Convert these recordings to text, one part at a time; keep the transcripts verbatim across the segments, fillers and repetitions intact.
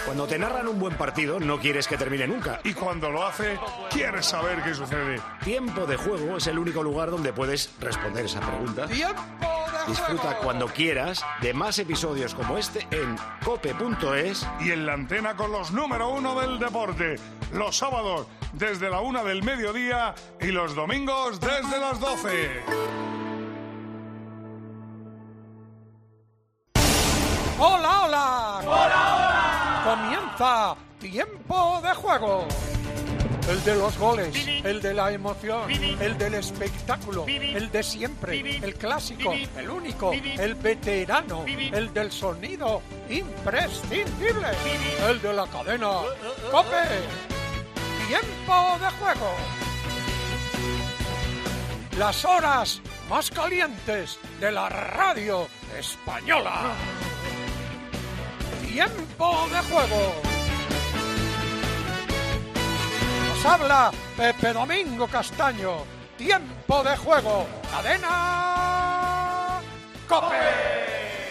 Cuando te narran un buen partido, no quieres que termine nunca. Y cuando lo hace, quieres saber qué sucede. Tiempo de Juego es el único lugar donde puedes responder esa pregunta. ¡Tiempo de Disfruta juego! cuando quieras de más episodios como este en cope punto es. Y en la antena con los número uno del deporte. Los sábados desde la una del mediodía y los domingos desde las doce. ¡Hola, hola! ¡Hola, hola! Comienza Tiempo de Juego. El de los goles, el de la emoción, el del espectáculo, el de siempre, el clásico, el único, el veterano, el del sonido imprescindible, el de la cadena COPE. Tiempo de Juego. Las horas más calientes de la radio española. Tiempo de Juego. Nos habla Pepe Domingo Castaño. Tiempo de Juego. Cadena COPE.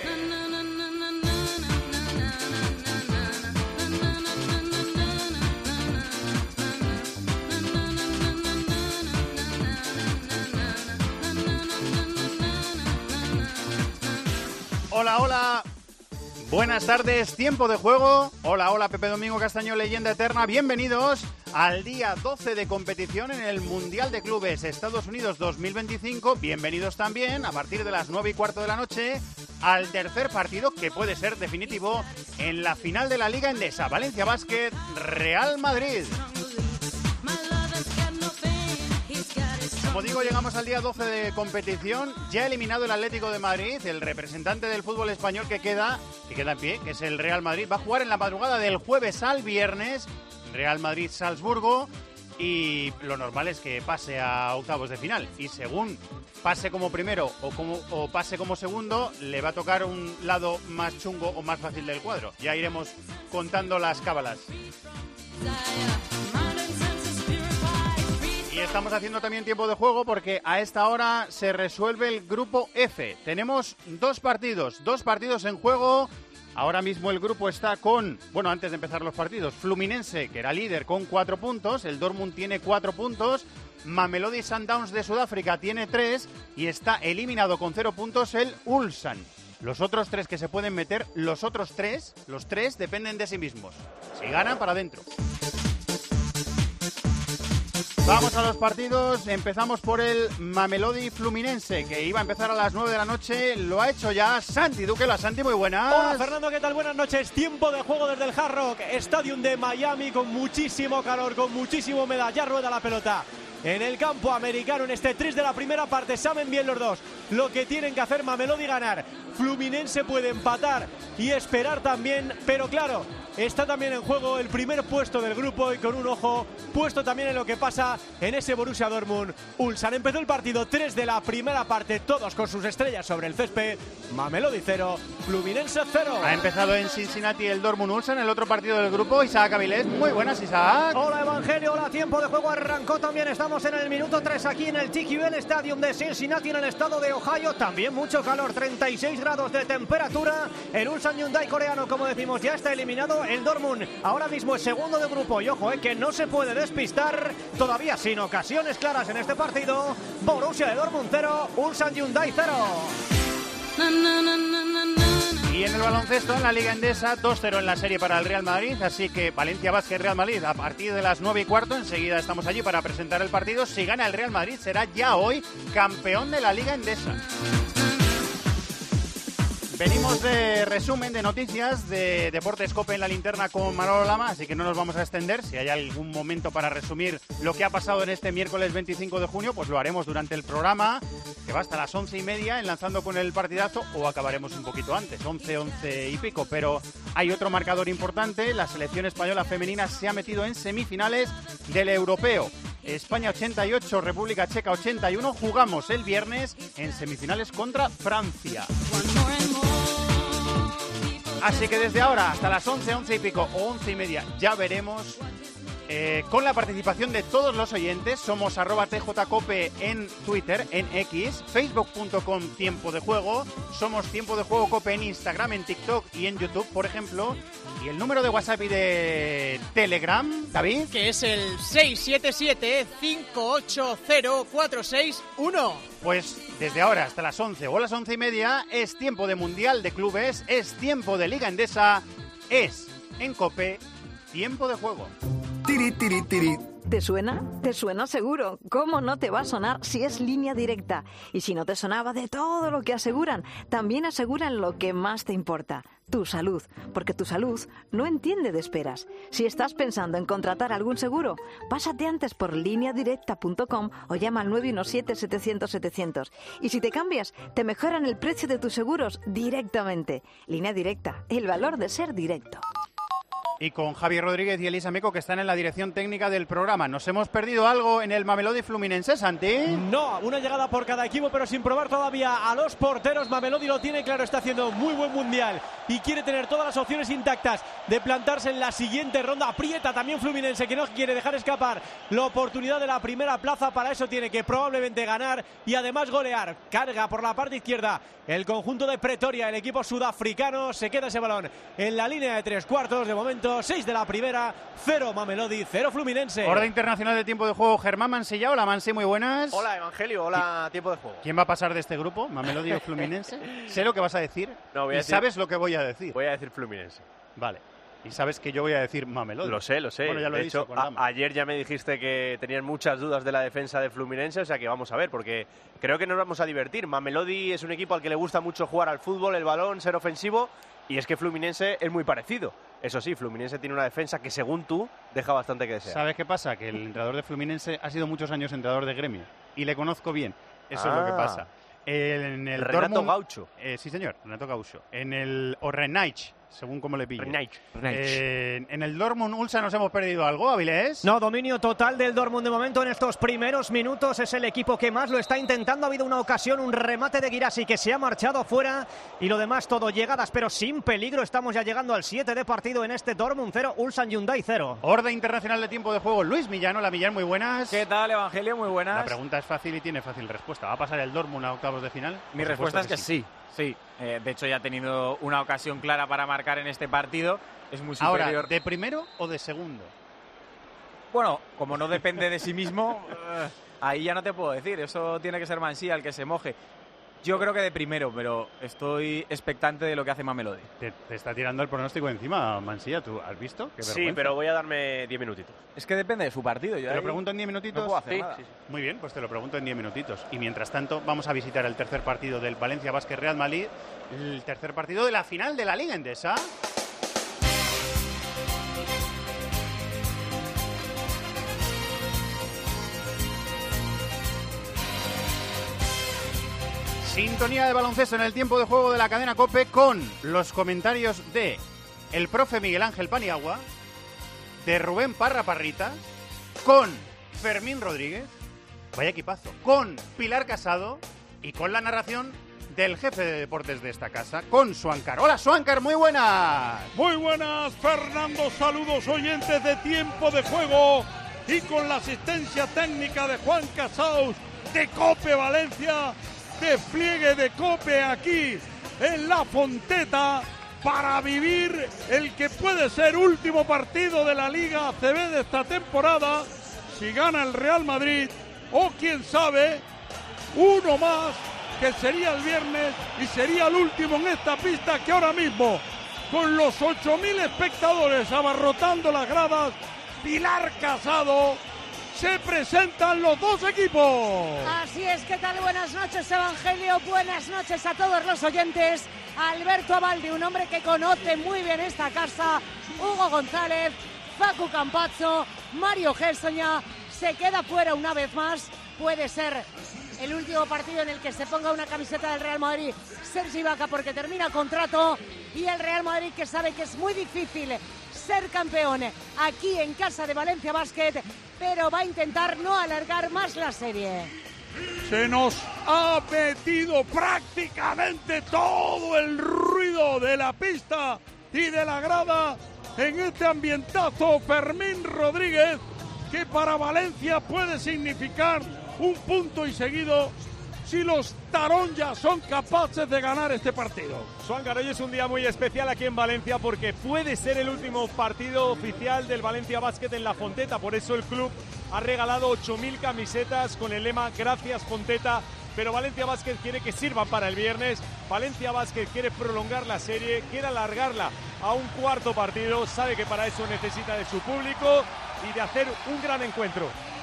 Hola, hola. Buenas tardes, Tiempo de Juego. Hola, hola, Pepe Domingo Castaño, leyenda eterna. Bienvenidos al día doce de competición en el Mundial de Clubes Estados Unidos dos mil veinticinco. Bienvenidos también, a partir de las nueve y cuarto de la noche, al tercer partido que puede ser definitivo en la final de la Liga Endesa. Valencia Basket, Real Madrid. Como digo, llegamos al día doce de competición, ya eliminado el Atlético de Madrid, el representante del fútbol español que queda, que queda en pie, que es el Real Madrid, va a jugar en la madrugada del jueves al viernes, Real Madrid-Salzburgo, y lo normal es que pase a octavos de final, y según pase como primero o, como, o pase como segundo, le va a tocar un lado más chungo o más fácil del cuadro. Ya iremos contando las cábalas. Y estamos haciendo también tiempo de juego porque a esta hora se resuelve el grupo F. Tenemos dos partidos, dos partidos en juego. Ahora mismo el grupo está con, bueno, antes de empezar los partidos, Fluminense, que era líder, con cuatro puntos. El Dortmund tiene cuatro puntos. Mamelodi Sundowns de Sudáfrica tiene tres. Y está eliminado con cero puntos el Ulsan. Los otros tres que se pueden meter, los otros tres, los tres dependen de sí mismos. Si ganan, para adentro. Vamos a los partidos, empezamos por el Mamelodi Fluminense, que iba a empezar a las nueve de la noche, lo ha hecho ya Santi Duquela. Santi, muy buenas. Hola Fernando, ¿qué tal? Buenas noches. Tiempo de juego desde el Hard Rock Stadium de Miami, con muchísimo calor, con muchísima humedad. Ya rueda la pelota en el campo americano en este tris de la primera parte. Saben bien los dos lo que tienen que hacer. Mamelodi ganar, Fluminense puede empatar y esperar también, pero claro, está también en juego el primer puesto del grupo y con un ojo puesto también en lo que pasa en ese Borussia Dortmund Ulsan. Empezó el partido, tres de la primera parte, todos con sus estrellas sobre el césped. Mamelodi cero, Fluminense cero. Ha empezado en Cincinnati el Dortmund Ulsan, el otro partido del grupo. Isaac Avilés, muy buenas, Isaac. Hola Evangelio, hola. Tiempo de juego arrancó también. Estamos en el minuto tres aquí en el T Q L Stadium de Cincinnati, en el estado de Ohio. También mucho calor, treinta y seis grados de temperatura. El Ulsan Hyundai coreano, como decimos, ya está eliminado. El Dortmund ahora mismo es segundo de grupo. Y ojo, eh, que no se puede despistar todavía sin ocasiones claras en este partido. Borussia de Dortmund cero, Ulsan Hyundai cero. Y en el baloncesto, en la Liga Endesa, dos cero en la serie para el Real Madrid. Así que Valencia Basket Real Madrid a partir de las nueve y cuarto. Enseguida estamos allí para presentar el partido. Si gana el Real Madrid, será ya hoy campeón de la Liga Endesa. Venimos de resumen de noticias de Deportes COPE en la linterna con Manolo Lama, así que no nos vamos a extender. Si hay algún momento para resumir lo que ha pasado en este miércoles veinticinco de junio, pues lo haremos durante el programa, que va hasta las once y media, enlazando con el partidazo, o acabaremos un poquito antes, once, once y pico. Pero hay otro marcador importante: la selección española femenina se ha metido en semifinales del europeo. España ochenta y ocho, República Checa ochenta y uno. Jugamos el viernes en semifinales contra Francia. Así que desde ahora hasta las once, once y pico o once y media ya veremos, eh, con la participación de todos los oyentes. Somos arroba tjcope en Twitter, en X, facebook punto com Tiempo de Juego. Somos Tiempo de Juego Cope en Instagram, en TikTok y en YouTube, por ejemplo. ¿Y el número de WhatsApp y de Telegram, David? Que es el seis siete siete, cinco ocho cero, cuatro seis uno. Pues desde ahora hasta las once o las once y media es tiempo de Mundial de Clubes, es tiempo de Liga Endesa, es en COPE tiempo de juego. Tiri, tiri, tiri. ¿Te suena? ¿Te suena seguro? ¿Cómo no te va a sonar si es Línea Directa? Y si no te sonaba de todo lo que aseguran, también aseguran lo que más te importa, tu salud. Porque tu salud no entiende de esperas. Si estás pensando en contratar algún seguro, pásate antes por línea directa punto com o llama al nueve uno siete, setecientos, setecientos. Y si te cambias, te mejoran el precio de tus seguros directamente. Línea Directa, el valor de ser directo. Y con Javier Rodríguez y Elisa Meco, que están en la dirección técnica del programa. ¿Nos hemos perdido algo en el Mamelodi Fluminense, Santi? No, una llegada por cada equipo, pero sin probar todavía a los porteros. Mamelodi lo tiene claro, está haciendo muy buen mundial y quiere tener todas las opciones intactas de plantarse en la siguiente ronda. Aprieta también Fluminense, que no quiere dejar escapar la oportunidad de la primera plaza. Para eso tiene que probablemente ganar y además golear. Carga por la parte izquierda el conjunto de Pretoria, el equipo sudafricano. Se queda ese balón en la línea de tres cuartos. De momento, seis de la primera, cero Mamelodi, cero Fluminense. Orden internacional de tiempo de juego, Germán Mansilla. Hola, Mansi, muy buenas. Hola, Evangelio, hola, tiempo de juego. ¿Quién va a pasar de este grupo, Mamelodi o Fluminense? Sé lo que vas a decir no, voy a y decir, sabes lo que voy a decir. Voy a decir Fluminense. Vale. Y sabes que yo voy a decir Mamelodi. Lo sé, lo sé. Bueno, ya lo de he hecho, dicho, a, ayer ya me dijiste que tenían muchas dudas de la defensa de Fluminense, o sea que vamos a ver, porque creo que nos vamos a divertir. Mamelodi es un equipo al que le gusta mucho jugar al fútbol, el balón, ser ofensivo, y es que Fluminense es muy parecido. Eso sí, Fluminense tiene una defensa que, según tú, deja bastante que desear. ¿Sabes qué pasa? Que el entrenador de Fluminense ha sido muchos años entrenador de Gremio y le conozco bien. Eso ah. es lo que pasa. En el Renato Dortmund, Gaucho. Eh, sí, señor, Renato Gaucho. En el Orrenaich, según como le pillo. Eh, en el Dortmund Ulsa nos hemos perdido algo, Avilés. No, dominio total del Dortmund de momento en estos primeros minutos. Es el equipo que más lo está intentando. Ha habido una ocasión, un remate de Guirassi que se ha marchado fuera. Y lo demás todo llegadas, pero sin peligro. Estamos ya llegando al siete de partido en este Dortmund cero, Ulsan Hyundai cero. Orden internacional de tiempo de juego, Luis Millán. Hola, Millán, muy buenas. ¿Qué tal, Evangelio? Muy buenas. La pregunta es fácil y tiene fácil respuesta. ¿Va a pasar el Dortmund a octavos de final? Mi respuesta es que sí. Sí, eh, de hecho ya ha tenido una ocasión clara para marcar en este partido. Es muy superior. Ahora, ¿de primero o de segundo? Bueno, como no depende de sí mismo, eh, ahí ya no te puedo decir. Eso tiene que ser Mansilla el que se moje. Yo creo que de primero, pero estoy expectante de lo que hace Mamelodi. Te, te está tirando el pronóstico encima, Mansilla. ¿Tú has visto? Qué sí, pero voy a darme diez minutitos. Es que depende de su partido. Yo ¿Te lo pregunto en diez minutitos? No puedo hacer sí, nada. Sí, sí. Muy bien, pues te lo pregunto en diez minutitos. Y mientras tanto, vamos a visitar el tercer partido del Valencia Basket Real Madrid, el tercer partido de la final de la Liga Endesa. Sintonía de baloncesto en el tiempo de juego de la cadena COPE con los comentarios de el profe Miguel Ángel Paniagua, de Rubén Parra Parrita, con Fermín Rodríguez, vaya equipazo, con Pilar Casado y con la narración del jefe de deportes de esta casa, con Suancar. Hola, Suancar, muy buenas. Muy buenas, Fernando. Saludos, oyentes de Tiempo de Juego. Y con la asistencia técnica de Juan Casaus, de COPE Valencia, despliegue de COPE aquí en La Fonteta para vivir el que puede ser último partido de la Liga A C B de esta temporada, si gana el Real Madrid, o quién sabe, uno más que sería el viernes y sería el último en esta pista, que ahora mismo, con los ocho mil espectadores abarrotando las gradas, Pilar Casado, se presentan los dos equipos. Así es, ¿qué tal? Buenas noches, Evangelio, buenas noches a todos los oyentes. Alberto Abaldi, un hombre que conoce muy bien esta casa, Hugo González, Facu Campazzo, Mario Gersoña, se queda fuera una vez más, puede ser el último partido en el que se ponga una camiseta del Real Madrid Sergi Ibaka, porque termina contrato, y el Real Madrid, que sabe que es muy difícil ser campeón aquí en casa de Valencia Basket, pero va a intentar no alargar más la serie. Se nos ha metido prácticamente todo el ruido de la pista y de la grada en este ambientazo. Fermín Rodríguez, que para Valencia puede significar un punto y seguido si los taronjas son capaces de ganar este partido. Suancar, hoy es un día muy especial aquí en Valencia porque puede ser el último partido oficial del Valencia Basket en la Fonteta. Por eso el club ha regalado ocho mil camisetas con el lema Gracias Fonteta. Pero Valencia Basket quiere que sirvan para el viernes. Valencia Basket quiere prolongar la serie, quiere alargarla a un cuarto partido. Sabe que para eso necesita de su público y de hacer un gran encuentro.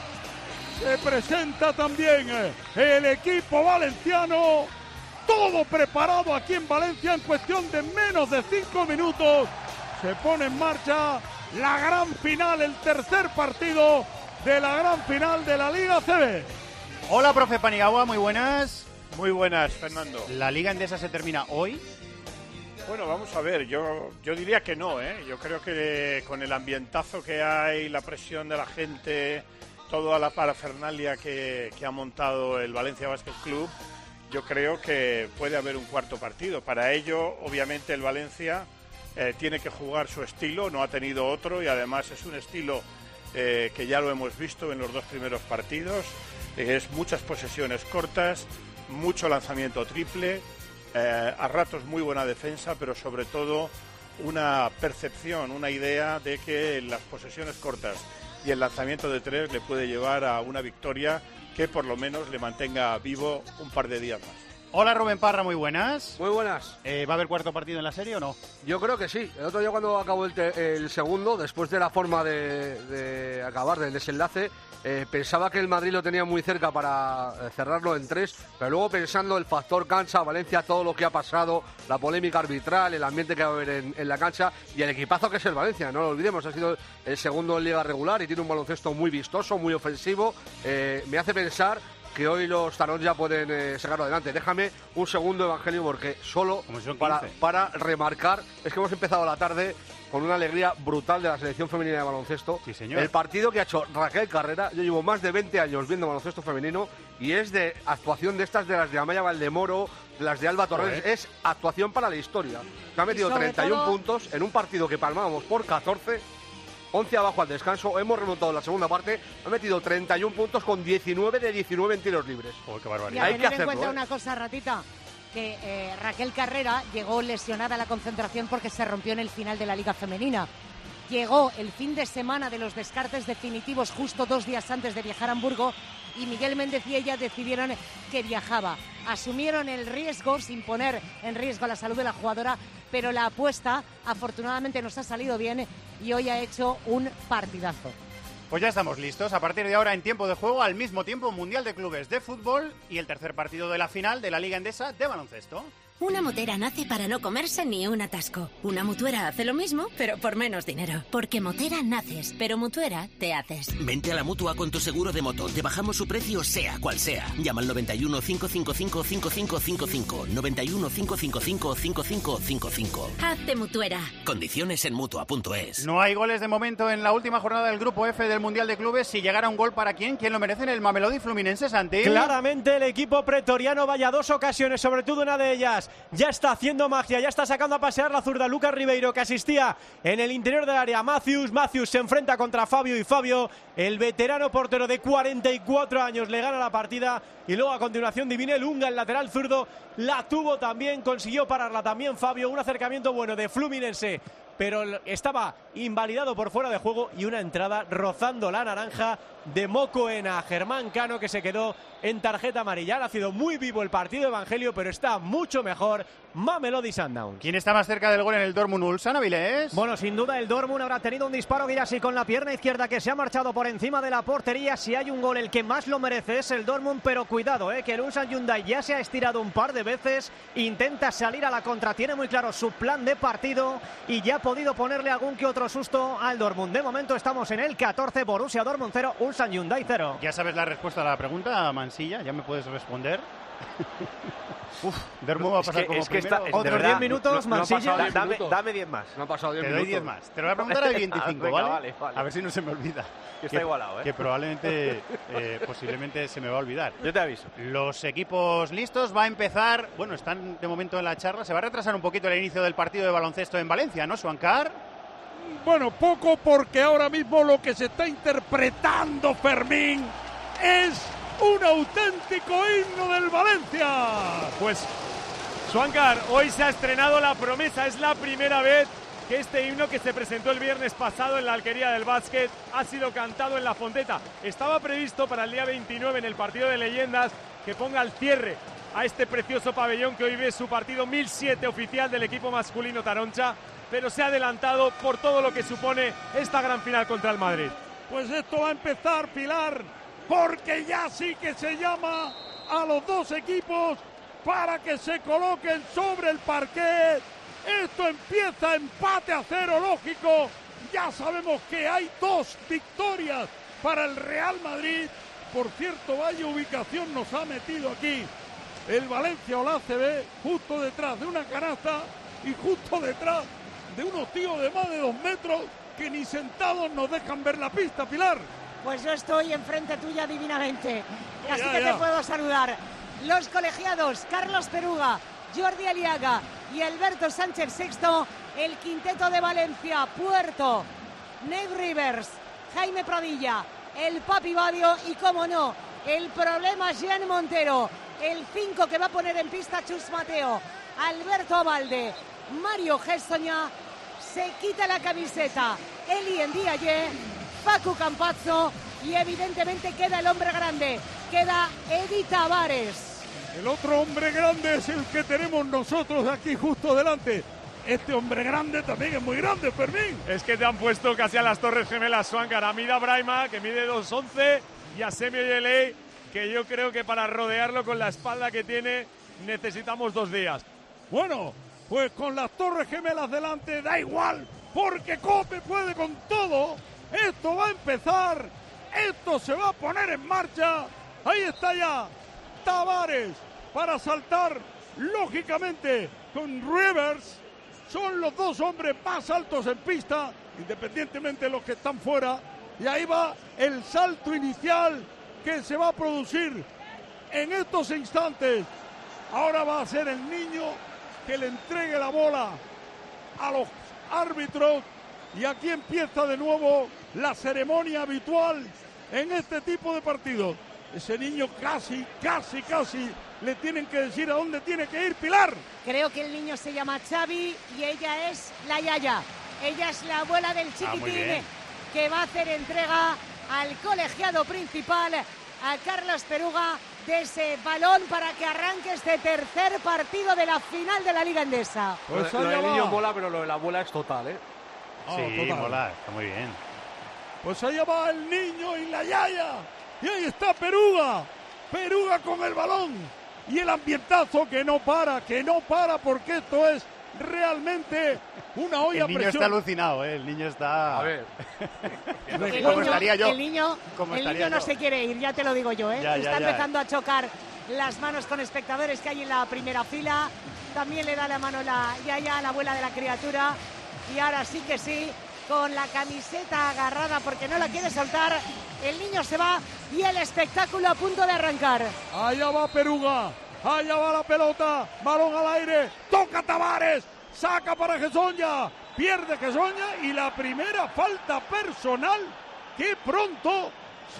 Se presenta también el equipo valenciano. Todo preparado aquí en Valencia en cuestión de menos de cinco minutos. Se pone en marcha la gran final, el tercer partido de la gran final de la Liga C B. Hola, profe Paniagua, muy buenas. Muy buenas, Fernando. ¿La Liga Endesa se termina hoy? Bueno, vamos a ver, yo, yo diría que no, ¿eh? Yo creo que con el ambientazo que hay, la presión de la gente, toda la parafernalia que, que ha montado el Valencia Basket Club, yo creo que puede haber un cuarto partido. Para ello, obviamente, el Valencia eh, tiene que jugar su estilo, no ha tenido otro, y además es un estilo eh, que ya lo hemos visto en los dos primeros partidos. Es muchas posesiones cortas, mucho lanzamiento triple, eh, a ratos muy buena defensa, pero sobre todo una percepción, una idea de que las posesiones cortas y el lanzamiento de tres le puede llevar a una victoria que por lo menos le mantenga vivo un par de días más. Hola, Rubén Parra, muy buenas. Muy buenas. Eh, ¿Va a haber cuarto partido en la serie o no? Yo creo que sí. El otro día cuando acabó el, te- el segundo, después de la forma de, de acabar, del desenlace, eh, pensaba que el Madrid lo tenía muy cerca para eh, cerrarlo en tres, pero luego pensando el factor cancha, Valencia, todo lo que ha pasado, la polémica arbitral, el ambiente que va a haber en, en la cancha y el equipazo que es el Valencia, no lo olvidemos, ha sido el segundo en Liga regular y tiene un baloncesto muy vistoso, muy ofensivo, eh, me hace pensar que hoy los tarones ya pueden eh, sacarlo adelante. Déjame un segundo, Evangelio, porque solo para, para remarcar, es que hemos empezado la tarde con una alegría brutal de la selección femenina de baloncesto. Sí, señor. El partido que ha hecho Raquel Carrera, yo llevo más de veinte años viendo baloncesto femenino y es de actuación de estas, de las de Amaya Valdemoro, de las de Alba Torres, Joder. Es actuación para la historia. Que ha metido treinta y uno todo... puntos en un partido que palmábamos por catorce. once abajo al descanso, hemos remontado la segunda parte, ha metido treinta y uno puntos con diecinueve de diecinueve en tiros libres. Oh, qué Y barbaridad. a Hay tener que en hacerlo, cuenta ¿eh? una cosa, Ratita, que eh, Raquel Carrera llegó lesionada a la concentración porque se rompió en el final de la Liga Femenina. Llegó el fin de semana de los descartes definitivos justo dos días antes de viajar a Hamburgo y Miguel Méndez y ella decidieron que viajaba. Asumieron el riesgo sin poner en riesgo la salud de la jugadora, pero la apuesta afortunadamente nos ha salido bien y hoy ha hecho un partidazo. Pues ya estamos listos. A partir de ahora, en tiempo de juego, al mismo tiempo, Mundial de Clubes de Fútbol y el tercer partido de la final de la Liga Endesa de baloncesto. Una motera nace para no comerse ni un atasco. Una mutuera hace lo mismo, pero por menos dinero. Porque motera naces, pero mutuera te haces. Vente a la Mutua con tu seguro de moto. Te bajamos su precio sea cual sea. Llama al noventa y uno, cinco cinco cinco, cinco cinco cinco cinco. noventa y uno, cinco cinco cinco, cinco cinco cinco cinco. Hazte mutuera. Condiciones en Mutua punto es. No hay goles de momento en la última jornada del Grupo F del Mundial de Clubes. Si llegara un gol, ¿para quién? ¿Quién lo merece en el Mamelodi Fluminense, Santi? Claramente el equipo pretoriano, vaya dos ocasiones, sobre todo una de ellas. Ya está haciendo magia, ya está sacando a pasear la zurda Lucas Ribeiro, que asistía en el interior del área. Matthews, Matthews se enfrenta contra Fabio y Fabio, el veterano portero de cuarenta y cuatro años, le gana la partida. Y luego a continuación Divinel Unga, el lateral zurdo, la tuvo también, consiguió pararla también Fabio. Un acercamiento bueno de Fluminense, pero estaba invalidado por fuera de juego y una entrada rozando la naranja de Mocoena. Germán Cano, que se quedó en tarjeta amarilla. Ha sido muy vivo el partido, Evangelio, pero está mucho mejor Mamelodi Sundowns. ¿Quién está más cerca del gol en el Dortmund Ulsan, Avilés? Bueno, sin duda el Dortmund habrá tenido un disparo Guirassi con la pierna izquierda que se ha marchado por encima de la portería. Si hay un gol, el que más lo merece es el Dortmund, pero cuidado, eh, que el Ulsan Hyundai ya se ha estirado un par de veces, intenta salir a la contra, tiene muy claro su plan de partido y ya ha podido ponerle algún que otro susto al Dortmund. De momento estamos en el catorce, Borussia Dortmund cero, Ulsan Hyundai cero. Ya sabes la respuesta a la pregunta, Mansilla, ya me puedes responder. Uf, Dortmund va a pasar es que, como es que primero. está, Otros diez minutos, no, no Mansilla. da, dame, dame diez más. No ha pasado diez Te minutos. doy diez más. Te lo voy a preguntar al veinticinco, Venga, ¿vale? vale, vale. A ver si no se me olvida. Que está igualado, ¿eh? Que probablemente, eh, posiblemente se me va a olvidar. Yo te aviso. Los equipos listos, va a empezar, bueno, están de momento en la charla, se va a retrasar un poquito el inicio del partido de baloncesto en Valencia, ¿no, Suancar? Bueno, poco, porque ahora mismo lo que se está interpretando, Fermín, es un auténtico himno del Valencia. Pues, Swankar, hoy se ha estrenado la promesa, es la primera vez que este himno que se presentó el viernes pasado en la Alquería del Básquet ha sido cantado en la Fonteta. Estaba previsto para el día veintinueve en el partido de leyendas que ponga el cierre a este precioso pabellón que hoy ve su partido mil siete oficial del equipo masculino Taroncha, pero se ha adelantado por todo lo que supone esta gran final contra el Madrid. Pues esto va a empezar, Pilar, porque ya sí que se llama a los dos equipos para que se coloquen sobre el parquet. Esto empieza empate a cero, lógico. Ya sabemos que hay dos victorias para el Real Madrid. Por cierto, vaya ubicación nos ha metido aquí el Valencia o la A C B, justo detrás de una canasta y justo detrás de unos tíos de más de dos metros que ni sentados nos dejan ver la pista, Pilar. Pues yo estoy enfrente tuya divinamente, así ya, que ya. te puedo saludar. Los colegiados, Carlos Peruga, Jordi Aliaga y Alberto Sánchez Sexto, el quinteto de Valencia, Puerto, Nate Rivers, Jaime Pradilla, el Papi Badio y, como no, el problema Jean Montero, el cinco que va a poner en pista Chus Mateo, Alberto Abalde, Mario Gessoña, se quita la camiseta Eli Ndiaye, Facu Campazzo y evidentemente queda el hombre grande, queda Edi Tavares. El otro hombre grande es el que tenemos nosotros aquí justo delante. Este hombre grande también es muy grande, Fermín. Es que te han puesto casi a las Torres Gemelas, Swankar. A Mida Braima, que mide dos once, y a Semi Ojeley, que yo creo que para rodearlo con la espalda que tiene necesitamos dos días. Bueno, pues con las Torres Gemelas delante da igual, porque Cope puede con todo. Esto va a empezar, esto se va a poner en marcha. Ahí está ya Tavares para saltar, lógicamente, con Rivers. Son los dos hombres más altos en pista, independientemente de los que están fuera. Y ahí va el salto inicial que se va a producir en estos instantes. Ahora va a ser el niño que le entregue la bola a los árbitros. Y aquí empieza de nuevo la ceremonia habitual en este tipo de partidos. Ese niño casi, casi, casi le tienen que decir a dónde tiene que ir, Pilar. Creo que el niño se llama Xavi y ella es la Yaya. Ella es la abuela del chiquitín Ah, que va a hacer entrega al colegiado principal, a Carlos Peruga, de ese balón para que arranque este tercer partido de la final de la Liga Endesa. Pues lo, lo del niño mola, pero lo de la abuela es total, ¿eh? Sí, Oh, total. mola, está muy bien. Pues allá va el niño y la Yaya. Y ahí está Peruga. Peruga con el balón. Y el ambientazo que no para, que no para, porque esto es realmente una olla a El niño presión. está alucinado, ¿eh? El niño está... A ver. El ¿Cómo niño, estaría yo? el niño, ¿Cómo el estaría niño no yo? se quiere ir, ya te lo digo yo, ¿eh? Ya, ya, Está ya. empezando a chocar las manos con espectadores que hay en la primera fila. También le da la mano la Yaya, la abuela de la criatura. Y ahora sí que sí, con la camiseta agarrada porque no la quiere soltar, el niño se va y el espectáculo a punto de arrancar. Allá va Peruga. Allá va la pelota. Balón al aire. Toca Tavares. Saca para Gessoña. Pierde Gessoña y la primera falta personal que pronto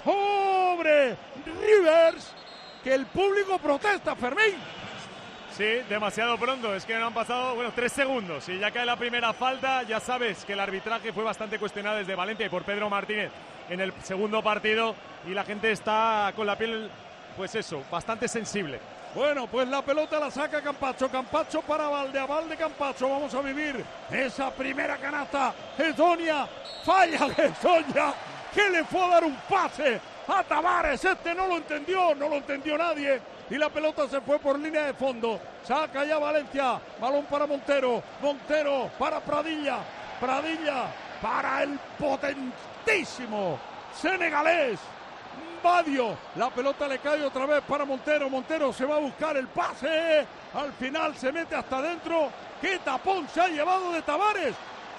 sobre Rivers, que el público protesta, Fermín. Sí, demasiado pronto, es que no han pasado, bueno, tres segundos y ya cae la primera falta. Ya sabes que el arbitraje fue bastante cuestionado desde Valencia y por Pedro Martínez en el segundo partido y la gente está con la piel, pues eso, bastante sensible. Bueno, pues la pelota la saca Campazzo, Campazzo para Valde, Valde Campazzo, vamos a vivir esa primera canasta. Gessoña, falla Gessoña, que le fue a dar un pase a Tavares, este no lo entendió, no lo entendió nadie. Y la pelota se fue por línea de fondo. Saca ya Valencia. Balón para Montero. Montero para Pradilla. Pradilla para el potentísimo senegalés Badio. La pelota le cae otra vez para Montero. Montero se va a buscar el pase. Al final se mete hasta adentro. ¡Qué tapón se ha llevado de Tavares!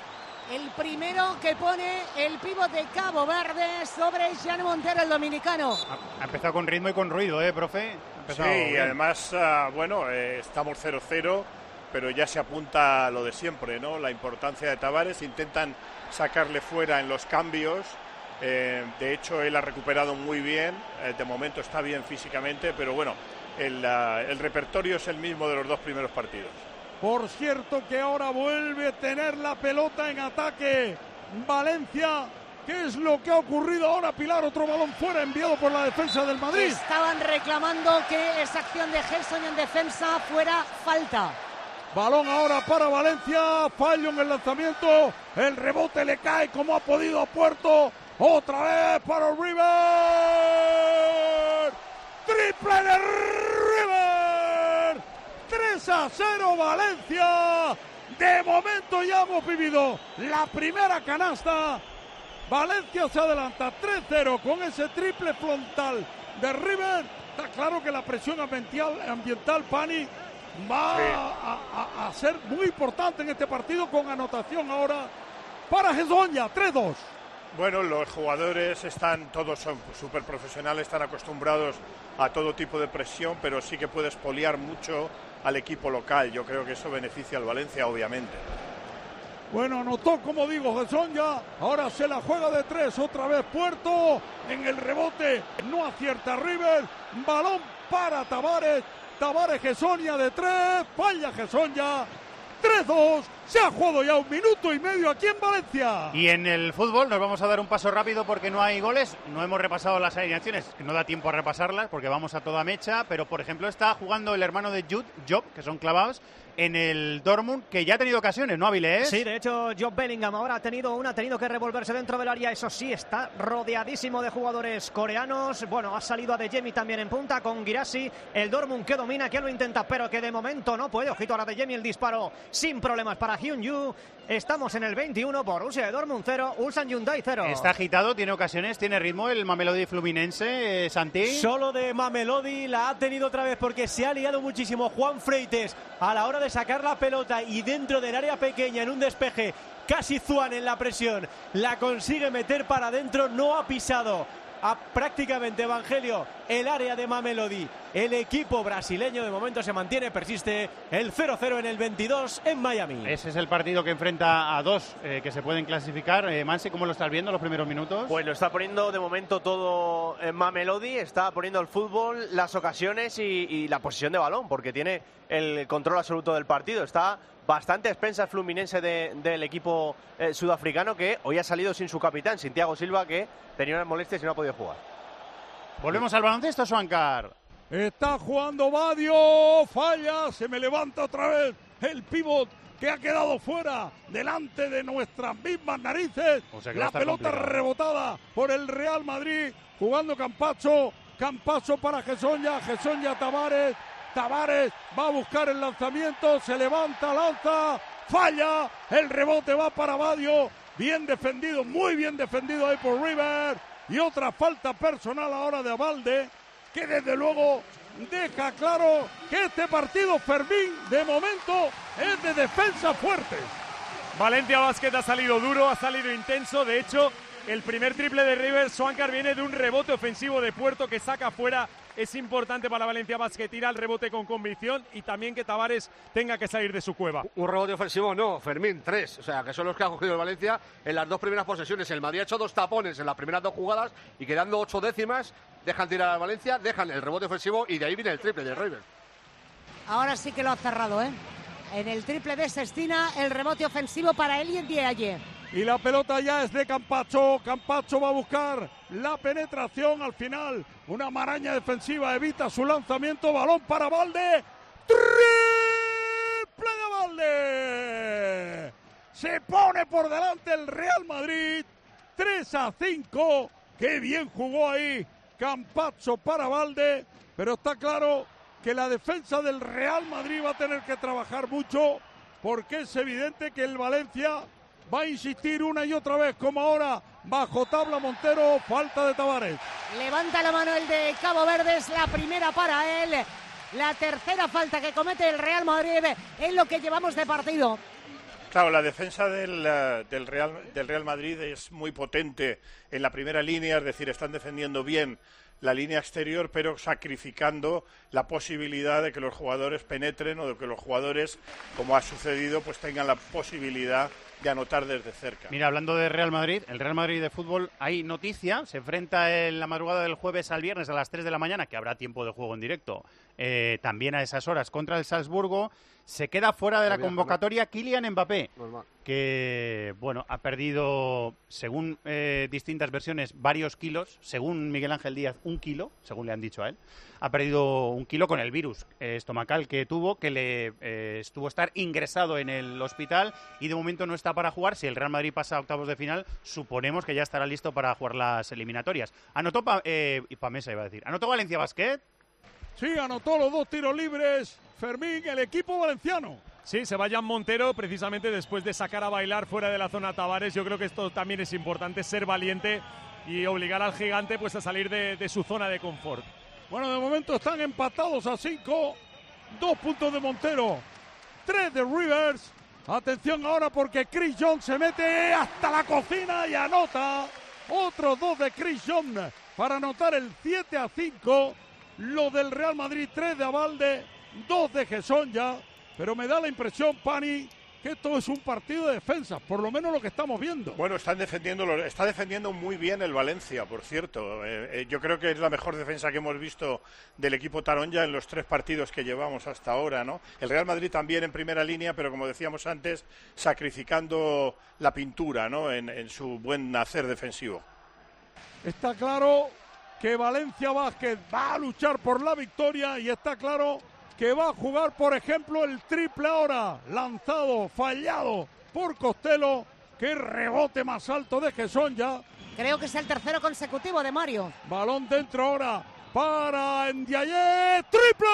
El primero que pone el pívot de Cabo Verde sobre Jean Montero, el dominicano. Ha empezado con ritmo y con ruido, ¿eh, profe? Ha Sí, empezado y bien. además, uh, bueno, eh, estamos cero cero, pero ya se apunta a lo de siempre, ¿no? La importancia de Tavares, intentan sacarle fuera en los cambios Eh, de hecho, él ha recuperado muy bien, eh, de momento está bien físicamente, pero bueno, el, uh, el repertorio es el mismo de los dos primeros partidos. Por cierto que ahora vuelve a tener la pelota en ataque Valencia. ¿Qué es lo que ha ocurrido ahora, Pilar? Otro balón fuera enviado por la defensa del Madrid. Estaban reclamando que esa acción de Gerson en defensa fuera falta. Balón ahora para Valencia, fallo en el lanzamiento, el rebote le cae como ha podido a Puerto. Otra vez para River. Triple de River. tres a cero Valencia. De momento ya hemos vivido la primera canasta. Valencia se adelanta tres cero con ese triple frontal de River. Está claro que la presión ambiental, ambiental Pani, va sí. a, a, a ser muy importante en este partido, con anotación ahora para Hezonja, tres dos. Bueno, los jugadores están, todos son súper profesionales, están acostumbrados a todo tipo de presión, pero sí que puede expoliar mucho al equipo local. Yo creo que eso beneficia al Valencia, obviamente. Bueno, anotó, como digo, Hezonja. Ahora se la juega de tres, otra vez Puerto. En el rebote no acierta River. Balón para Tavares. Tavares, Hezonja de tres. Falla Hezonja. tres dos. Se ha jugado ya un minuto y medio aquí en Valencia. Y en el fútbol nos vamos a dar un paso rápido porque no hay goles. No hemos repasado las alineaciones, no da tiempo a repasarlas porque vamos a toda mecha. Pero, por ejemplo, está jugando el hermano de Jude, Job, que son clavados, en el Dortmund, que ya ha tenido ocasiones, ¿no, Avilés? Sí, de hecho, Job Bellingham ahora ha tenido una, ha tenido que revolverse dentro del área. Eso sí, está rodeadísimo de jugadores coreanos. Bueno, ha salido Adeyemi también en punta con Guirassy. El Dortmund que domina, que lo intenta, pero que de momento no puede. Ojito a Adeyemi, el disparo sin problemas para Hyun-Yu. Estamos en el veintiuno, Borussia de Dortmund cero, Ulsan Hyundai cero. Está agitado, tiene ocasiones, tiene ritmo el Mamelodi Fluminense, eh, Santi. Solo de Mamelodi la ha tenido otra vez porque se ha liado muchísimo Juan Freites a la hora de sacar la pelota y dentro del área pequeña en un despeje. Casi Zuan en la presión, la consigue meter para adentro, no ha pisado a prácticamente Evangelio el área de Mamelodi. El equipo brasileño de momento se mantiene, persiste el cero cero en el veintidós en Miami. Ese es el partido que enfrenta a dos eh, que se pueden clasificar. Eh, Mansi, ¿cómo lo estás viendo los primeros minutos? Pues lo está poniendo de momento todo en Mamelodi, está poniendo el fútbol, las ocasiones y, y la posición de balón, porque tiene el control absoluto del partido. Está bastante expensa el Fluminense de, del equipo eh, sudafricano, que hoy ha salido sin su capitán, sin Thiago Silva, que tenía unas molestias y no ha podido jugar. Volvemos al baloncesto, Suancar. Está jugando Badio, falla, se me levanta otra vez el pívot que ha quedado fuera, delante de nuestras mismas narices. O sea, la pelota complicado. Rebotada por el Real Madrid, jugando Campazzo, Campazzo para Hezonja, Hezonja Tavares, Tavares va a buscar el lanzamiento, se levanta, lanza, falla, el rebote va para Badio, bien defendido, muy bien defendido ahí por River, y otra falta personal ahora de Abalde, que desde luego deja claro que este partido, Fermín, de momento es de defensa fuerte. Valencia Basket ha salido duro, ha salido intenso, de hecho el primer triple de River Swankar viene de un rebote ofensivo de Puerto que saca fuera. Es importante para Valencia Basket ir al rebote con convicción y también que Tavares tenga que salir de su cueva. Un rebote ofensivo no, Fermín, tres. O sea, que son los que ha cogido el Valencia en las dos primeras posesiones. El Madrid ha hecho dos tapones en las primeras dos jugadas y quedando ocho décimas, dejan tirar al Valencia, dejan el rebote ofensivo y de ahí viene el triple de River. Ahora sí que lo ha cerrado, ¿eh? En el triple de Sestina, el rebote ofensivo para Elliot Diaye. Y la pelota ya es de Campazzo. Campazzo va a buscar la penetración al final. Una maraña defensiva evita su lanzamiento. Balón para Balde. ¡Triple de Balde! Se pone por delante el Real Madrid. tres a cinco. Qué bien jugó ahí Campazzo para Balde. Pero está claro que la defensa del Real Madrid va a tener que trabajar mucho, porque es evidente que el Valencia va a insistir una y otra vez, como ahora, bajo tabla Montero, falta de Tavares. Levanta la mano el de Cabo Verde, es la primera para él. La tercera falta que comete el Real Madrid en lo que llevamos de partido. Claro, la defensa del, uh, del, Real, del Real Madrid es muy potente en la primera línea, es decir, están defendiendo bien la línea exterior, pero sacrificando la posibilidad de que los jugadores penetren o de que los jugadores, como ha sucedido, pues tengan la posibilidad de anotar desde cerca. Mira, hablando de Real Madrid, el Real Madrid de fútbol, hay noticia, se enfrenta en la madrugada del jueves al viernes a las tres de la mañana, que habrá tiempo de juego en directo, eh, también a esas horas contra el Salzburgo. Se queda fuera de la convocatoria Kylian Mbappé, que bueno, ha perdido, según eh, distintas versiones, varios kilos, según Miguel Ángel Díaz, un kilo, según le han dicho a él. Ha perdido un kilo con el virus eh, estomacal que tuvo, que le eh, estuvo a estar ingresado en el hospital y de momento no está para jugar. Si el Real Madrid pasa a octavos de final, suponemos que ya estará listo para jugar las eliminatorias. Anotó, pa, eh, Pamesa iba a decir, anotó Valencia Basket. Sí, anotó los dos tiros libres Fermín, el equipo valenciano. Sí, Sebastián Montero, precisamente después de sacar a bailar fuera de la zona Tavares. Yo creo que esto también es importante, ser valiente y obligar al gigante pues a salir de, de su zona de confort. Bueno, de momento están empatados a cinco. Dos puntos de Montero, tres de Rivers. Atención ahora porque Chris Jones se mete hasta la cocina y anota. Otros dos de Chris Jones para anotar el siete a cinco. Lo del Real Madrid, tres de Abalde, dos de Gesonja. Pero me da la impresión, Pani, que esto es un partido de defensa, por lo menos lo que estamos viendo. Bueno, están defendiendo, está defendiendo muy bien el Valencia, por cierto. Eh, eh, yo creo que es la mejor defensa que hemos visto del equipo Taronja en los tres partidos que llevamos hasta ahora, ¿no? El Real Madrid también en primera línea, pero como decíamos antes, sacrificando la pintura, ¿no? En, en su buen hacer defensivo. Está claro que Valencia Basket va a luchar por la victoria y está claro que va a jugar, por ejemplo, el triple ahora, lanzado, fallado por Costello. Qué rebote más alto de Gesonja. Creo que es el tercero consecutivo de Mario. Balón dentro ahora para Ndiaye, triple.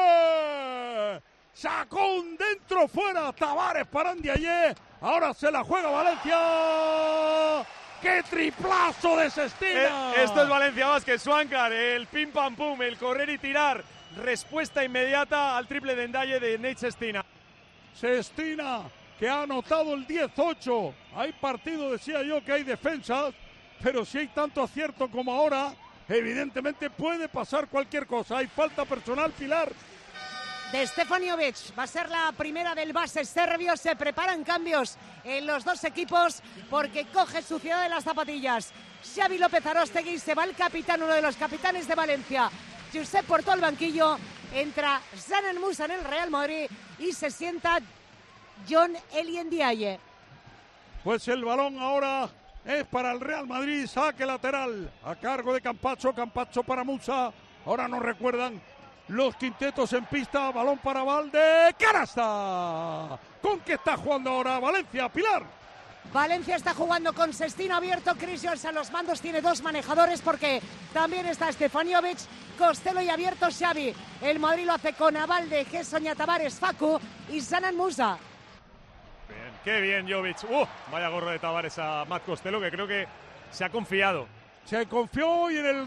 Sacó un dentro fuera, Tavares para Ndiaye. Ahora se la juega Valencia. ¡Qué triplazo de Sestina! Eh, esto es Valencia Basket, Swankar, el pim pam pum, el correr y tirar. Respuesta inmediata al triple de Ndiaye de Nate Sestina. Sestina, que ha anotado el diez ocho. Hay partido, decía yo, que hay defensas, pero si hay tanto acierto como ahora, evidentemente puede pasar cualquier cosa. Hay falta personal, Pilar. De Stefanovic, va a ser la primera del base serbio. Se preparan cambios en los dos equipos porque coge suciedad de las zapatillas. Xavi López Aróstegui, se va el capitán, uno de los capitanes de Valencia. Josep Porto al banquillo, entra Zanan Musa en el Real Madrid y se sienta John Eli Ndiaye. Pues el balón ahora es para el Real Madrid, saque lateral a cargo de Campazzo, Campazzo para Musa. Ahora nos recuerdan los quintetos en pista, balón para Valde, canasta. ¿Con qué está jugando ahora Valencia, Pilar? Valencia está jugando con Sestina abierto, Chris Jones a los mandos, tiene dos manejadores porque también está Stefanovic, Costello y abierto Xavi. El Madrid lo hace con Abalde, Gesonja, Tavares, Facu y Zanan Musa. Bien, qué bien Jovic. Uh, vaya gorro de Tavares a Matt Costello, que creo que se ha confiado. Se confió y en el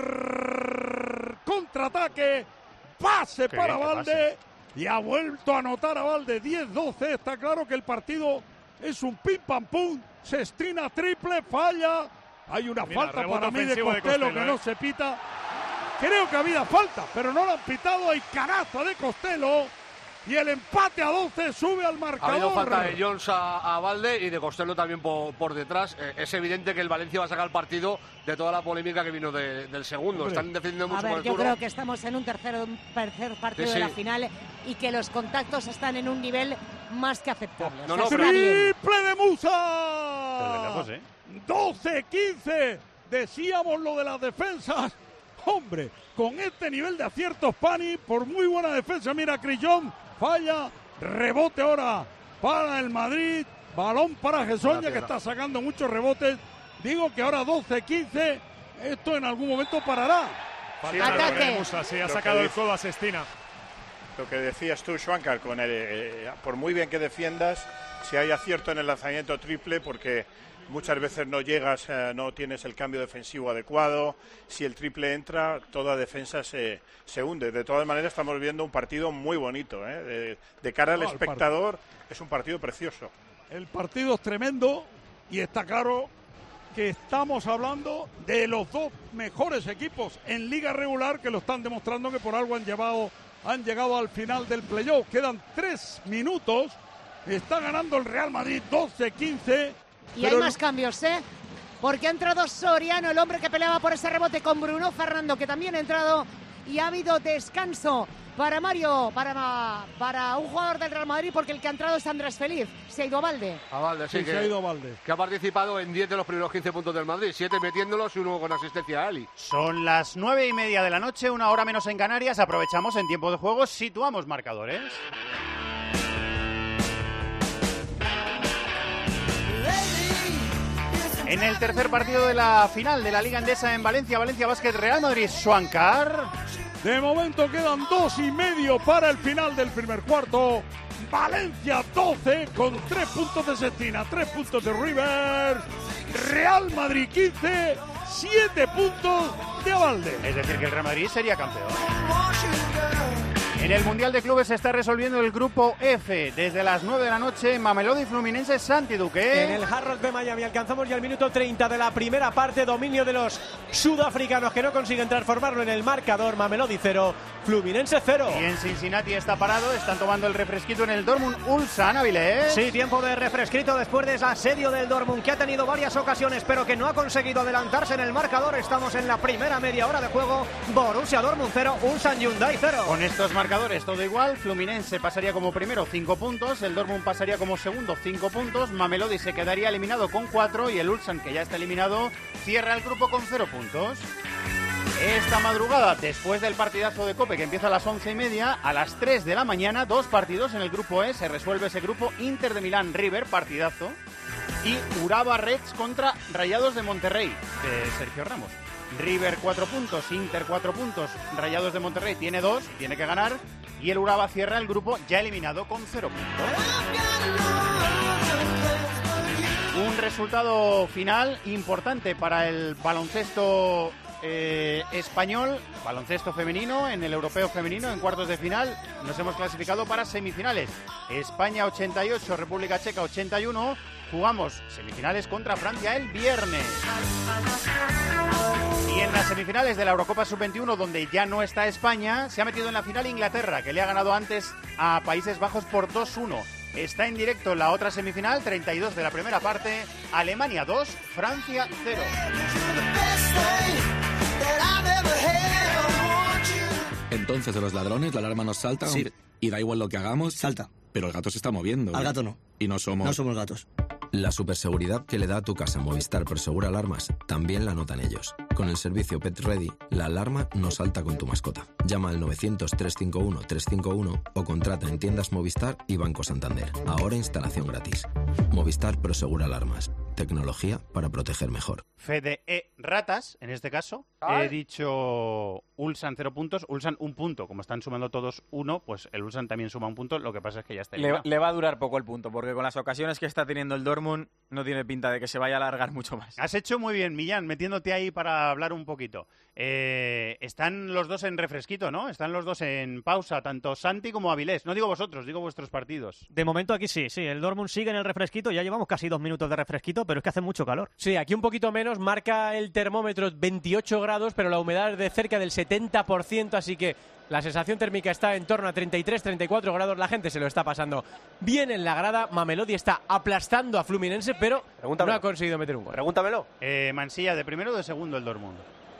contraataque, pase qué para Abalde y ha vuelto a anotar a Abalde, diez doce. Está claro que el partido es un pim pam pum. Sestina triple, falla. Hay una Mira, falta para mí de Costello, de Costello que ¿eh? no se pita. Creo que había falta, pero no la han pitado. Hay canasta de Costello y el empate a doce sube al marcador. Ha habido falta de Jones a, a Valde y de Costello también por, por detrás. Eh, es evidente que el Valencia va a sacar partido de toda la polémica que vino de, del segundo. Hombre. Están defendiendo mucho a ver, por el yo duro. creo que estamos en un tercer, un tercer partido sí, sí. de la final y que los contactos están en un nivel más que aceptable. No, o sea, no, ¡triple de Musa! Lejos, ¿eh? doce quince. Decíamos lo de las defensas. Hombre, con este nivel de aciertos, Pani, por muy buena defensa, mira, Crillón, falla, rebote ahora para el Madrid, balón para Gesonja, que está sacando muchos rebotes. Digo que ahora doce quince, esto en algún momento parará. Sí, ataque. Musa, sí, ha sacado el codo a Sestina. Lo que decías tú, Swankar, con el, eh, por muy bien que defiendas, si hay acierto en el lanzamiento triple, porque muchas veces no llegas, eh, no tienes el cambio defensivo adecuado. Si el triple entra, toda defensa se, se hunde. De todas maneras, estamos viendo un partido muy bonito. ¿eh? De, de cara al no, espectador, es un partido precioso. El partido es tremendo y está claro que estamos hablando de los dos mejores equipos en liga regular que lo están demostrando, que por algo han llevado, han llegado al final del playoff. Quedan tres minutos, está ganando el Real Madrid doce quince. Y hay más cambios, ¿eh? Porque ha entrado Soriano, el hombre que peleaba por ese rebote con Bruno Fernando, que también ha entrado, y ha habido descanso para Mario, para, para un jugador del Real Madrid, porque el que ha entrado es Andrés Feliz. Se ha ido a Valde. A Valde, sí, Sí, que, se ha ido a Valde. que ha participado en diez de los primeros quince puntos del Madrid, siete metiéndolos y uno con asistencia a Ali. Son las nueve y media de la noche, una hora menos en Canarias. Aprovechamos en tiempo de juego, situamos marcadores. En el tercer partido de la final de la Liga Endesa en Valencia, Valencia Basket Real Madrid Xuancar. De momento quedan dos y medio para el final del primer cuarto. Valencia doce con tres puntos de Sestina, tres puntos de River. Real Madrid quince, siete puntos de Avalde. Es decir, que el Real Madrid sería campeón. En el Mundial de Clubes se está resolviendo el grupo F. Desde las nueve de la noche, Mamelodi Fluminense Santi Duque. En el Hard Rock de Miami alcanzamos ya el minuto treinta de la primera parte. Dominio de los sudafricanos que no consiguen transformarlo en el marcador. Mamelodi cero, Fluminense cero. Y en Cincinnati está parado, están tomando el refresquito en el Dortmund Ulsan, Avilés. Sí, tiempo de refresquito después de ese asedio del Dortmund, que ha tenido varias ocasiones, pero que no ha conseguido adelantarse en el marcador. Estamos en la primera media hora de juego. Borussia Dortmund cero, Ulsan Hyundai cero. Con estos marcadores todo igual, Fluminense pasaría como primero cinco puntos, el Dortmund pasaría como segundo cinco puntos, Mamelodi se quedaría eliminado con cuatro y el Ulsan, que ya está eliminado, cierra el grupo con cero puntos. Esta madrugada, después del partidazo de Cope que empieza a las once y media, a las tres de la mañana, dos partidos en el grupo E, se resuelve ese grupo: Inter de Milán River, partidazo, y Urawa Reds contra Rayados de Monterrey, de Sergio Ramos. River cuatro puntos, Inter cuatro puntos, Rayados de Monterrey tiene dos, tiene que ganar, y el Urawa cierra el grupo ya eliminado con cero puntos. Un resultado final importante para el baloncesto eh, español, baloncesto femenino, en el europeo femenino, en cuartos de final. Nos hemos clasificado para semifinales. España ochenta y ocho, República Checa ochenta y uno. Jugamos semifinales contra Francia el viernes. Y en las semifinales de la Eurocopa sub veintiuno, donde ya no está España, se ha metido en la final Inglaterra, que le ha ganado antes a Países Bajos por dos uno. Está en directo la otra semifinal, treinta y dos de la primera parte, Alemania dos, Francia cero. Entonces, de los ladrones, la alarma nos salta. Sí. Y da igual lo que hagamos. Salta. Pero el gato se está moviendo. Al gato no. Y no somos... No somos gatos. La superseguridad que le da a tu casa Movistar Prosegur Alarmas también la notan ellos. Con el servicio Pet Ready, la alarma no salta con tu mascota. Llama al novecientos, trescientos cincuenta y uno, trescientos cincuenta y uno o contrata en tiendas Movistar y Banco Santander. Ahora instalación gratis. Movistar Prosegur Alarmas. Tecnología para proteger mejor. Fede E. Ratas, en este caso. Ay. He dicho Ulsan cero puntos, Ulsan un punto. Como están sumando todos uno, pues el Ulsan también suma un punto. Lo que pasa es que ya está Le, eliminado. le va a durar poco el punto, porque con las ocasiones que está teniendo el Dortmund no tiene pinta de que se vaya a alargar mucho más. Has hecho muy bien, Millán, metiéndote ahí para hablar un poquito. Eh, están los dos en refresquito, ¿no? Están los dos en pausa, tanto Santi como Avilés. No digo vosotros, digo vuestros partidos. De momento aquí sí, sí. El Dortmund sigue en el refresquito. Ya llevamos casi dos minutos de refresquito, pero es que hace mucho calor. Sí, aquí un poquito menos. Marca el termómetro veintiocho grados, pero la humedad es de cerca del setenta por ciento, así que la sensación térmica está en torno a treinta y tres, treinta y cuatro grados. La gente se lo está pasando bien en la grada. Mamelodi está aplastando a Fluminense, pero Pregúntamelo. no ha conseguido meter un gol. Pregúntamelo. Eh, Mansilla, ¿de primero o de segundo el Dortmund?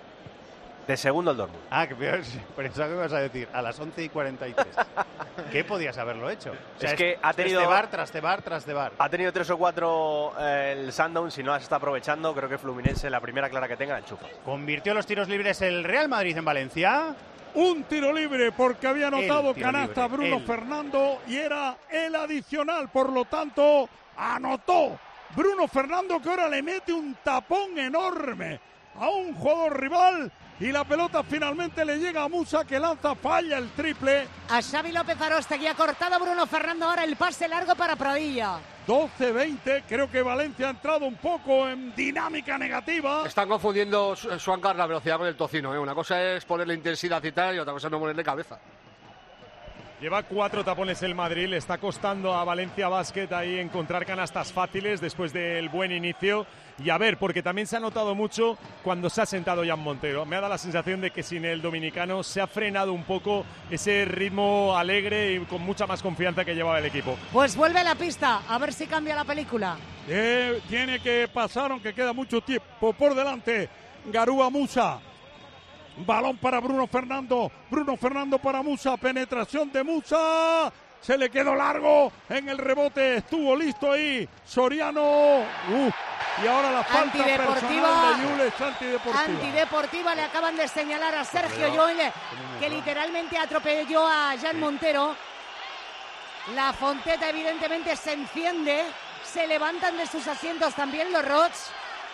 De segundo el Dortmund. Ah, que peor, pensaba que ibas a decir a las once y cuarenta y tres. ¿Qué podías haberlo hecho? O sea, es que ha tenido... Este bar tras de bar tras de bar. Ha tenido tres o cuatro eh, el Sundown, si no las está aprovechando. Creo que Fluminense, la primera clara que tenga, la enchufa. ¿Convirtió los tiros libres el Real Madrid en Valencia? Un tiro libre porque había anotado El tiro canasta libre, Bruno el. Fernando y era el adicional, por lo tanto anotó Bruno Fernando, que ahora le mete un tapón enorme a un jugador rival y la pelota finalmente le llega a Musa, que lanza, falla el triple. A Xavi López Arostegui ha cortado Bruno Fernando, ahora el pase largo para Pradilla. doce veinte, creo que Valencia ha entrado un poco en dinámica negativa. Están confundiendo Xuancar la velocidad con el tocino, ¿eh? Una cosa es ponerle intensidad y tal, y otra cosa es no ponerle cabeza. Lleva cuatro tapones el Madrid, le está costando a Valencia Basket ahí encontrar canastas fáciles después del buen inicio. Y a ver, porque también se ha notado mucho cuando se ha sentado Jan Montero. Me ha dado la sensación de que sin el dominicano se ha frenado un poco ese ritmo alegre y con mucha más confianza que llevaba el equipo. Pues vuelve a la pista, a ver si cambia la película. Eh, tiene que pasar, aunque queda mucho tiempo por delante. Garúa Musa. Balón para Bruno Fernando. Bruno Fernando para Musa. Penetración de Musa. Se le quedó largo en el rebote. Estuvo listo ahí Soriano. Uh, y ahora la falta personal de Jules. Antideportiva. Antideportiva. Le acaban de señalar a Sergio Llull, que literalmente atropelló a Jan Montero. La Fonteta evidentemente se enciende. Se levantan de sus asientos también los Rots.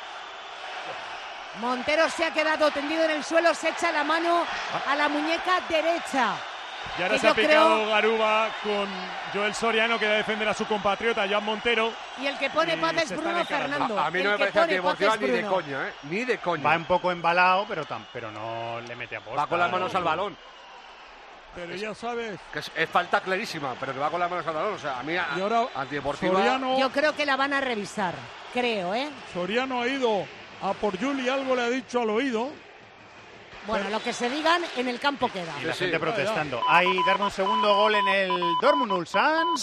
Montero se ha quedado tendido en el suelo, se echa la mano a la muñeca derecha. Y ahora se ha picado creo... Garuba con Joel Soriano, que va a defender a su compatriota Jan Montero. Y el que pone paz es Bruno Fernando. A, a mí no el me parece antideportiva ni de coña, ¿eh? Ni de coña. Va un poco embalado, pero, tan, pero no le mete a posta. Va con las manos al balón. Pero ya sabes que es, es falta clarísima, pero que va con las manos al balón. O sea, a mí y ahora, antideportiva. Soriano, yo creo que la van a revisar, creo, ¿eh? Soriano ha ido a por Juli, algo le ha dicho al oído. Bueno, lo que se digan en el campo queda. Y la gente sí, protestando. Hay darme un segundo gol en el Dortmund Ulsans.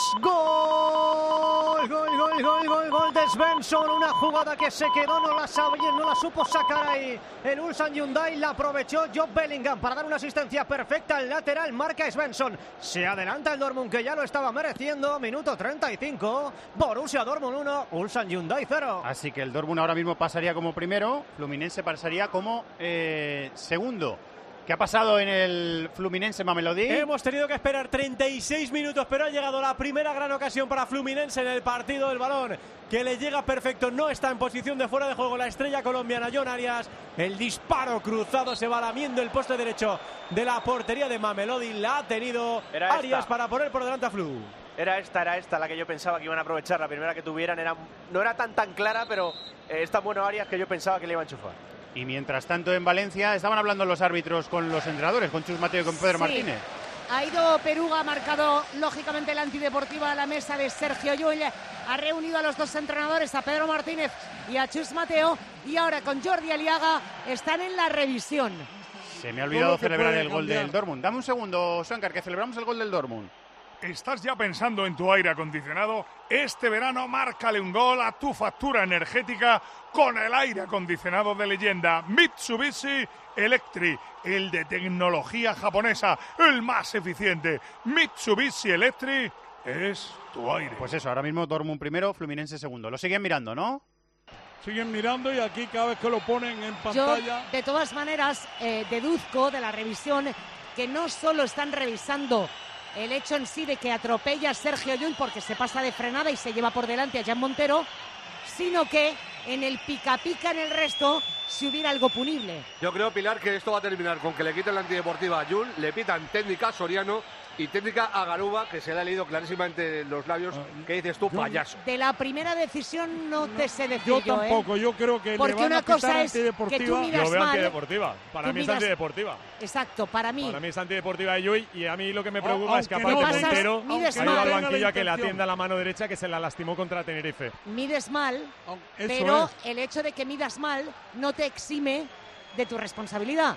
Gol, gol, gol, gol, gol, gol de Svensson. Una jugada que se quedó, no la sabía, no la supo sacar ahí. El Ulsan Hyundai la aprovechó Job Bellingham para dar una asistencia perfecta al lateral. Marca Svensson. Se adelanta el Dortmund, que ya lo estaba mereciendo. Minuto treinta y cinco. Borussia Dortmund uno, Ulsan Hyundai cero. Así que el Dortmund ahora mismo pasaría como primero. Fluminense pasaría como eh, segundo. ¿Qué ha pasado en el Fluminense Mamelodi? Hemos tenido que esperar treinta y seis minutos, pero ha llegado la primera gran ocasión para Fluminense en el partido. Del balón que le llega perfecto, no está en posición de fuera de juego la estrella colombiana John Arias. El disparo cruzado se va lamiendo el poste derecho de la portería de Mamelodi. La ha tenido Era Arias esta. para poner por delante a Flu. Era esta, era esta la que yo pensaba que iban a aprovechar. La primera que tuvieran era, no era tan tan clara, pero eh, es tan bueno Arias que yo pensaba que le iba a enchufar. Y mientras tanto en Valencia estaban hablando los árbitros con los entrenadores, con Chus Mateo y con Pedro sí. Martínez. Ha ido Peruga, ha marcado lógicamente la antideportiva a la mesa de Sergio Llull. Ha reunido a los dos entrenadores, a Pedro Martínez y a Chus Mateo. Y ahora con Jordi Aliaga están en la revisión. Se me ha olvidado celebrar el gol del Dortmund. Dame un segundo, Shankar, que celebramos el gol del Dortmund. ¿Estás ya pensando en tu aire acondicionado? Este verano márcale un gol a tu factura energética con el aire acondicionado de leyenda Mitsubishi Electric, el de tecnología japonesa, el más eficiente. Mitsubishi Electric es tu aire. Pues eso, ahora mismo Dortmund primero, Fluminense segundo. Lo siguen mirando, ¿no? Siguen mirando y aquí cada vez que lo ponen en pantalla... Yo, de todas maneras, eh, deduzco de la revisión que no solo están revisando el hecho en sí de que atropella a Sergio Llull porque se pasa de frenada y se lleva por delante a Jan Montero, sino que en el pica pica en el resto si hubiera algo punible. Yo creo, Pilar, que esto va a terminar con que le quiten la antideportiva a Llull, le pitan técnica a Soriano y técnica a Garuba, que se le ha leído clarísimamente en los labios, que dices tú, payaso. De la primera decisión no, no te sé decir yo. Yo tampoco, ¿eh? yo creo que porque le van una a quitar cosa es antideportiva. Que tú miras yo veo mal, antideportiva. Para mí miras... es antideportiva. Exacto, para mí. Para mí es antideportiva de Llull y a mí lo que me preocupa oh, es que aparte no Montero ha ido al banquillo a que le intención. atienda la mano derecha que se la lastimó contra Tenerife. Mides mal, oh, pero es. el hecho de que midas mal no te exime de tu responsabilidad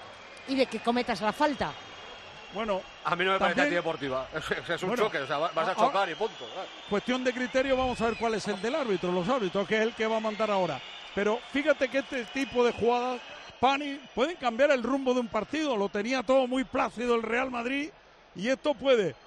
y de que cometas la falta. Bueno, a mí no me parece antideportiva. Es, es un bueno, choque, o sea, vas a chocar y punto. Cuestión de criterio, vamos a ver cuál es el del árbitro, los árbitros, que es el que va a mandar ahora. Pero fíjate que este tipo de jugadas, Pani, pueden cambiar el rumbo de un partido. Lo tenía todo muy plácido el Real Madrid y esto puede,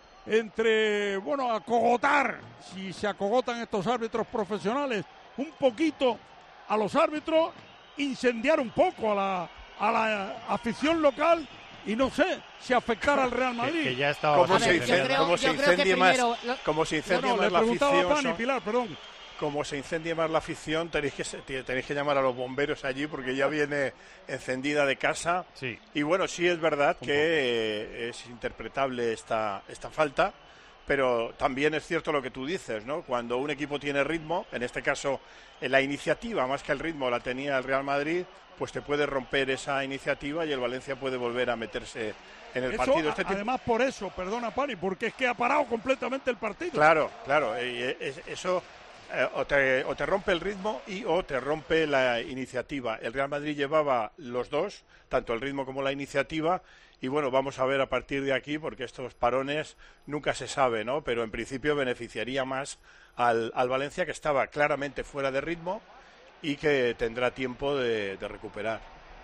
entre, bueno, acogotar, si se acogotan estos árbitros profesionales, un poquito a los árbitros, incendiar un poco a la, a la afición local. Y no sé si afectar al Real Madrid. Que, que ya estaba como se incendie, como se incendie más, lo... como se incendie no, no, más la afición. Pani, Pilar, perdón. Como se incendie más la afición, tenéis que tenéis que llamar a los bomberos allí porque ya viene encendida de casa. Sí. Y bueno, sí es verdad que eh, es interpretable esta esta falta, pero también es cierto lo que tú dices, ¿no? Cuando un equipo tiene ritmo, en este caso en la iniciativa más que el ritmo la tenía el Real Madrid, pues te puede romper esa iniciativa y el Valencia puede volver a meterse en el eso, partido. Este además por eso, perdona Pani, porque es que ha parado completamente el partido. Claro, claro, y eso eh, o, te, o te rompe el ritmo y o te rompe la iniciativa. El Real Madrid llevaba los dos, tanto el ritmo como la iniciativa, y bueno, vamos a ver a partir de aquí, porque estos parones nunca se sabe, ¿no? Pero en principio beneficiaría más al, al Valencia, que estaba claramente fuera de ritmo y que tendrá tiempo de, de recuperar.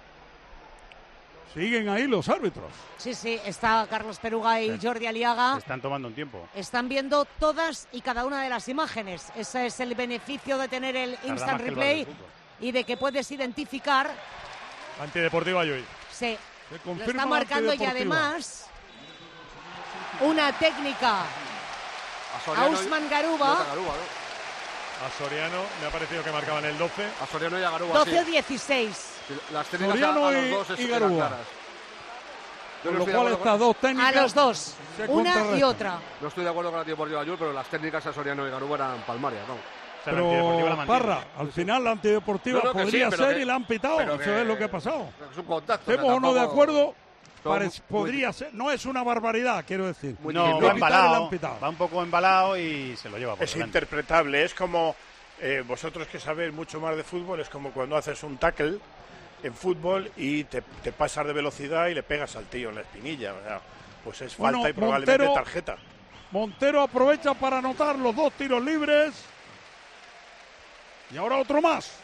Siguen ahí los árbitros. Sí, sí, está Carlos Peruga y Jordi Aliaga. Están tomando un tiempo. Están viendo todas y cada una de las imágenes. Ese es el beneficio de tener el instant replay y de que puedes identificar. Antideportiva Ayuí. Sí, lo está marcando y además una técnica a Usman Garuba. A Soriano me ha parecido que marcaban el doce. A Soriano y a Garuba, doce dieciséis. Las técnicas a, a los dos es, y Garuba. Con lo cual estas dos técnicas... A los dos, una y otra. No estoy de acuerdo con la antideportiva Ayul, pero las técnicas a Soriano y Garuba eran palmarias, ¿no? Pero, Parra, al final la antideportiva no, no, podría sí, ser que, y la han pitado. Eso que, es lo que ha pasado. Es un contacto. Estemos o no de acuerdo, parece, podría muy... ser. No es una barbaridad, quiero decir. Muy no, va embalado, va un poco embalado y se lo lleva por Es delante. Interpretable, es como... Eh, vosotros que sabéis mucho más de fútbol, es como cuando haces un tackle en fútbol y te, te pasas de velocidad y le pegas al tío en la espinilla. O sea, pues es bueno, falta y probablemente Montero, tarjeta. Montero aprovecha para anotar los dos tiros libres. Y ahora otro más.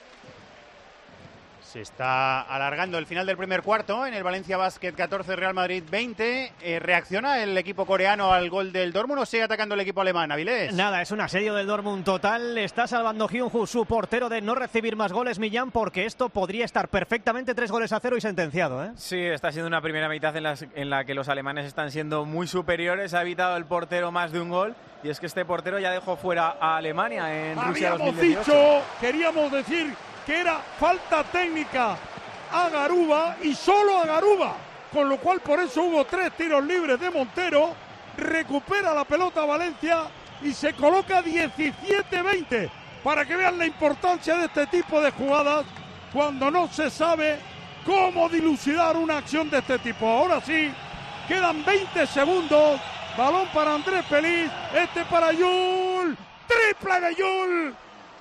Se está alargando el final del primer cuarto en el Valencia Basket catorce, Real Madrid veinte. Eh, ¿Reacciona el equipo coreano al gol del Dortmund o sigue atacando el equipo alemán, Avilés? Nada, es un asedio del Dortmund total. Está salvando Hyunju, su portero, de no recibir más goles, Millán, porque esto podría estar perfectamente tres goles a cero y sentenciado, ¿eh? Sí, está siendo una primera mitad en, las, en la que los alemanes están siendo muy superiores. Ha evitado el portero más de un gol. Y es que este portero ya dejó fuera a Alemania en Rusia dos mil dieciocho. Dicho, queríamos decir que era falta técnica a Garuba y solo a Garuba, con lo cual por eso hubo tres tiros libres de Montero. Recupera la pelota Valencia y se coloca diecisiete veinte, para que vean la importancia de este tipo de jugadas cuando no se sabe cómo dilucidar una acción de este tipo. Ahora sí, quedan veinte segundos, balón para Andrés Feliz, este para Yul, triple de Yul.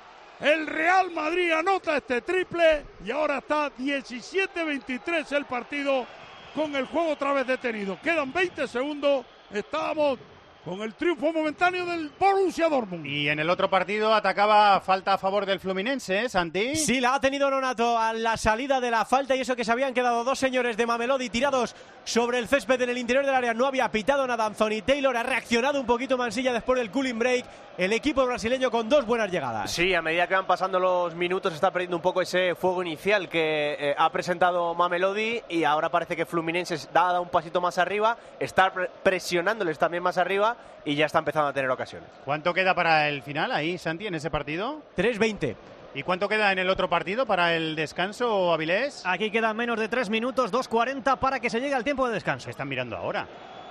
El Real Madrid anota este triple y ahora está diecisiete veintitrés el partido, con el juego otra vez detenido. Quedan veinte segundos, estábamos con el triunfo momentáneo del Borussia Dortmund. Y en el otro partido atacaba falta a favor del Fluminense, ¿eh, Santi? Sí, la ha tenido Nonato a la salida de la falta, y eso que se habían quedado dos señores de Mamelodi tirados sobre el césped en el interior del área. No había pitado nada Anthony Taylor, ha reaccionado un poquito Mansilla después del cooling break. El equipo brasileño con dos buenas llegadas. Sí, a medida que van pasando los minutos está perdiendo un poco ese fuego inicial que eh, ha presentado Mamelodi, y ahora parece que Fluminense da un pasito más arriba, está presionándoles también más arriba y ya está empezando a tener ocasiones. ¿Cuánto queda para el final ahí, Santi, en ese partido? tres veinte. ¿Y cuánto queda en el otro partido para el descanso, Avilés? Aquí quedan menos de tres minutos, dos cuarenta para que se llegue al tiempo de descanso. ¿Qué están mirando ahora?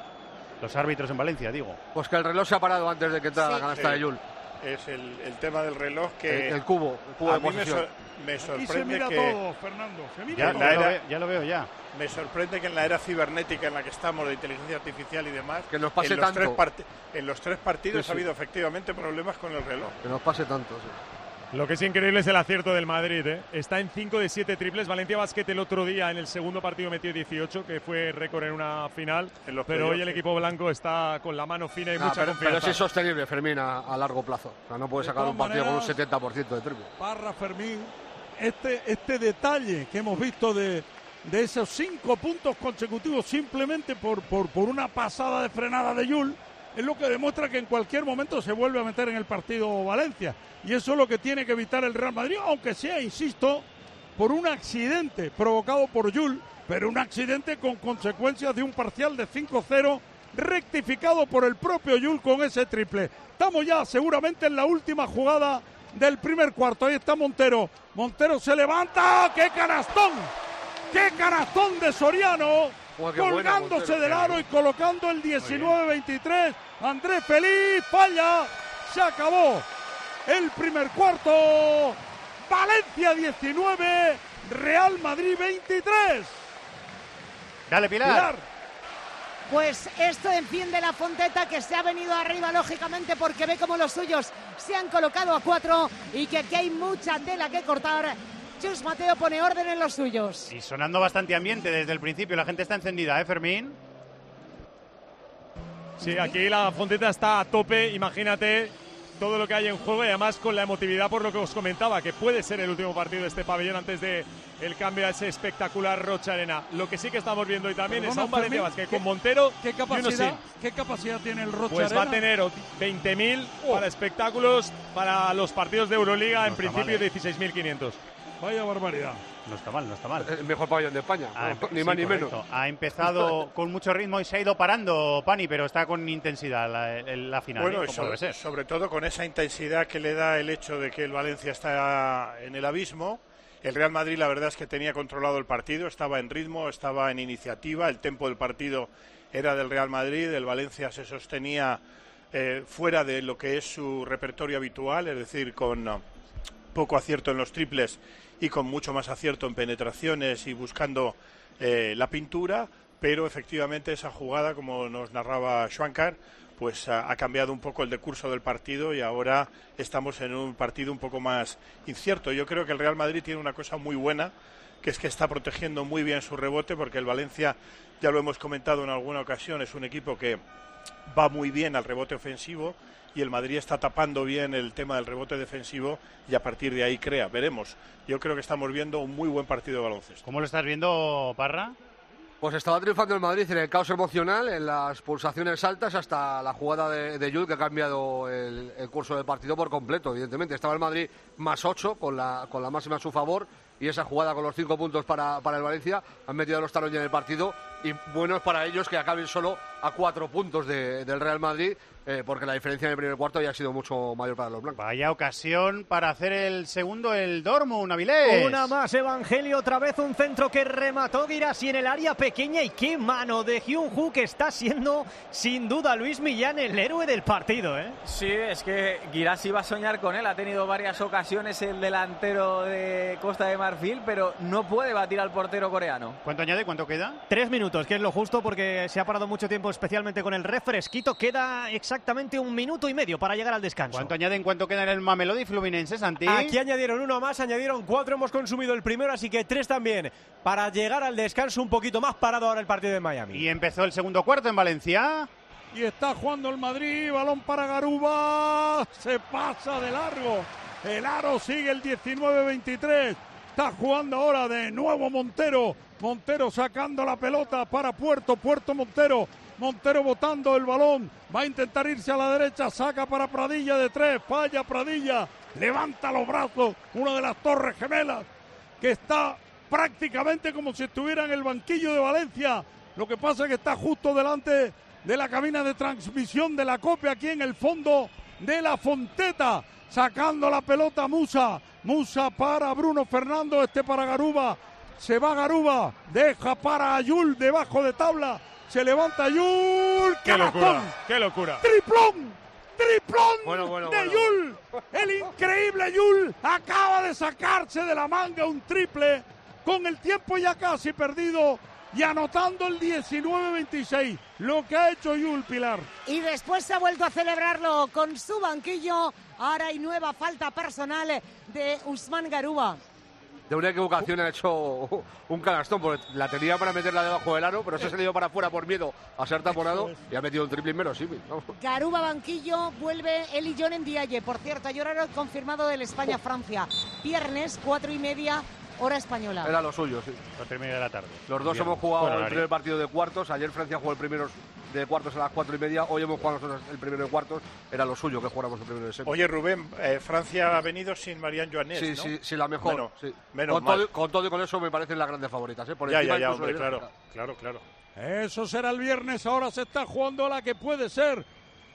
Los árbitros en Valencia, digo. Pues que el reloj se ha parado antes de que entrara sí. la canasta sí. de Yul. Es el, el tema del reloj que... El, el cubo, el cubo a de mí posición. Me, so, me sorprende Aquí se mira que... todo, Fernando. Se mira ya, todo. Ya, lo ve, ya lo veo ya. Me sorprende que en la era cibernética en la que estamos, de inteligencia artificial y demás, que nos pase en, los tanto. Tres en los tres partidos sí, sí. ha habido efectivamente problemas con el reloj. Que nos pase tanto, sí. Lo que es increíble es el acierto del Madrid, ¿eh? Está en cinco de siete triples. Valencia Basket el otro día en el segundo partido metió dieciocho, que fue récord en una final. En pero hoy el equipo blanco está con la mano fina y nah, mucha pero, confianza. Pero es insostenible, Fermín, a, a largo plazo. O sea, no puede sacar un partido maneras, con un setenta por ciento de triple. Parra, Fermín, este, este detalle que hemos visto de, de esos cinco puntos consecutivos simplemente por, por, por una pasada de frenada de Yul, es lo que demuestra que en cualquier momento se vuelve a meter en el partido Valencia. Y eso es lo que tiene que evitar el Real Madrid, aunque sea, insisto, por un accidente provocado por Yul, pero un accidente con consecuencias de un parcial de cinco cero, rectificado por el propio Yul con ese triple. Estamos ya seguramente en la última jugada del primer cuarto. Ahí está Montero. Montero se levanta. ¡Qué canastón! ¡Qué canastón de Soriano! colgándose del aro y colocando el diecinueve veintitrés. Andrés Feliz falla, se acabó el primer cuarto. Valencia diecinueve, Real Madrid veintitrés. Dale, Pilar. Pilar. Pues esto enciende la Fonteta, que se ha venido arriba lógicamente porque ve como los suyos se han colocado a cuatro y que aquí hay mucha tela que cortar. Chus Mateo pone orden en los suyos. Y sonando bastante ambiente desde el principio, la gente está encendida, ¿eh, Fermín? Sí, aquí la Fonteta está a tope, imagínate todo lo que hay en juego y además con la emotividad por lo que os comentaba, que puede ser el último partido de este pabellón antes de el cambio a ese espectacular Rocha Arena. Lo que sí que estamos viendo hoy también Perdona, es a un Valencia Basket con Montero. ¿Qué capacidad, ¿Qué capacidad tiene el Rocha pues Arena? Pues va a tener veinte mil oh. para espectáculos, para los partidos de Euroliga, no en principio mal, ¿eh? dieciséis mil quinientos. Vaya barbaridad. No está mal, no está mal. El mejor pabellón de España, ah, no, ni sí, más ni correcto. menos. Ha empezado con mucho ritmo y se ha ido parando, Pani, pero está con intensidad la, la final. Bueno, ¿eh? sobre, debe ser. sobre todo con esa intensidad que le da el hecho de que el Valencia está en el abismo. El Real Madrid, la verdad es que tenía controlado el partido, estaba en ritmo, estaba en iniciativa, el tempo del partido era del Real Madrid, el Valencia se sostenía eh, fuera de lo que es su repertorio habitual, es decir, con uh, poco acierto en los triples y con mucho más acierto en penetraciones y buscando eh, la pintura, pero efectivamente esa jugada, como nos narraba Schwankar, pues ha, ha cambiado un poco el decurso del partido y ahora estamos en un partido un poco más incierto. Yo creo que el Real Madrid tiene una cosa muy buena, que es que está protegiendo muy bien su rebote, porque el Valencia, ya lo hemos comentado en alguna ocasión, es un equipo que va muy bien al rebote ofensivo, y el Madrid está tapando bien el tema del rebote defensivo y a partir de ahí crea. Veremos. Yo creo que estamos viendo un muy buen partido de baloncesto. ¿Cómo lo estás viendo, Parra? Pues estaba triunfando el Madrid en el caos emocional, en las pulsaciones altas, hasta la jugada de, de Jules, que ha cambiado el, el curso del partido por completo. Evidentemente estaba el Madrid más ocho, con la, con la máxima a su favor, y esa jugada con los cinco puntos para, para el Valencia han metido a los talones en el partido, y bueno es para ellos que acaben solo a cuatro puntos de, del Real Madrid, eh, porque la diferencia en el primer cuarto ya ha sido mucho mayor para los blancos. Vaya ocasión para hacer el segundo el Dortmund, Avilés. Una más, Evangelio, otra vez un centro que remató Guirassi en el área pequeña, y qué mano de Hyun-Woo, que está siendo sin duda Luis Millán el héroe del partido, ¿eh? Sí, es que Guirassi va a soñar con él, ha tenido varias ocasiones el delantero de Costa de Marfil, pero no puede batir al portero coreano. ¿Cuánto añade? ¿Cuánto queda? Tres minutos, que es lo justo porque se ha parado mucho tiempo, especialmente con el refresquito. Queda exactamente un minuto y medio para llegar al descanso. ¿Cuánto añaden? ¿Cuánto queda en el Mamelodi Fluminense, Santi? Aquí añadieron uno más, añadieron cuatro, hemos consumido el primero, así que tres también, para llegar al descanso un poquito más parado ahora el partido de Miami. Y empezó el segundo cuarto en Valencia. Y está jugando el Madrid, balón para Garuba, se pasa de largo. El aro sigue el diecinueve veintitrés. Está jugando ahora de nuevo Montero. Montero sacando la pelota para Puerto. Puerto Montero. Montero botando el balón. Va a intentar irse a la derecha. Saca para Pradilla de tres. Falla Pradilla. Levanta los brazos. Una de las torres gemelas que está prácticamente como si estuviera en el banquillo de Valencia. Lo que pasa es que está justo delante de la cabina de transmisión de la COPE, aquí en el fondo de la Fonteta. Sacando la pelota Musa. Musa para Bruno Fernando, este para Garuba. Se va Garuba, deja para Ayul debajo de tabla. Se levanta Ayul. ¡Qué locura! ¡Qué locura! ¡Triplón! ¡Triplón bueno, bueno, de bueno. Ayul! El increíble Ayul acaba de sacarse de la manga un triple con el tiempo ya casi perdido y anotando el diecinueve veintiséis. Lo que ha hecho Ayul, Pilar. Y después se ha vuelto a celebrarlo con su banquillo. Ahora hay nueva falta personal de Usman Garuba. De una equivocación ha hecho un canastón, porque la tenía para meterla debajo del aro, pero se ha salido para afuera por miedo a ser taponado y ha metido un triple inverosímil. Garuba banquillo, vuelve Eli John en Dialle. Por cierto, hay horario confirmado del España-Francia. Viernes, cuatro y media, hora española. Era lo suyo, sí. Cuatro y media de la tarde. Los dos Bien. hemos jugado Bueno, el primer partido de cuartos. Ayer Francia jugó el primero de cuartos a las cuatro y media. Hoy hemos jugado nosotros el primero de cuartos. Era lo suyo que jugáramos el primero de semis. Oye, Rubén, eh, Francia ha venido sin Marianne Joannès, Sí, ¿no? sí, sí, la mejor. Bueno, sí. menos con, mal. todo, con todo y con eso me parecen las grandes favoritas, ¿eh? Por ya, encima ya, ya, incluso hombre, de claro, Bélgica. claro, claro. Eso será el viernes. Ahora se está jugando a la que puede ser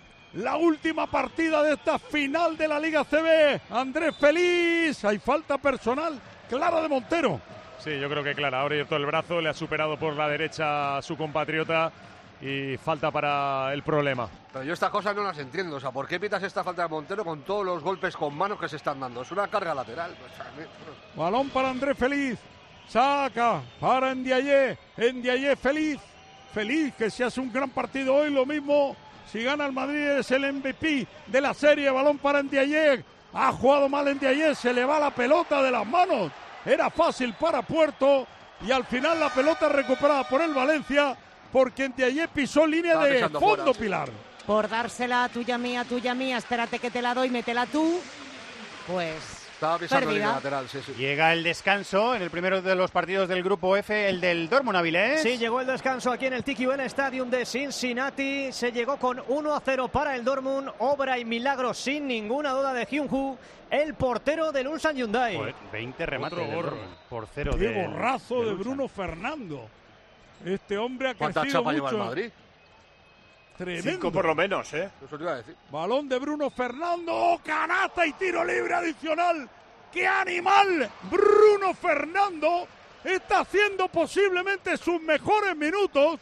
la última partida de esta final de la Liga C B. Andrés Feliz. Hay falta personal clara de Montero. Sí, yo creo que claro, ha abierto el brazo, le ha superado por la derecha a su compatriota y falta para el problema. Pero yo estas cosas no las entiendo. O sea, ¿por qué pitas esta falta de Montero con todos los golpes con manos que se están dando? Es una carga lateral. Balón para Andrés Feliz. Saca para Ndiaye. Ndiaye Feliz. Feliz que se hace un gran partido hoy. Lo mismo si gana el Madrid, es el M V P de la serie. Balón para Ndiaye. Ha jugado mal Ndiaye. Se le va la pelota de las manos. Era fácil para Puerto. Y al final la pelota recuperada por el Valencia. Porque Ndiaye pisó línea Estaba de pisando fondo, fuera, Pilar. Por dársela, tuya mía, tuya mía, espérate que te la doy, métela tú. Pues Estaba pisando pérdida. línea lateral, sí, sí. Llega el descanso en el primero de los partidos del grupo F, el del Dortmund, Avilés. Sí, llegó el descanso aquí en el T Q N Stadium de Cincinnati. Se llegó con uno a cero para el Dortmund. Obra y milagro sin ninguna duda de Hyun-Woo, el portero del Ulsan Hyundai. Joder, veinte remates Otro del gorro. Dortmund por cero. Qué del- borrazo del de Ulsan. Bruno Fernando. Este hombre ha ¿Cuánta crecido chapa mucho. lleva el Madrid? Tremendo. Cinco por lo menos, ¿eh? Eso te iba a decir. Balón de Bruno Fernando, canasta y tiro libre adicional. ¡Qué animal! Bruno Fernando está haciendo posiblemente sus mejores minutos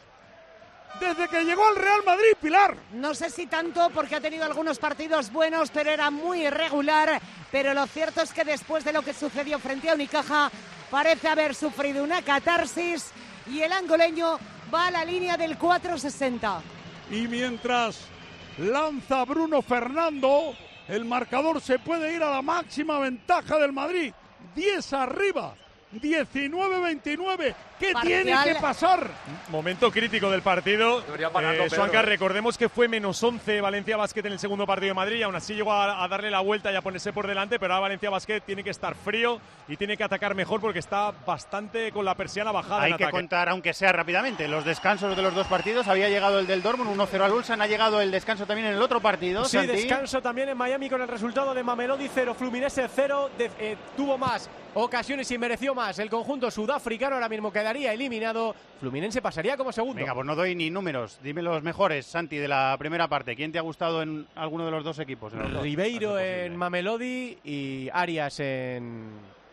desde que llegó al Real Madrid, Pilar. No sé si tanto porque ha tenido algunos partidos buenos, pero era muy irregular. Pero lo cierto es que después de lo que sucedió frente a Unicaja, parece haber sufrido una catarsis y el angoleño va a la línea del cuatro sesenta. Y mientras lanza Bruno Fernando, el marcador se puede ir a la máxima ventaja del Madrid. diez arriba, diecinueve veintinueve. ¿Qué Parcial. tiene que pasar? Momento crítico del partido. Debería pararlo, Eh, Pedro, Suancar, ¿eh? recordemos que fue menos once Valencia Basket en el segundo partido de Madrid y aún así llegó a, a darle la vuelta y a ponerse por delante, pero ahora Valencia Basket tiene que estar frío y tiene que atacar mejor porque está bastante con la persiana bajada. Hay en que ataque. contar, aunque sea rápidamente, los descansos de los dos partidos. Había llegado el del Dortmund, uno cero al Ulsan. Ha llegado el descanso también en el otro partido. Sí, Santi. descanso también en Miami con el resultado de Mamelodi cero, Fluminense cero. De, eh, tuvo más ocasiones y mereció más el conjunto sudafricano. Ahora mismo quedaría eliminado. Fluminense pasaría como segundo. Venga, pues no doy ni números. Dime los mejores, Santi, de la primera parte. ¿Quién te ha gustado en alguno de los dos equipos? En los dos? Ribeiro en Mamelodi y Arias en,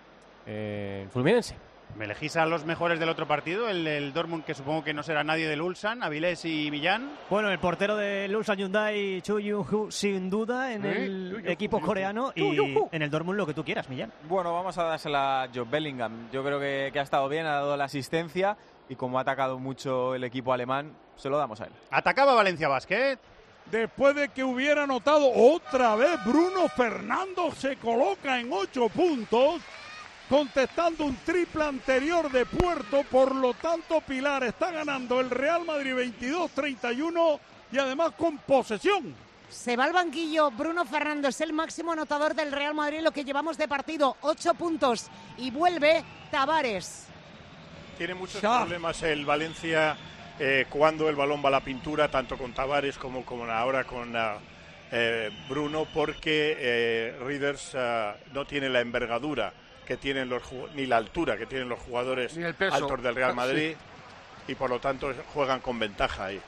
en Fluminense. ¿Me elegís a los mejores del otro partido? El, el Dortmund, que supongo que no será nadie del Ulsan, Avilés y Millán. Bueno, el portero del Ulsan Hyundai, Chu Yun-Hu, sin duda, en ¿Sí? el Chu Yun-Hu, equipo Chu coreano. Yun-Hu. Y Chu Yun-Hu. en el Dortmund lo que tú quieras, Millán. Bueno, vamos a dársela a Joe Bellingham. Yo creo que, que ha estado bien, ha dado la asistencia y como ha atacado mucho el equipo alemán, se lo damos a él. Atacaba Valencia Basket. Después de que hubiera anotado otra vez, Bruno Fernando se coloca en ocho puntos, contestando un triple anterior de Puerto. Por lo tanto, Pilar, está ganando el Real Madrid veintidós treinta y uno y además con posesión. Se va al banquillo Bruno Fernando, es el máximo anotador del Real Madrid, lo que llevamos de partido, ocho puntos. Y vuelve Tavares. Tiene muchos Ya. problemas el Valencia eh, cuando el balón va a la pintura, tanto con Tavares como, como ahora con uh, eh, Bruno, porque eh, Rivers uh, no tiene la envergadura que tienen los ju- ni la altura que tienen los jugadores Ni el peso. altos del Real Sí. Madrid y por lo tanto juegan con ventaja ahí.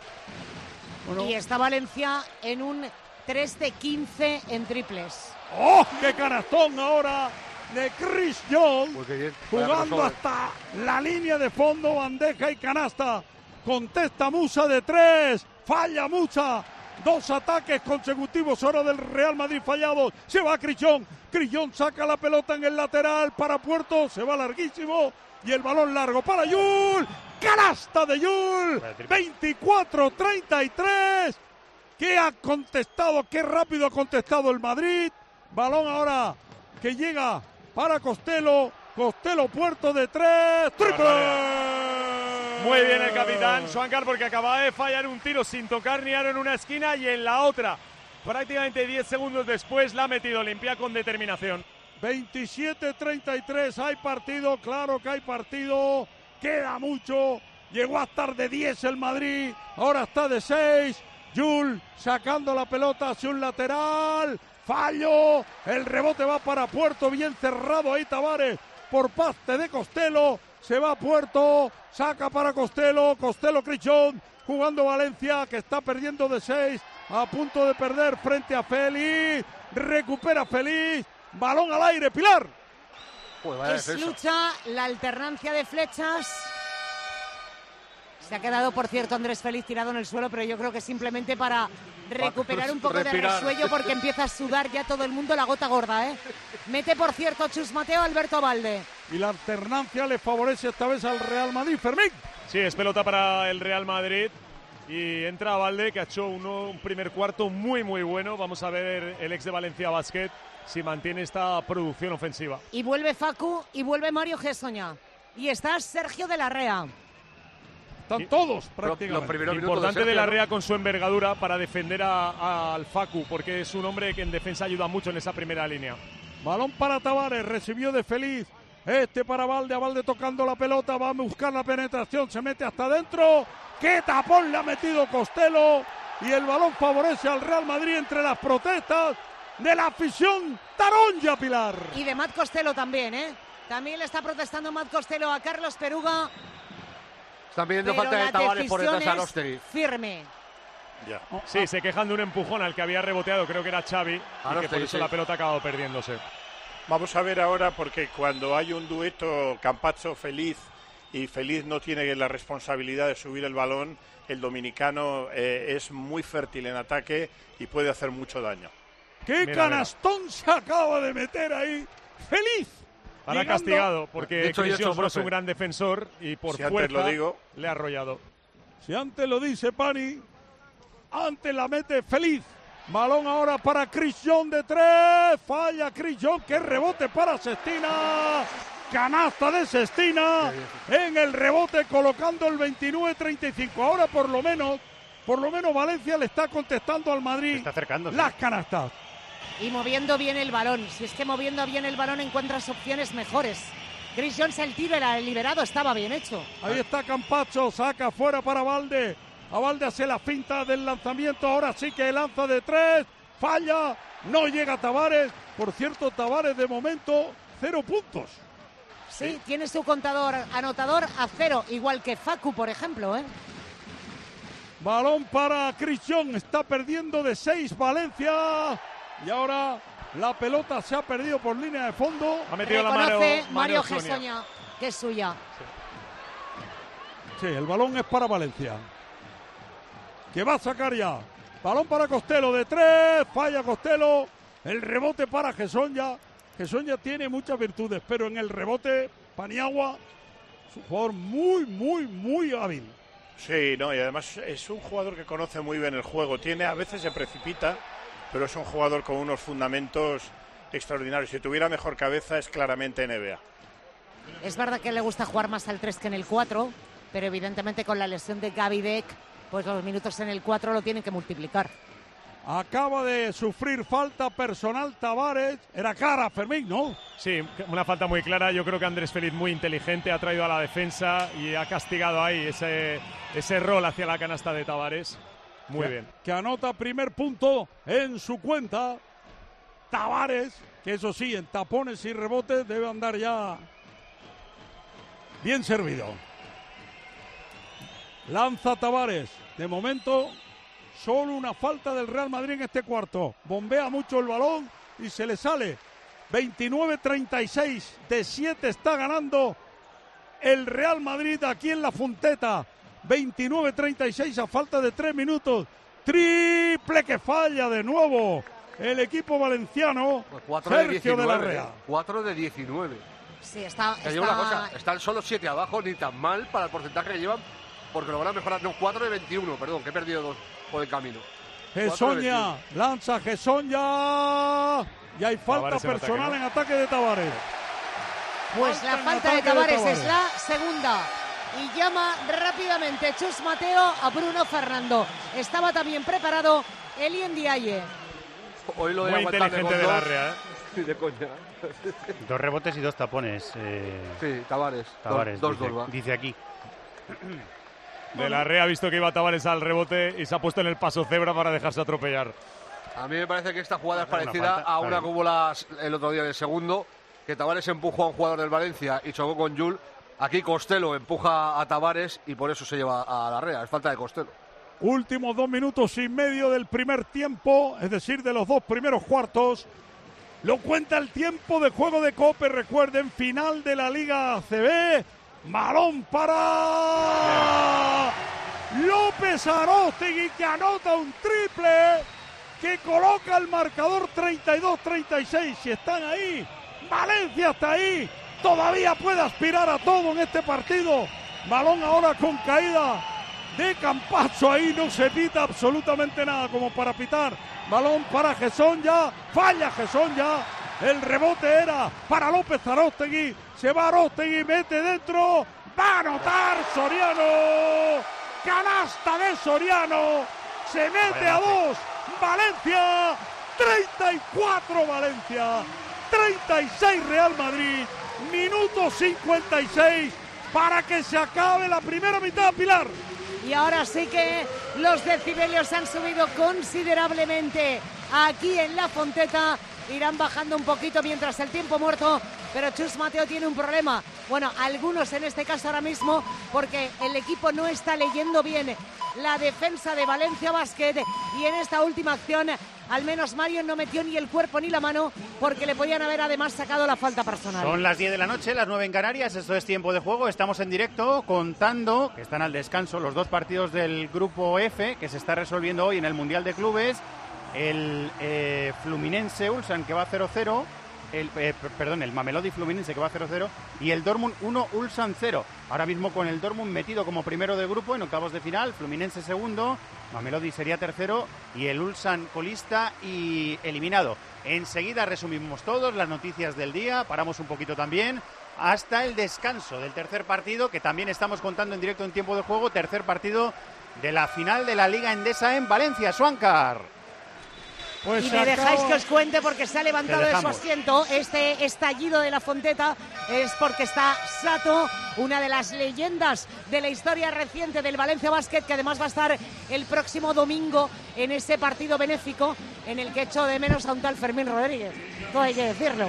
Y está Valencia en un tres de quince en triples. ¡Oh, qué canastón ahora de Chris Jones! Pues qué bien. Vaya Jugando crossover. hasta la línea de fondo, bandeja y canasta. Contesta Musa de tres, falla Musa. Dos ataques consecutivos ahora del Real Madrid fallados. Se va Crillón. Crillón saca la pelota en el lateral para Puerto. Se va larguísimo. Y el balón largo para Yul. Canasta de Yul. veinticuatro treinta y tres. ¿Qué ha contestado? Qué rápido ha contestado el Madrid. Balón ahora que llega para Costello. Costello Puerto de tres. ¡Triple! Muy bien el capitán Suancar porque acababa de fallar un tiro sin tocar ni aro en una esquina y en la otra. Prácticamente diez segundos después la ha metido limpia con determinación. veintisiete treinta y tres, hay partido, claro que hay partido, queda mucho, llegó a estar de diez el Madrid, ahora está de seis, Yul sacando la pelota hacia un lateral, fallo, el rebote va para Puerto, bien cerrado ahí Tavares por parte de Costello, se va a Puerto, saca para Costello, Costello Crichón, jugando Valencia que está perdiendo de seis, a punto de perder frente a Félix, recupera Félix, balón al aire, Pilar. Joder, es lucha, la alternancia de flechas. Se ha quedado, por cierto, Andrés Feliz tirado en el suelo, pero yo creo que simplemente para recuperar un poco Respirar. de resuello, porque empieza a sudar ya todo el mundo la gota gorda, ¿eh? Mete, por cierto, Chus Mateo a Alberto Valde. Y la alternancia le favorece esta vez al Real Madrid. Fermín. Sí, es pelota para el Real Madrid. Y entra Valde, que ha hecho uno, un primer cuarto muy, muy bueno. Vamos a ver el ex de Valencia Basket si mantiene esta producción ofensiva. Y vuelve Facu y vuelve Mario Gessoña. Y está Sergio de la Rea. Están todos prácticamente. Importante de, de la Rea con su envergadura para defender a, a, al Facu, porque es un hombre que en defensa ayuda mucho en esa primera línea. Balón para Tavares, recibió de Feliz. Este para Valde, a Valde tocando la pelota, va a buscar la penetración, se mete hasta adentro. ¡Qué tapón le ha metido Costello! Y el balón favorece al Real Madrid entre las protestas de la afición taronja, Pilar. Y de Matt Costello también, ¿eh? También le está protestando Matt Costello a Carlos Peruga. Están pidiendo Pero falta de Tavares por detrás a Rosteri. Firme. Ya. Sí, se quejan de un empujón al que había reboteado, creo que era Xavi, y que por eso sí. la pelota ha acabado perdiéndose. Vamos a ver ahora, porque cuando hay un dueto Campazzo-Feliz y Feliz no tiene la responsabilidad de subir el balón, el dominicano eh, es muy fértil en ataque y puede hacer mucho daño. ¡Qué Mira, canastón mira. se acaba de meter ahí! ¡Feliz! Ahora Llegando. castigado, porque hecho, Chris hecho, Jones no es profe. un gran defensor y por Si antes fuerza lo digo. le ha arrollado. Si antes lo dice Pani, antes la mete Feliz. Balón ahora para Chris Jones de tres. Falla Chris Jones. ¡Qué rebote para Sestina! Canasta de Sestina en el rebote, colocando el veintinueve treinta y cinco. Ahora por lo menos, por lo menos Valencia le está contestando al Madrid está acercando, sí. las canastas. Y moviendo bien el balón. Si es que moviendo bien el balón encuentras opciones mejores. Chris Jones, el tiro era liberado, estaba bien hecho. Ahí está Campazzo, saca fuera para Valde. A Valde hace la finta del lanzamiento, ahora sí que lanza de tres. Falla, no llega Tavares. Por cierto, Tavares de momento, cero puntos. Sí, sí, tiene su contador anotador a cero, igual que Facu, por ejemplo, ¿eh? Balón para Cristian, está perdiendo de seis Valencia. Y ahora la pelota se ha perdido por línea de fondo. Ha metido Reconoce la mano Mario Gessoña, Gessoña, que es suya. Sí, el balón es para Valencia, que va a sacar ya. Balón para Costello de tres, falla Costello. El rebote para Gessoña. Gessoña tiene muchas virtudes, pero en el rebote Paniagua es un jugador muy, muy, muy hábil. Sí, no, y además es un jugador que conoce muy bien el juego. Tiene, a veces se precipita, pero es un jugador con unos fundamentos extraordinarios. Si tuviera mejor cabeza es claramente N B A. Es verdad que le gusta jugar más al tres que en el cuatro, pero evidentemente con la lesión de Gaby Deck, pues los minutos en el cuatro lo tienen que multiplicar. Acaba de sufrir falta personal Tavares. Era clara, Fermín, ¿no? Sí, una falta muy clara. Yo creo que Andrés Feliz, muy inteligente, ha traído a la defensa y ha castigado ahí ese, ese rol hacia la canasta de Tavares. Muy que, bien. Que anota primer punto en su cuenta. Tavares, que eso sí, en tapones y rebotes debe andar ya bien servido. Lanza Tavares. De momento, solo una falta del Real Madrid en este cuarto. Bombea mucho el balón y se le sale. veintinueve treinta y seis. De siete está ganando el Real Madrid aquí en la Fonteta. veintinueve treinta y seis a falta de tres minutos. Triple que falla de nuevo el equipo valenciano. Pues cuatro Sergio de diecinueve. de la Rea. cuatro de diecinueve. Sí, está... Que lleva una cosa, están solo siete abajo, ni tan mal para el porcentaje que llevan, porque lo van a mejorar. No, cuatro de veintiuno, perdón, que he perdido dos por el camino. Gessoña, lanza Gessoña. Y hay falta Tavares en personal ataque, ¿no? en ataque de Tavares. Pues la en falta de ataque Tavares de es la segunda. Y llama rápidamente Chus Mateo a Bruno Fernando. Estaba también preparado Elien Ndiaye. Hoy lo de Muy aguantarle inteligente con de dos, la Rea, ¿eh? Sí, de coña. Dos rebotes y dos tapones. Eh, Sí, Tavares. Tavares, dos, dice, dos, va. dice aquí. De la Rea ha visto que iba Tavares al rebote y se ha puesto en el paso cebra para dejarse atropellar. A mí me parece que esta jugada es Una parecida falta, a una claro. que hubo las- el otro día en el segundo, que Tavares empujó a un jugador del Valencia y chocó con Jul. Aquí Costello empuja a Tavares y por eso se lleva a la Rea. Es falta de Costello. Últimos dos minutos y medio del primer tiempo, es decir, de los dos primeros cuartos. lo cuenta el tiempo de juego de COPE. Recuerden, final de la Liga A C B. Balón para López Aróstegui, que anota un triple que coloca el marcador treinta y dos treinta y seis. Si están ahí, Valencia está ahí, todavía puede aspirar a todo en este partido. Balón ahora con caída de Campazzo, ahí no se pita absolutamente nada como para pitar. Balón para Gesson, ya falla Gesson, ya el rebote era para López Aróstegui. Se va Aróstegui, mete dentro, va a anotar Soriano. Canasta de Soriano, se mete a dos. Valencia, treinta y cuatro Valencia, treinta y seis Real Madrid. Minuto cincuenta y seis para que se acabe la primera mitad, Pilar. Y ahora sí que los decibelios han subido considerablemente aquí en La Fonteta. Irán bajando un poquito mientras el tiempo muerto, pero Chus Mateo tiene un problema. Bueno, algunos en este caso ahora mismo, porque el equipo no está leyendo bien la defensa de Valencia Basket, y en esta última acción al menos Mario no metió ni el cuerpo ni la mano, porque le podían haber además sacado la falta personal. Son las diez de la noche, las nueve en Canarias, esto es tiempo de juego, estamos en directo contando que están al descanso los dos partidos del grupo F que se está resolviendo hoy en el Mundial de Clubes. El eh, Fluminense Ulsan, que va cero cero, el, eh, perdón, el Mamelodi Fluminense, que va cero cero, y el Dortmund uno, Ulsan cero. Ahora mismo con el Dortmund metido como primero de grupo en octavos de final, Fluminense segundo, Mamelodi sería tercero y el Ulsan colista y eliminado. Enseguida resumimos todos las noticias del día, paramos un poquito también hasta el descanso del tercer partido, que también estamos contando en directo en tiempo de juego, tercer partido de la final de la Liga Endesa en Valencia. Suancar. Pues y me acaba... dejáis que os cuente, porque se ha levantado de su asiento. Este estallido de La Fonteta es porque está Sato, una de las leyendas de la historia reciente del Valencia Basket, que además va a estar el próximo domingo en ese partido benéfico en el que echo de menos a un tal Fermín Rodríguez. Todo hay que decirlo.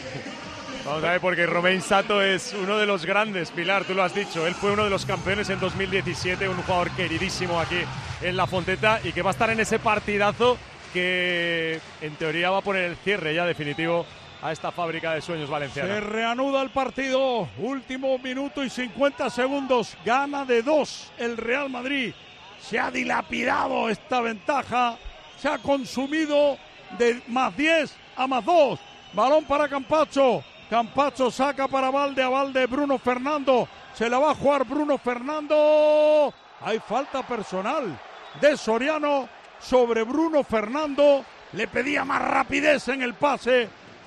Vamos a ver, porque Romain Sato es uno de los grandes, Pilar, tú lo has dicho. Él fue uno de los campeones en dos mil diecisiete, un jugador queridísimo aquí en La Fonteta, y que va a estar en ese partidazo que en teoría va a poner el cierre ya definitivo a esta fábrica de sueños valenciana. Se reanuda el partido, último minuto y cincuenta segundos, gana de dos el Real Madrid. Se ha dilapidado esta ventaja, se ha consumido de más diez a más dos. Balón para Campazzo, Campazzo saca para Valde, a Valde Bruno Fernando, se la va a jugar Bruno Fernando. Hay falta personal de Soriano sobre Bruno Fernando, le pedía más rapidez en el pase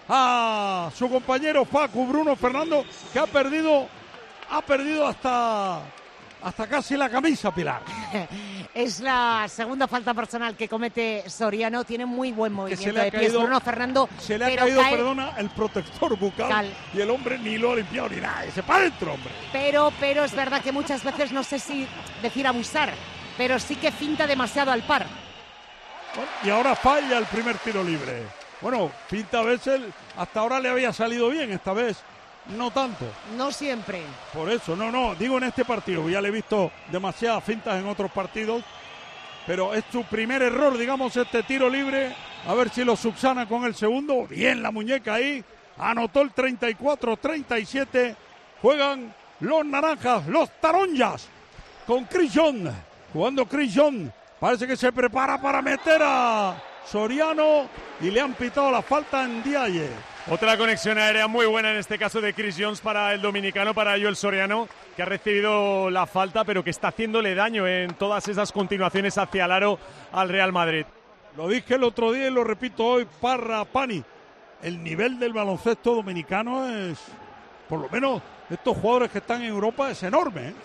a su compañero Facu. Bruno Fernando, que ha perdido ha perdido hasta hasta casi la camisa, Pilar. Es la segunda falta personal que comete Soriano, tiene muy buen movimiento de caído, pies Bruno Fernando. Se le ha caído, cae, perdona, el protector bucal cal. Y el hombre ni lo ha limpiado ni nada, se para adentro, hombre. Pero, pero es verdad que muchas veces, no sé si decir abusar, pero sí que finta demasiado al par. Bueno, y ahora falla el primer tiro libre. Bueno, pinta a veces, hasta ahora le había salido bien, esta vez no tanto. No siempre. Por eso, no, no, digo en este partido, ya le he visto demasiadas fintas en otros partidos, pero es su primer error, digamos, este tiro libre. A ver si lo subsana con el segundo. Bien la muñeca ahí, anotó el treinta y cuatro treinta y siete. Juegan los naranjas, los taronjas, con Chris John, jugando Chris John. Parece que se prepara para meter a Soriano y le han pitado la falta en Diaye. Otra conexión aérea muy buena en este caso de Chris Jones para el dominicano, para Joel Soriano, que ha recibido la falta, pero que está haciéndole daño en todas esas continuaciones hacia el aro al Real Madrid. Lo dije el otro día y lo repito hoy, Parra, Pani. El nivel del baloncesto dominicano es, por lo menos estos jugadores que están en Europa, es enorme, ¿eh?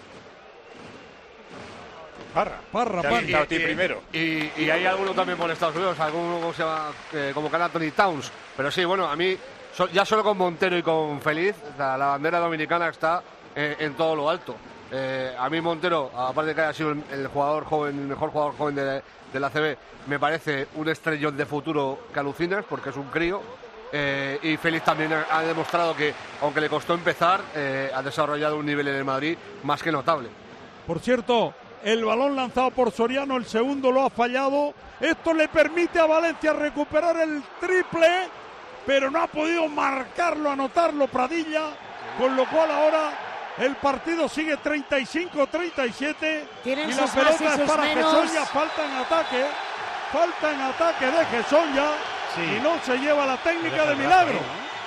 Parra, Parra, Parra. Y, a ti primero. Y, y hay alguno también por Estados Unidos, alguno como se llama, eh, como Carl Anthony Towns. Pero sí, bueno, a mí, so, ya solo con Montero y con Feliz, o sea, la bandera dominicana está eh, en todo lo alto. Eh, a mí Montero, aparte de que haya sido el, el jugador joven, el mejor jugador joven de, de la A C B, me parece un estrellón de futuro que alucinas, porque es un crío. Eh, y Félix también ha, ha demostrado que, aunque le costó empezar, eh, ha desarrollado un nivel en el Madrid más que notable. Por cierto, el balón lanzado por Soriano, el segundo lo ha fallado. Esto le permite a Valencia recuperar el triple pero no ha podido marcarlo, anotarlo Pradilla, con lo cual ahora el partido sigue treinta y cinco a treinta y siete y la pelota es para Gesonja, falta en ataque, falta en ataque de Gesonja sí. y no se lleva la técnica de milagro.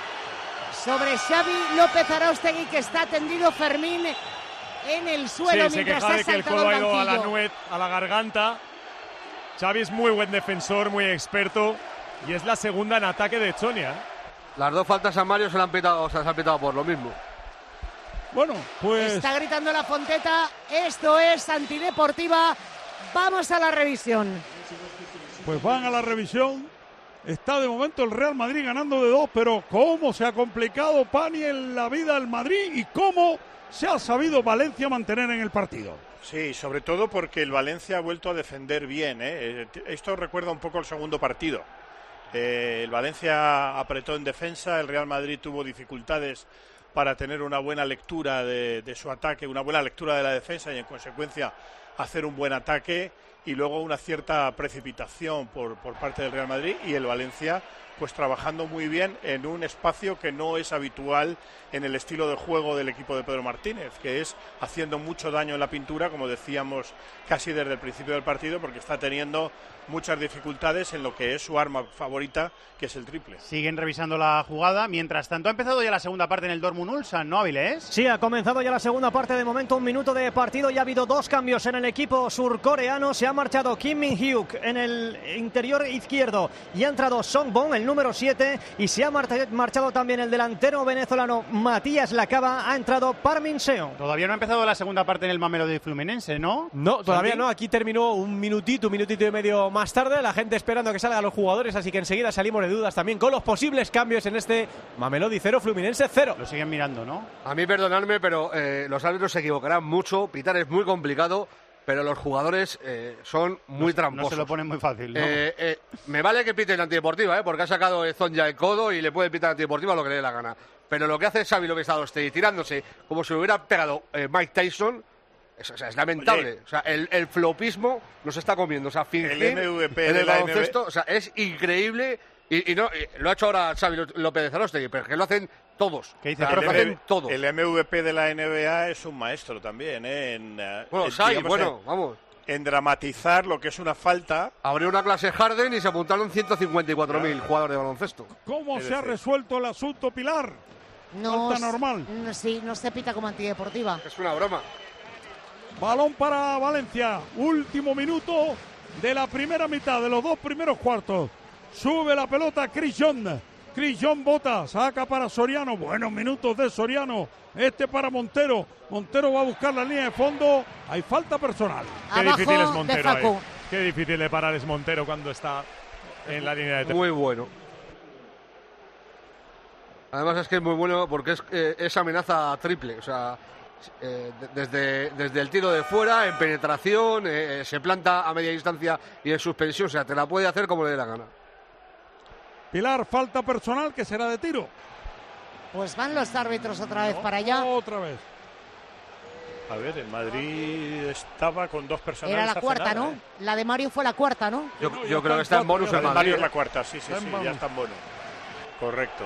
Sobre Xavi López Aráustegui, que está tendido Fermín en el suelo sí, mientras se queja ha de que el saltado codo ha al ido a la banquillo. nuez, a la garganta. Xavi es muy buen defensor, muy experto, y es la segunda en ataque de Estonia. Las dos faltas a Mario se le han pitado, se las han pitado por lo mismo. Bueno, pues... Está gritando la Fonteta, esto es antideportiva, vamos a la revisión. Pues van a la revisión, está de momento el Real Madrid ganando de dos, pero cómo se ha complicado, Pani, en la vida del Madrid y cómo se ha sabido Valencia mantener en el partido. Sí, sobre todo porque el Valencia ha vuelto a defender bien, ¿eh? Esto recuerda un poco el segundo partido. Eh, el Valencia apretó en defensa, el Real Madrid tuvo dificultades para tener una buena lectura de, de su ataque, una buena lectura de la defensa y en consecuencia hacer un buen ataque, y luego una cierta precipitación por, por parte del Real Madrid, y el Valencia pues trabajando muy bien en un espacio que no es habitual en el estilo de juego del equipo de Pedro Martínez, que es haciendo mucho daño en la pintura, como decíamos casi desde el principio del partido, porque está teniendo muchas dificultades en lo que es su arma favorita, que es el triple. Siguen revisando la jugada. Mientras tanto, ha empezado ya la segunda parte en el Dortmund Ulsan, ¿no, Avilés? Sí, ha comenzado ya la segunda parte. De momento, un minuto de partido y ha habido dos cambios en el equipo surcoreano. Se ha marchado Kim Min-hyuk en el interior izquierdo y ha entrado Song Bong, el número siete, y se ha marchado también el delantero venezolano Matías Lacaba. Ha entrado Parmin Seo. Todavía no ha empezado la segunda parte en el Mamelodi Fluminense, ¿no? No, todavía ¿Santi? no. Aquí terminó un minutito, un minutito y medio más tarde. La gente esperando a que salgan los jugadores, así que enseguida salimos de dudas también con los posibles cambios en este Mamelodi cero, Fluminense cero. Lo siguen mirando, ¿no? A mí, perdonadme, pero eh, los árbitros se equivocarán mucho. Pitar es muy complicado, pero los jugadores eh, son muy no, tramposos. No se lo ponen muy fácil, ¿no? Eh, eh, me vale que pite en antideportiva, ¿eh? Porque ha sacado Zonja el codo y le puede pitar antideportiva lo que le dé la gana. Pero lo que hace Xavi López Aráustegui tirándose como si lo hubiera pegado eh, Mike Tyson, es, o sea, es lamentable. Oye, o sea, el, el flopismo nos está comiendo. O sea, fingir el M V P en de el la baloncesto, o sea, es increíble. Y, y no y lo ha hecho ahora Xavi López Aráustegui, pero es que lo hacen todos. ¿Qué dice? O sea, El, lo hacen todos. el M V P de la N B A es un maestro también, ¿eh? En, bueno, en, Xavi, digamos, bueno, en, vamos. En dramatizar lo que es una falta. Abrió una clase Harden y se apuntaron ciento cincuenta y cuatro mil jugadores de baloncesto. ¿Cómo Es se ha decir, resuelto el asunto, Pilar? No, Falta normal. No, sí, no se pita como antideportiva. Es una broma. Balón para Valencia. Último minuto de la primera mitad, de los dos primeros cuartos. Sube la pelota Chris John. Chris John bota, saca para Soriano. Buenos minutos de Soriano. Este para Montero. Montero va a buscar la línea de fondo. Hay falta personal. Qué Abajo difícil es de Montero Facu. ahí. Qué difícil de parar es Montero cuando está en la línea de tres. Muy bueno. Además es que es muy bueno porque es, eh, es amenaza triple. O sea, eh, desde, desde el tiro de fuera, en penetración, eh, se planta a media distancia y en suspensión. O sea, te la puede hacer como le dé la gana. Pilar, falta personal que será de tiro. Pues van los árbitros otra vez No, para allá. Otra vez. A ver, el Madrid estaba con dos personales. Era la hace cuarta, nada, ¿no? ¿eh? La de Mario fue la cuarta, ¿no? Yo, No, yo ya creo que está en bonus cuatro, el ya La de Madrid. Mario es la cuarta, sí, sí, Está sí, en ya bonus. está en bono. Correcto.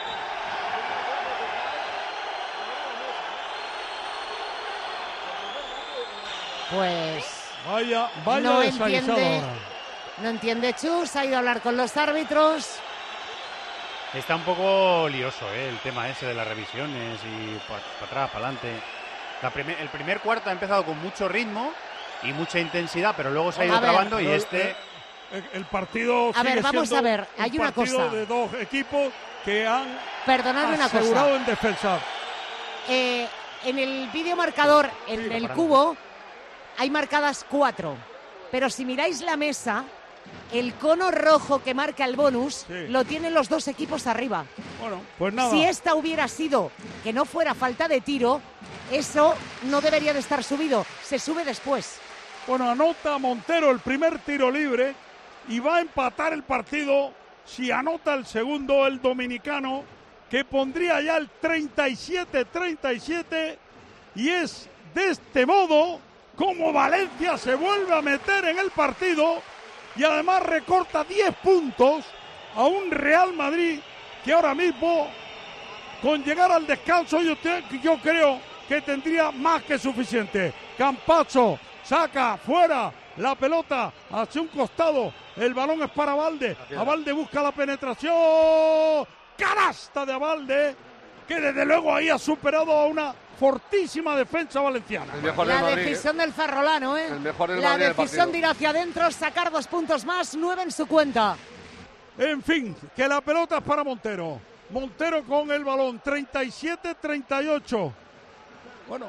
Pues Vaya, vaya no desaguisado entiende, ahora. no entiende Chus, ha ido a hablar con los árbitros. Está un poco lioso, ¿eh? El tema ese de las revisiones y para atrás, para adelante. La primer, el primer cuarto ha empezado con mucho ritmo y mucha intensidad, pero luego se ha ido A ver, trabando y no, este... El, el partido A ver, sigue vamos siendo a ver, hay un una partido cosa. de dos equipos que han Perdonadme una asegurado cosa. en defensa. Eh, en el vídeo marcador, en el cubo, hay marcadas cuatro. Pero si miráis la mesa, el cono rojo que marca el bonus Sí. lo tienen los dos equipos arriba. Bueno, pues nada. Si esta hubiera sido que no fuera falta de tiro, eso no debería de estar subido. Se sube después. Bueno, anota Montero el primer tiro libre y va a empatar el partido si anota el segundo el dominicano, que pondría ya el treinta y siete treinta y siete, y es de este modo como Valencia se vuelve a meter en el partido y además recorta diez puntos a un Real Madrid que ahora mismo, con llegar al descanso, yo, te, yo creo que tendría más que suficiente. Campazzo saca fuera la pelota hacia un costado. El balón es para Abalde. Abalde busca la penetración. Canasta de Abalde, que desde luego ahí ha superado a una fortísima defensa valenciana. La decisión del ferrolano, ¿eh? El mejor del la Madrid decisión de ir hacia adentro, sacar dos puntos más, nueve en su cuenta. En fin, que la pelota es para Montero. Montero con el balón, treinta y siete treinta y ocho. Bueno,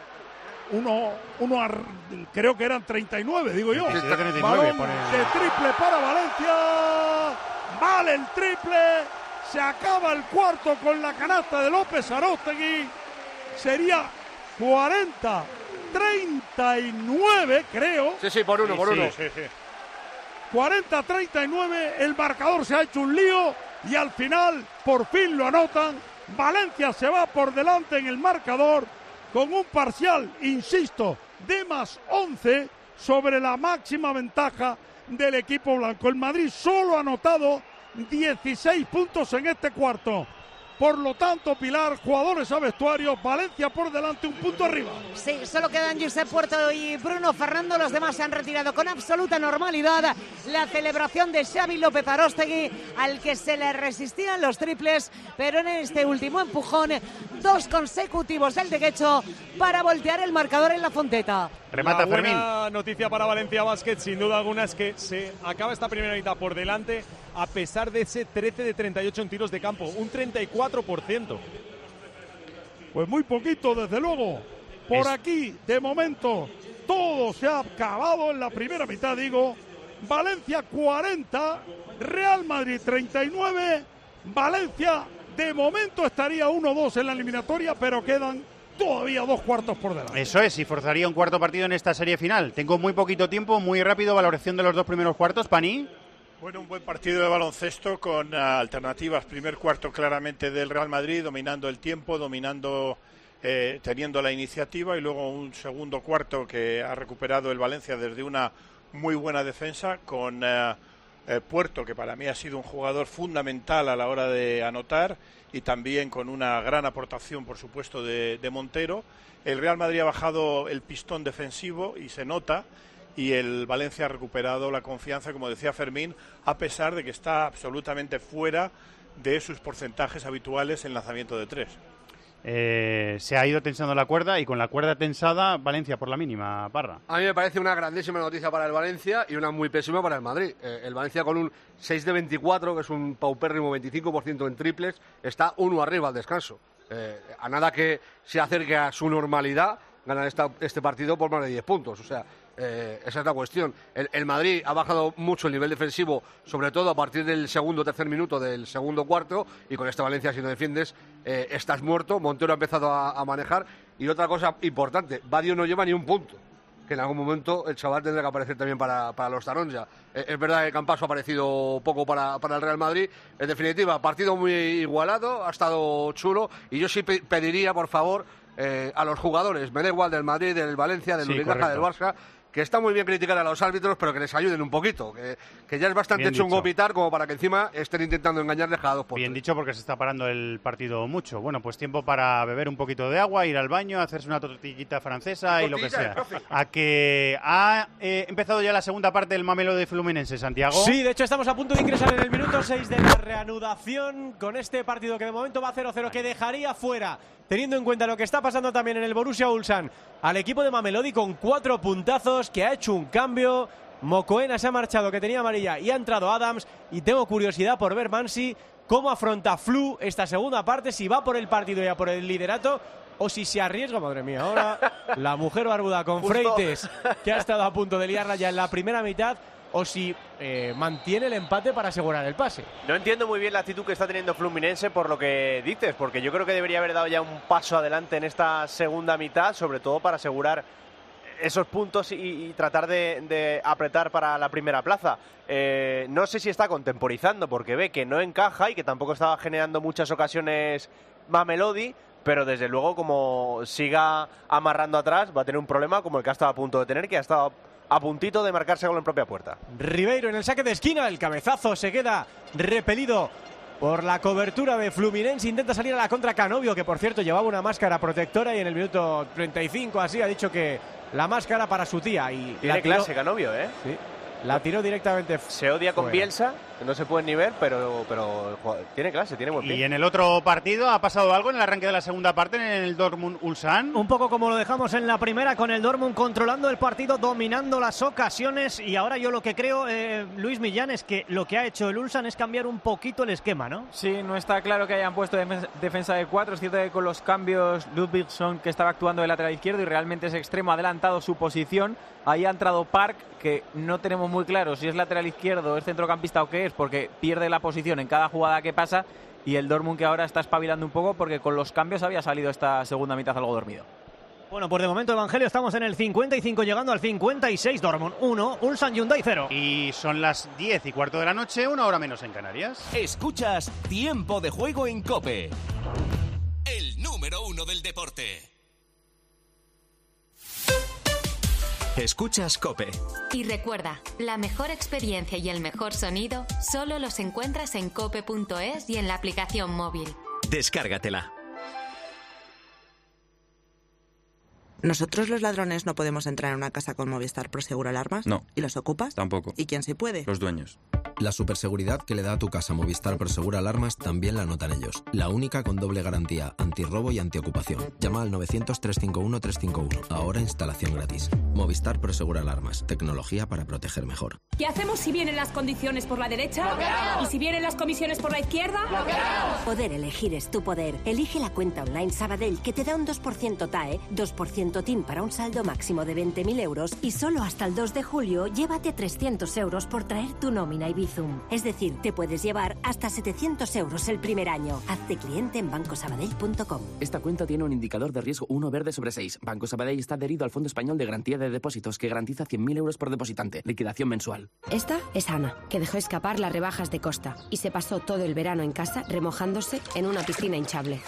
uno, uno ar, creo que eran treinta y nueve, digo yo. treinta y siete, treinta y nueve, balón de triple para Valencia. Vale el triple. Se acaba el cuarto con la canasta de López Aróstegui. Sería cuarenta treinta y nueve, creo. Sí, sí, por uno, sí, por sí, uno. Sí, sí. cuarenta treinta y nueve, el marcador se ha hecho un lío y al final por fin lo anotan. Valencia se va por delante en el marcador con un parcial, insisto, de más once sobre la máxima ventaja del equipo blanco. El Madrid solo ha anotado dieciséis puntos en este cuarto. Por lo tanto, Pilar, jugadores a vestuarios, Valencia por delante, un punto arriba. Sí, solo quedan Josep Puerto y Bruno Fernando, los demás se han retirado con absoluta normalidad. La celebración de Xavi López Aróstegui, al que se le resistían los triples, pero en este último empujón, dos consecutivos el de Guecho para voltear el marcador en la Fonteta. Remata la Fermín. Buena noticia para Valencia Basket, sin duda alguna, es que se acaba esta primera mitad por delante, a pesar de ese trece de treinta y ocho en tiros de campo, un treinta y cuatro por ciento. Pues muy poquito, desde luego. Por es... aquí, de momento, todo se ha acabado en la primera mitad, digo. Valencia cuarenta, Real Madrid treinta y nueve. Valencia, de momento, estaría uno dos en la eliminatoria, pero quedan todavía dos cuartos por delante. Eso es, y forzaría un cuarto partido en esta serie final. Tengo muy poquito tiempo, muy rápido, valoración de los dos primeros cuartos, Pani. Bueno, un buen partido de baloncesto con uh, alternativas. Primer cuarto claramente del Real Madrid, dominando el tiempo, dominando, eh, teniendo la iniciativa, y luego un segundo cuarto que ha recuperado el Valencia desde una muy buena defensa con uh, eh, Puerto, que para mí ha sido un jugador fundamental a la hora de anotar, y también con una gran aportación, por supuesto, de, de Montero. El Real Madrid ha bajado el pistón defensivo y se nota, y el Valencia ha recuperado la confianza, como decía Fermín, a pesar de que está absolutamente fuera de sus porcentajes habituales en lanzamiento de tres. Eh, se ha ido tensando la cuerda, y con la cuerda tensada, Valencia por la mínima, Parra. A mí me parece una grandísima noticia para el Valencia y una muy pésima para el Madrid. Eh, el Valencia, con un seis de veinticuatro, que es un paupérrimo veinticinco por ciento en triples, está uno arriba al descanso. Eh, a nada que se acerque a su normalidad, ganar esta, este partido por más de diez puntos. O sea, eh, esa es la cuestión. El, el Madrid ha bajado mucho el nivel defensivo, sobre todo a partir del segundo o tercer minuto del segundo cuarto, y con esta Valencia, si no defiendes, eh, estás muerto. Montero ha empezado a, a manejar, y otra cosa importante, Badio no lleva ni un punto, que en algún momento el chaval tendrá que aparecer también para, para los Taronja. Eh, es verdad que Campazzo ha aparecido poco para, para el Real Madrid. En definitiva, partido muy igualado, ha estado chulo, y yo sí pe- pediría, por favor, eh, a los jugadores, me da igual del Madrid, del Valencia, del Sí, Unicaja, del Barça, que está muy bien criticar a los árbitros, pero que les ayuden un poquito, que, que ya es bastante Bien chungo dicho. pitar como para que encima estén intentando engañarles cada dos por Bien tres. dicho, porque se está parando el partido mucho. Bueno, pues tiempo para beber un poquito de agua, ir al baño, hacerse una tortillita francesa y lo que Tortilla, sea. profe. A que ha eh, empezado ya la segunda parte del Mamelodi Fluminense, Santiago. Sí, de hecho estamos a punto de ingresar en el minuto seis de la reanudación con este partido que de momento va cero cero, que dejaría fuera, teniendo en cuenta lo que está pasando también en el Borussia Ulsan, al equipo de Mamelodi con cuatro puntazos, que ha hecho un cambio. Mocoena se ha marchado, que tenía amarilla, y ha entrado Adams, y tengo curiosidad por ver Mansi cómo afronta Flu esta segunda parte, si va por el partido y a por el liderato, o si se arriesga, madre mía, ahora la mujer barbuda con Justo. Freites, que ha estado a punto de liarla ya en la primera mitad, o si eh, mantiene el empate para asegurar el pase. No entiendo muy bien la actitud que está teniendo Fluminense por lo que dices, porque yo creo que debería haber dado ya un paso adelante en esta segunda mitad, sobre todo para asegurar esos puntos y, y tratar de, de apretar para la primera plaza. Eh, no sé si está contemporizando, porque ve que no encaja y que tampoco estaba generando muchas ocasiones Mamelodi, pero desde luego, como siga amarrando atrás, va a tener un problema como el que ha estado a punto de tener, que ha estado a puntito de marcarse gol en propia puerta. Ribeiro en el saque de esquina, el cabezazo se queda repelido por la cobertura de Fluminense. Intenta salir a la contra Canovio, que por cierto llevaba una máscara protectora y en el minuto treinta y cinco así ha dicho que la máscara para su tía. Y tiene la tiró, clase Canovio, ¿eh? Sí, la tiró directamente. Se odia con fuera. Bielsa, que no se pueden ni ver, pero, pero tiene clase, tiene buen pie. Y en el otro partido ha pasado algo en el arranque de la segunda parte en el Dortmund-Ulsan. Un poco como lo dejamos en la primera, con el Dortmund controlando el partido, dominando las ocasiones. Y ahora yo lo que creo, eh, Luis Millán, es que lo que ha hecho el Ulsan es cambiar un poquito el esquema, ¿no? Sí, no está claro que hayan puesto defensa de cuatro. Es cierto que con los cambios Ludvigsson, que estaba actuando de lateral izquierdo y realmente es extremo, ha adelantado su posición. Ahí ha entrado Park, que no tenemos muy claro si es lateral izquierdo, es centrocampista o qué es, porque pierde la posición en cada jugada que pasa. Y el Dortmund, que ahora está espabilando un poco porque con los cambios había salido esta segunda mitad algo dormido. Bueno, pues de momento, Evangelio, estamos en el cincuenta y cinco, llegando al cincuenta y seis. Dortmund uno, Ulsan Hyundai cero. Y son las diez y cuarto de la noche, una hora menos en Canarias. Escuchas Tiempo de Juego en COPE, el número uno del deporte. Escuchas COPE. Y recuerda, la mejor experiencia y el mejor sonido solo los encuentras en cope punto es y en la aplicación móvil. Descárgatela. Nosotros los ladrones no podemos entrar en una casa con Movistar Prosegur Alarmas. No. ¿Y los ocupas? Tampoco. ¿Y quién sí puede? Los dueños. La superseguridad que le da a tu casa Movistar Prosegur Alarmas también la notan ellos. La única con doble garantía, antirrobo y antiocupación. Llama al novecientos, trescientos cincuenta y uno, trescientos cincuenta y uno. Ahora instalación gratis. Movistar Prosegur Alarmas. Tecnología para proteger mejor. ¿Qué hacemos si vienen las condiciones por la derecha? ¡Bloqueados! ¿Y si vienen las comisiones por la izquierda? ¡Bloqueados! Poder elegir es tu poder. Elige la cuenta online Sabadell, que te da un dos por ciento T A E, dos por ciento T I N para un saldo máximo de veinte mil euros y solo hasta el dos de julio llévate trescientos euros por traer tu nómina y Bizum. Es decir, te puedes llevar hasta setecientos euros el primer año. Hazte cliente en banco sabadell punto com. Esta cuenta tiene un indicador de riesgo uno verde sobre seis. Banco Sabadell está adherido al Fondo Español de Garantía de Depósitos, que garantiza cien mil euros por depositante. Liquidación mensual. Esta es Ana, que dejó escapar las rebajas de Costa y se pasó todo el verano en casa remojándose en una piscina hinchable.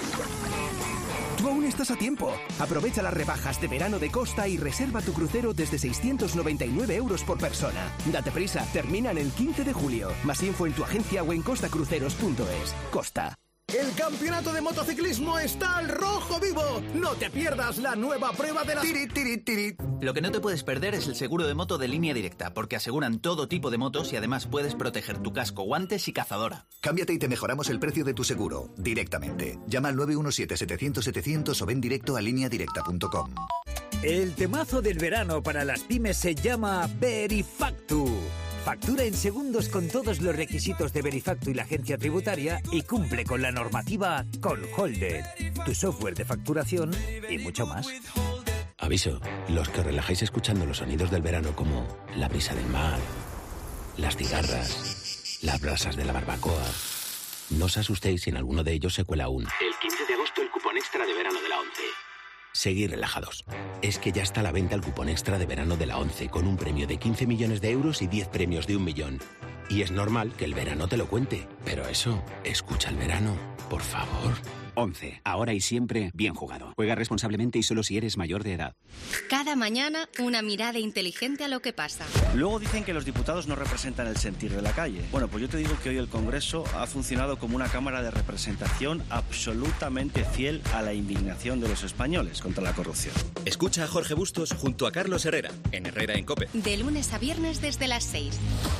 Tú aún estás a tiempo. Aprovecha las rebajas de verano de Costa y reserva tu crucero desde seiscientos noventa y nueve euros por persona. Date prisa, terminan el quince de julio. Más info en tu agencia o en costa cruceros punto es. Costa. El campeonato de motociclismo está al rojo vivo. No te pierdas la nueva prueba de la... Tiri, tiri, tiri. Lo que no te puedes perder es el seguro de moto de Línea Directa, porque aseguran todo tipo de motos y además puedes proteger tu casco, guantes y cazadora. Cámbiate y te mejoramos el precio de tu seguro directamente. Llama al nueve uno siete, setecientos, setecientos o ven directo a línea directa punto com. El temazo del verano para las pymes se llama Verifactu. Factura en segundos con todos los requisitos de Verifactu y la agencia tributaria y cumple con la normativa con Holded, tu software de facturación y mucho más. Aviso, los que os relajáis escuchando los sonidos del verano como la brisa del mar, las cigarras, las brasas de la barbacoa, no os asustéis si en alguno de ellos se cuela aún. El quince de agosto el cupón extra de verano de la ONCE. Seguid relajados. Es que ya está a la venta el cupón extra de verano de la ONCE con un premio de quince millones de euros y diez premios de un millón. Y es normal que el verano te lo cuente. Pero eso, escucha el verano, por favor. ONCE, ahora y siempre bien jugado. Juega responsablemente y solo si eres mayor de edad. Cada mañana una mirada inteligente a lo que pasa. Luego dicen que los diputados no representan el sentir de la calle. Bueno, pues yo te digo que hoy el Congreso ha funcionado como una cámara de representación absolutamente fiel a la indignación de los españoles contra la corrupción. Escucha a Jorge Bustos junto a Carlos Herrera, en Herrera en COPE. De lunes a viernes desde las seis.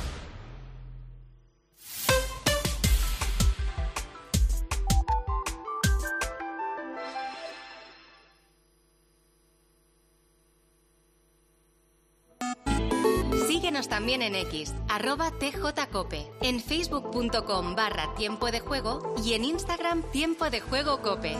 Síguenos también en X, arroba tjcope, en facebook.com barra tiempo de juego y en Instagram tiempo de juego cope.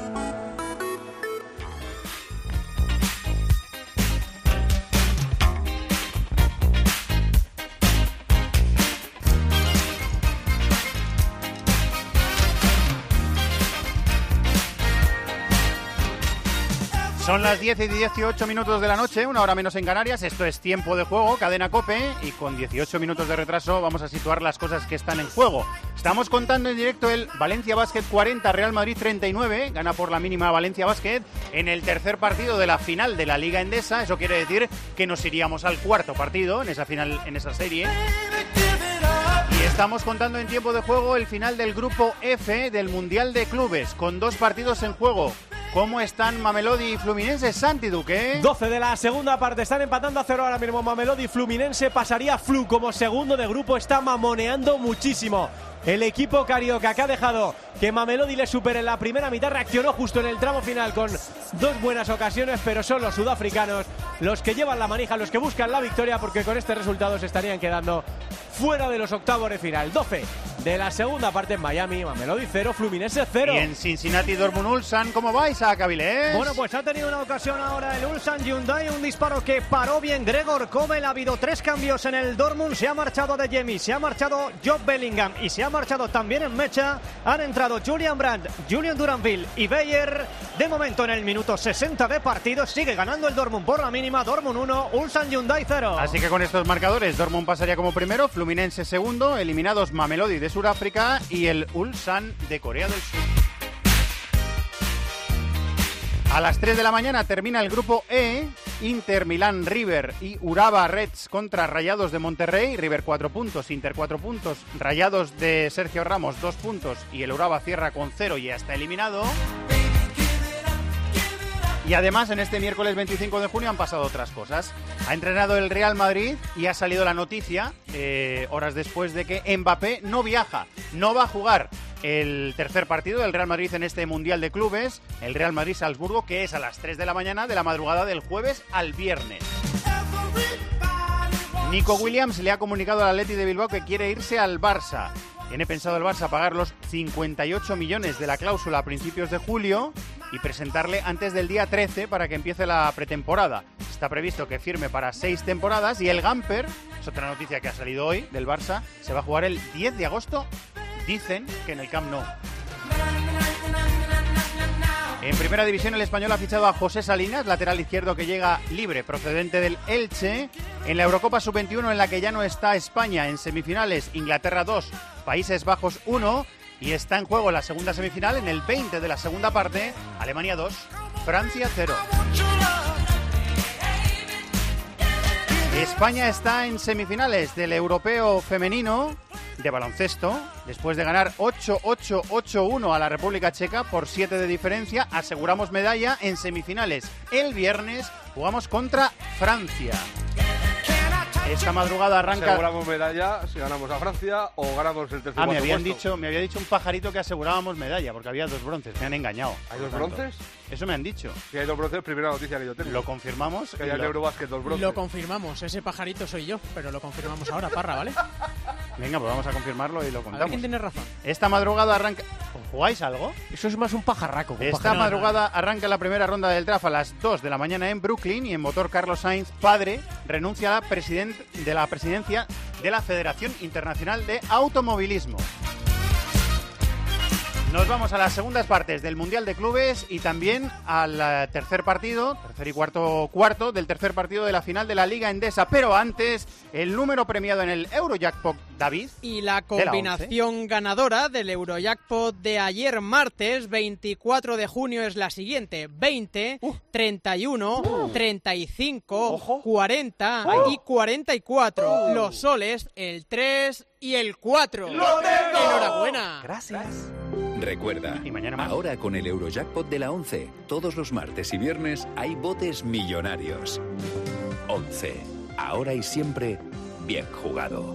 Son las diez y dieciocho minutos de la noche, una hora menos en Canarias. Esto es Tiempo de Juego, Cadena COPE, y con dieciocho minutos de retraso vamos a situar las cosas que están en juego. Estamos contando en directo el Valencia Basket cuarenta, Real Madrid treinta y nueve, gana por la mínima Valencia Basket en el tercer partido de la final de la Liga Endesa. Eso quiere decir que nos iríamos al cuarto partido en esa final, en esa serie. Y estamos contando en tiempo de juego el final del grupo F del Mundial de Clubes, con dos partidos en juego. ¿Cómo están Mamelodi y Fluminense, Santi Duque? doce de la segunda parte, están empatando a cero ahora mismo Mamelodi. Fluminense pasaría Flu como segundo de grupo, está mamoneando muchísimo. El equipo carioca, que ha dejado que Mamelodi le supere en la primera mitad, reaccionó justo en el tramo final con dos buenas ocasiones, pero son los sudafricanos los que llevan la manija, los que buscan la victoria, porque con este resultado se estarían quedando fuera de los octavos de final. doce de la segunda parte en Miami, Mamelodi cero, Fluminense cero. Y en Cincinnati, Dortmund Ulsan, ¿cómo vais a Cabilés? Bueno, pues ha tenido una ocasión ahora el Ulsan Hyundai, un disparo que paró bien Gregor Kobel. Ha habido tres cambios en el Dortmund, se ha marchado de Jemi, se ha marchado Job Bellingham y se ha marchado también en mecha. Han entrado Julian Brandt, Julian Duranville y Beyer. De momento en el minuto sesenta de partido sigue ganando el Dortmund por la mínima. Dortmund uno, Ulsan Hyundai cero. Así que con estos marcadores Dortmund pasaría como primero, Fluminense segundo, eliminados Mamelodi de Sudáfrica y el Ulsan de Corea del Sur. A las tres de la mañana termina el grupo E, Inter, Milán, River y Urawa Reds contra Rayados de Monterrey. River cuatro puntos, Inter cuatro puntos, Rayados de Sergio Ramos dos puntos y el Urawa cierra con cero y ya está eliminado. Y además en este miércoles veinticinco de junio han pasado otras cosas. Ha entrenado el Real Madrid y ha salido la noticia, eh, horas después, de que Mbappé no viaja, no va a jugar el tercer partido del Real Madrid en este Mundial de Clubes, el Real Madrid-Salzburgo, que es a las tres de la mañana de la madrugada del jueves al viernes. Nico Williams le ha comunicado al Athletic de Bilbao que quiere irse al Barça. Tiene pensado el Barça pagar los cincuenta y ocho millones de la cláusula a principios de julio y presentarle antes del día trece para que empiece la pretemporada. Está previsto que firme para seis temporadas y el Gamper, es otra noticia que ha salido hoy del Barça, se va a jugar el diez de agosto, dicen que en el Camp Nou. En primera división el Español ha fichado a José Salinas, lateral izquierdo que llega libre procedente del Elche. En la Eurocopa sub veintiuno, en la que ya no está España en semifinales, Inglaterra dos, Países Bajos uno, y está en juego la segunda semifinal en el veinte de la segunda parte, Alemania dos, Francia cero. España está en semifinales del Europeo Femenino de baloncesto, después de ganar ocho ocho ocho uno a la República Checa por siete de diferencia. Aseguramos medalla en semifinales. El viernes jugamos contra Francia. Esta madrugada arranca... Aseguramos medalla si ganamos a Francia o ganamos el tercer Ah, me habían puesto. dicho, me había dicho un pajarito que asegurábamos medalla, porque había dos bronces. Me han engañado. ¿Hay dos bronces? Eso me han dicho. Si hay dos bronces, primera noticia que yo tengo. Lo confirmamos. Que hay en Eurobásquet dos bronces. Lo confirmamos. Ese pajarito soy yo, pero lo confirmamos ahora, Parra, ¿vale? Venga, pues vamos a confirmarlo y lo A contamos. ver quién tiene razón. Esta madrugada arranca... ¿Jugáis algo? Eso es más un pajarraco. Un Esta pajarraco. madrugada arranca la primera ronda del draft a las dos de la mañana en Brooklyn y en motor Carlos Sainz, padre, renuncia a la, president- de la presidencia de la Federación Internacional de Automovilismo. Nos vamos a las segundas partes del Mundial de Clubes y también al eh, tercer partido, tercer y cuarto cuarto del tercer partido de la final de la Liga Endesa. Pero antes, el número premiado en el Eurojackpot, David. Y la de la combinación ganadora del Eurojackpot de ayer martes, veinticuatro de junio, es la siguiente: veinte, treinta y uno, treinta y cinco, cuarenta y cuarenta y cuatro. Los soles, el tres y el cuatro. ¡Enhorabuena! Gracias. Recuerda, ahora con el Eurojackpot de la once, todos los martes y viernes hay botes millonarios. once. Ahora y siempre, bien jugado.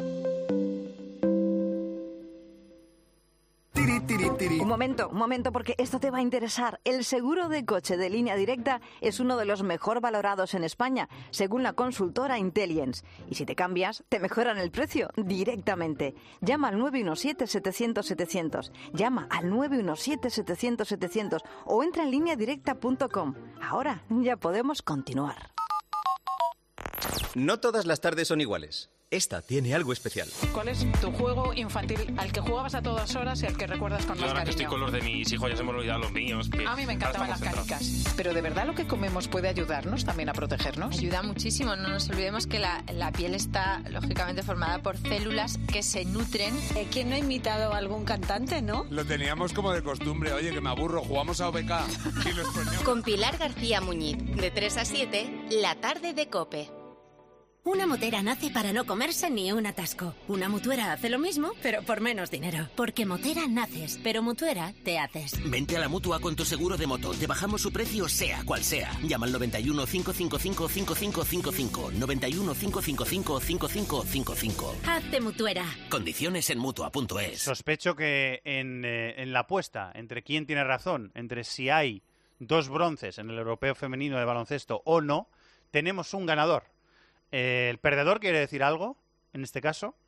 Un momento, un momento, porque esto te va a interesar. El seguro de coche de Línea Directa es uno de los mejor valorados en España, según la consultora Intelligence. Y si te cambias, te mejoran el precio directamente. Llama al nueve uno siete, setecientos, setecientos. Llama al nueve uno siete, setecientos, setecientos o entra en línea directa punto com. Ahora ya podemos continuar. No todas las tardes son iguales. Esta tiene algo especial. ¿Cuál es tu juego infantil al que jugabas a todas horas y al que recuerdas con Yo más ahora que cariño? estoy con los de mis hijos ya se me han olvidado los míos. que A mí me encantaban ahora las estamos canicas. Pero ¿de verdad lo que comemos puede ayudarnos también a protegernos? Ayuda muchísimo. No nos olvidemos que la, la piel está lógicamente formada por células que se nutren. ¿Quién no ha imitado a algún cantante, no? Lo teníamos como de costumbre. Oye, que me aburro, jugamos a O B K. Y los ponemos. Con Pilar García Muñiz, de tres a siete, la tarde de COPE. Una motera nace para no comerse ni un atasco. Una mutuera hace lo mismo, pero por menos dinero. Porque motera naces, pero mutuera te haces. Vente a la Mutua con tu seguro de moto. Te bajamos su precio sea cual sea. Llama al noventa y uno, cinco cinco cinco, cinco cinco cinco cinco. noventa y uno, cinco cinco cinco, cinco cinco cinco cinco. Hazte mutuera. Condiciones en Mutua punto es. Sospecho que en, eh, en la apuesta entre quién tiene razón, entre si hay dos bronces en el Europeo Femenino de baloncesto o no, tenemos un ganador. Eh, ¿El perdedor quiere decir algo en este caso?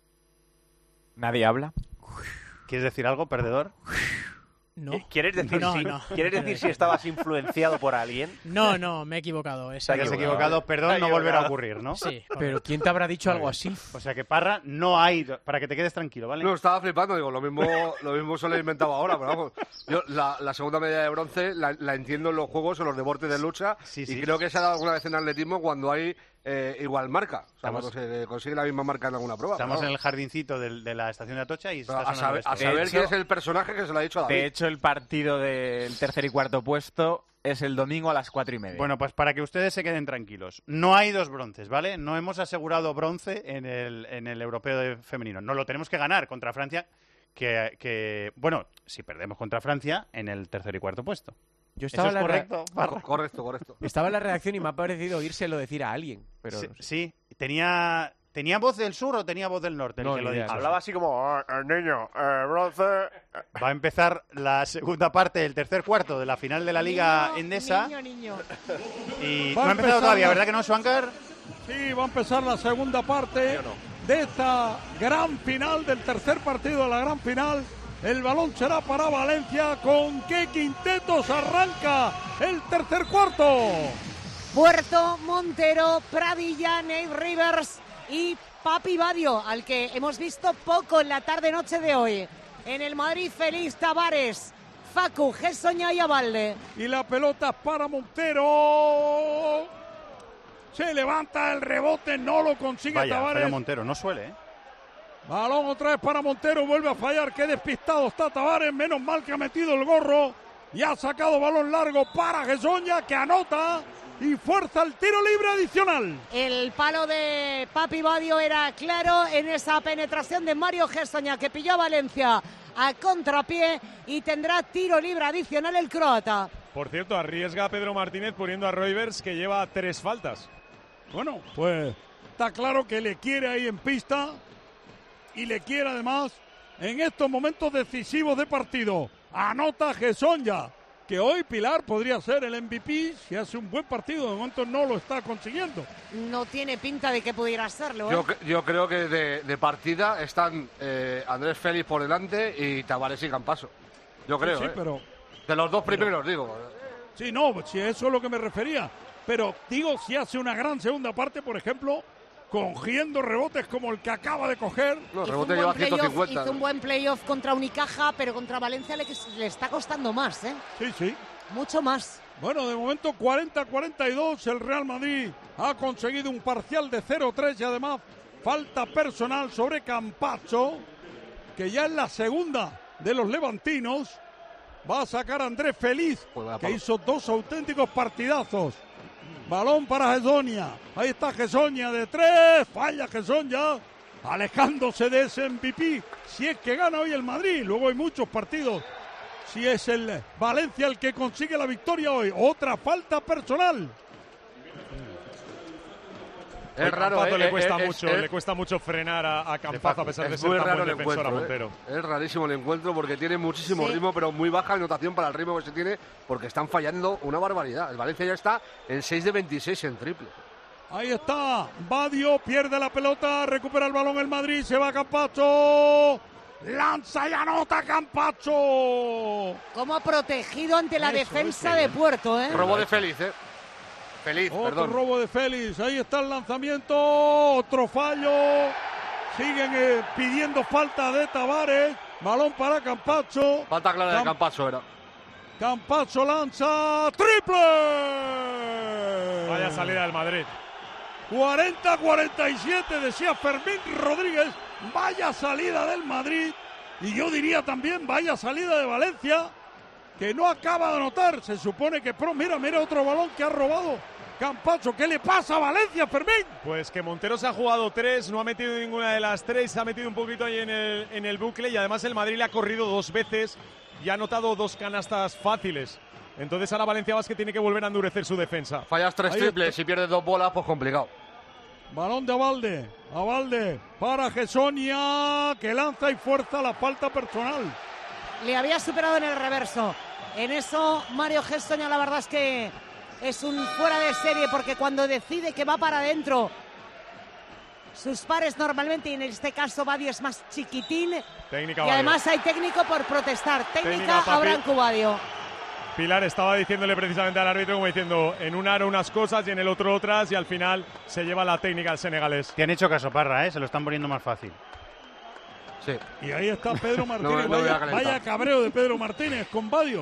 Nadie habla. ¿Quieres decir algo, perdedor? No. ¿Quieres decir, no, si, no. ¿Quieres decir si estabas influenciado por alguien? No, no, me he equivocado. O sea, que has equivocado, perdón, no volverá a ocurrir, ¿no? Sí. Pero ¿quién te habrá dicho algo así? O sea, que Parra no hay... Para que te quedes tranquilo, ¿vale? No, estaba flipando, digo, lo mismo, lo mismo se lo he inventado ahora, pero vamos, yo la, la segunda medalla de bronce la, la entiendo en los juegos, en los deportes de lucha, sí, y sí. creo que se ha dado alguna vez en atletismo cuando hay eh, igual marca, o sea, Estamos, cuando se consigue la misma marca en alguna prueba. Estamos pero, en el jardincito de, de la estación de Atocha y está a saber, a esto. saber hecho, quién es el personaje que se lo ha dicho a David. De hecho, el partido del tercer y cuarto puesto es el domingo a las cuatro y media. Bueno, pues para que ustedes se queden tranquilos, no hay dos bronces, ¿vale? No hemos asegurado bronce en el, en el europeo de femenino. No lo tenemos que ganar contra Francia, que, que bueno, si perdemos contra Francia, en el tercer y cuarto puesto. Yo estaba ¿Eso es en la correcto? Co- correcto, correcto. Estaba en la redacción y me ha parecido oírselo decir a alguien. Pero Sí, sí. tenía... ¿Tenía voz del sur o tenía voz del norte? El No, que ni lo idea. dijo? Hablaba así como, "Ah, el niño, eh, bronce". Va a empezar la segunda parte del tercer cuarto de la final de la Liga Niño, Endesa. Niño, niño. Y Va no ha a empezado empezar todavía, la- ¿verdad que no, Swankar? Sí, va a empezar la segunda parte de esta gran final, del tercer partido de la gran final. El balón será para Valencia. ¿Con qué quintetos arranca el tercer cuarto? Puerto, Montero, Pradilla, Nate Rivers y Papi Badio, al que hemos visto poco en la tarde-noche de hoy. En el Madrid, Félix Tavares, Facu, Gessoña y Abalde. Y la pelota para Montero. Se levanta el rebote, no lo consigue Vaya, Tavares. falla Montero, no suele, ¿eh? Balón otra vez para Montero, vuelve a fallar, qué despistado está Tavares, menos mal que ha metido el gorro y ha sacado balón largo para Gessoña, que anota y fuerza el tiro libre adicional. El palo de Papi Badio era claro en esa penetración de Mario Gessoña, que pilló a Valencia a contrapié y tendrá tiro libre adicional el croata. Por cierto, arriesga a Pedro Martínez poniendo a Roivers, que lleva tres faltas. Bueno, pues está claro que le quiere ahí en pista y le quiere además en estos momentos decisivos de partido. Anota Gessoña, que hoy Pilar podría ser el M V P si hace un buen partido. De momento no lo está consiguiendo. No tiene pinta de que pudiera serlo, ¿eh? Yo, cre- yo creo que de, de partida están eh, Andrés Félix por delante y Tavares y Campaso. Yo Sí, creo, sí, ¿eh? pero... De los dos pero- primeros, digo. Sí, no, si eso es lo que me refería. Pero digo, si hace una gran segunda parte, por ejemplo, cogiendo rebotes como el que acaba de coger. No, el rebote rebote lleva lleva lleva ciento ciento cincuenta. cincuenta. Hizo un buen playoff contra Unicaja, pero contra Valencia le, le está costando más, ¿eh? Sí, sí. Mucho más. Bueno, de momento cuarenta a cuarenta y dos, el Real Madrid ha conseguido un parcial de cero tres y además falta personal sobre Campacho, que ya es la segunda de los levantinos. Va a sacar a Andrés Feliz, que hizo dos auténticos partidazos. Balón para Gessoña. Ahí está Gessoña de tres. Falla Gessoña, alejándose de ese M V P. Si es que gana hoy el Madrid. Luego hay muchos partidos. Si es el Valencia el que consigue la victoria hoy. Otra falta personal. Es Hoy raro, Campazo eh, le eh, cuesta eh, mucho, es- le cuesta mucho frenar a, a Campazo a pesar de Es ser muy tan raro buen el defensor a encuentro, Montero. ¿eh? Es rarísimo el encuentro porque tiene muchísimo Sí. ritmo, pero muy baja anotación para el ritmo que se tiene, porque están fallando una barbaridad. El Valencia ya está en seis de veintiséis en triple. Ahí está. Badio pierde la pelota. Recupera el balón el Madrid. Se va Campacho. Lanza y anota Campacho. Como protegido ante la Eso, defensa eso. de Puerto, ¿eh? Robo de Félix, ¿eh? Feliz, Otro perdón. robo de Félix. Ahí está el lanzamiento. Otro fallo. Siguen eh, pidiendo falta de Tavares. Balón para Campacho. Falta clara de Cam- Campacho era. Campacho lanza. ¡Triple! Vaya salida del Madrid. cuarenta a cuarenta y siete, decía Fermín Rodríguez. Vaya salida del Madrid. Y yo diría también vaya salida de Valencia, que no acaba de anotar. Se supone que... Pero mira, mira otro balón que ha robado Campacho, ¿qué le pasa a Valencia, Fermín? Pues que Montero se ha jugado tres, no ha metido ninguna de las tres, se ha metido un poquito ahí en el, en el bucle y además el Madrid le ha corrido dos veces y ha anotado dos canastas fáciles. Entonces ahora Valencia Basket tiene que volver a endurecer su defensa. Fallas tres Ahí triples, está. si pierdes dos bolas, pues complicado. Balón de Abalde, Abalde para Gessonia, que lanza y fuerza la falta personal. Le había superado en el reverso. En eso Mario Gessonia la verdad es que es un fuera de serie, porque cuando decide que va para adentro, sus pares normalmente, y en este caso Badio es más chiquitín, Técnica y Badio. además hay técnico por protestar. Técnica, Técnica, papi. Abraham Cubadio. Pilar estaba diciéndole precisamente al árbitro como diciendo en un aro unas cosas y en el otro otras y al final se lleva la técnica al senegalés. Te han hecho caso, Parra, ¿eh? Se lo están poniendo más fácil. Sí. Y ahí está Pedro Martínez. No, no voy a vaya, calentar. vaya cabreo de Pedro Martínez con Badio.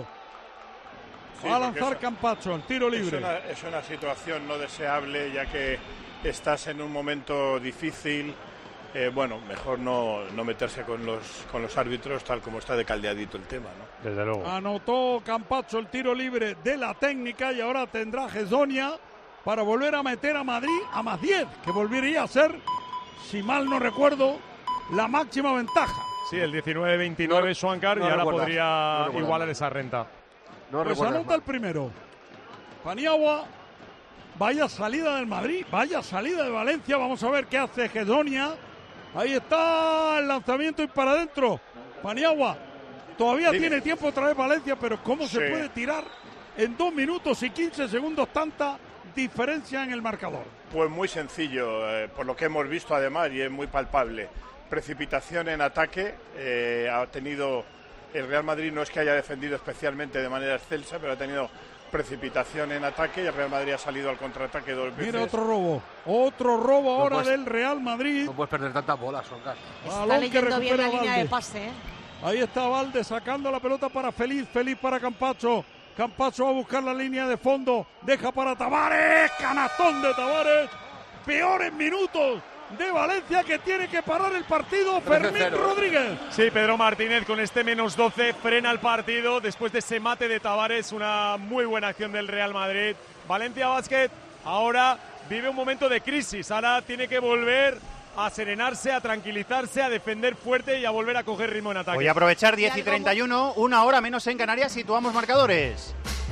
Sí, Va a porque lanzar eso- Campacho, el tiro libre. Es una, es una situación no deseable, ya que estás en un momento difícil. Eh, bueno, mejor no, no meterse con los, con los árbitros tal como está de caldeadito el tema, ¿no? Desde luego. Anotó Campacho el tiro libre de la técnica y ahora tendrá Gessonia para volver a meter a Madrid a más diez, que volvería a ser, si mal no recuerdo, la máxima ventaja. Sí, el diecinueve veintinueve Schwankar no y ahora recuerdas, podría no recuerdas. igualar esa renta. No Pues recuerdas anota mal. el primero. Paniagua, vaya salida del Madrid, vaya salida de Valencia. Vamos a ver qué hace Gessonia. Ahí está el lanzamiento y para adentro. Paniagua, todavía Dime. tiene tiempo otra vez Valencia, pero ¿cómo se Sí. puede tirar en dos minutos y quince segundos tanta diferencia en el marcador? Pues muy sencillo, eh, por lo que hemos visto además, y es muy palpable. Precipitación en ataque, eh, ha tenido el Real Madrid, no es que haya defendido especialmente de manera excelsa, pero ha tenido precipitación en ataque y el Real Madrid ha salido al contraataque dos veces. Mira otro robo, otro robo No ahora puedes- del Real Madrid. No puedes perder tantas bolas, Schwankar. Está Balón que leyendo bien la recupera línea de Valde. pase, ¿eh? Ahí está Valde sacando la pelota para Feliz, Feliz para Campacho. Campacho va a buscar la línea de fondo, deja para Tavares, canastón de Tavares. Peores minutos de Valencia, que tiene que parar el partido. Fermín cero. Rodríguez. Sí, Pedro Martínez con este menos doce frena el partido después de ese mate de Tavares, una muy buena acción del Real Madrid. Valencia Basket ahora vive un momento de crisis, ahora tiene que volver a serenarse, a tranquilizarse, a defender fuerte y a volver a coger ritmo en ataque. Voy a aprovechar diez y treinta y uno, una hora menos en Canarias, situamos marcadores.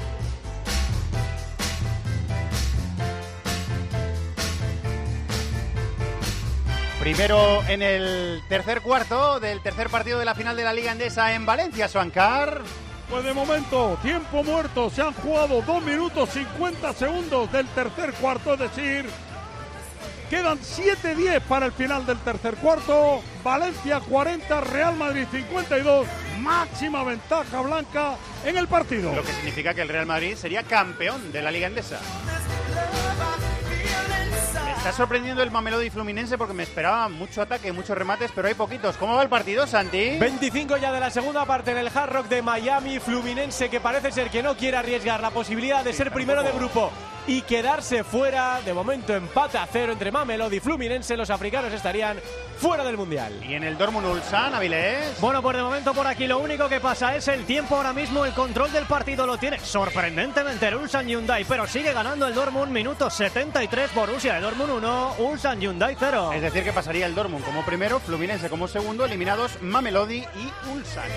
Primero en el tercer cuarto del tercer partido de la final de la Liga Endesa en Valencia, Schwankar. Pues de momento, tiempo muerto. Se han jugado dos minutos cincuenta segundos del tercer cuarto, es decir, quedan siete diez para el final del tercer cuarto. Valencia cuarenta, Real Madrid cincuenta y dos. Máxima ventaja blanca en el partido. Lo que significa que el Real Madrid sería campeón de la Liga Endesa. Me está sorprendiendo el Mamelodi Fluminense porque me esperaba mucho ataque, muchos remates, pero hay poquitos. ¿Cómo va el partido, Santi? veinticinco ya de la segunda parte en el Hard Rock de Miami. Fluminense que parece ser que no quiere arriesgar la posibilidad de ser primero de grupo y quedarse fuera. De momento empate a cero entre Mamelodi y Fluminense. Los africanos estarían fuera del Mundial. Y en el Dortmund Ulsan, Avilés. Bueno, pues de momento por aquí lo único que pasa es el tiempo. Ahora mismo el control del partido lo tiene sorprendentemente el Ulsan Hyundai, pero sigue ganando el Dortmund. Minuto setenta y tres, Borussia de Dortmund uno, Ulsan Hyundai cero. Es decir, que pasaría el Dortmund como primero, Fluminense como segundo, eliminados Mamelodi y Ulsan.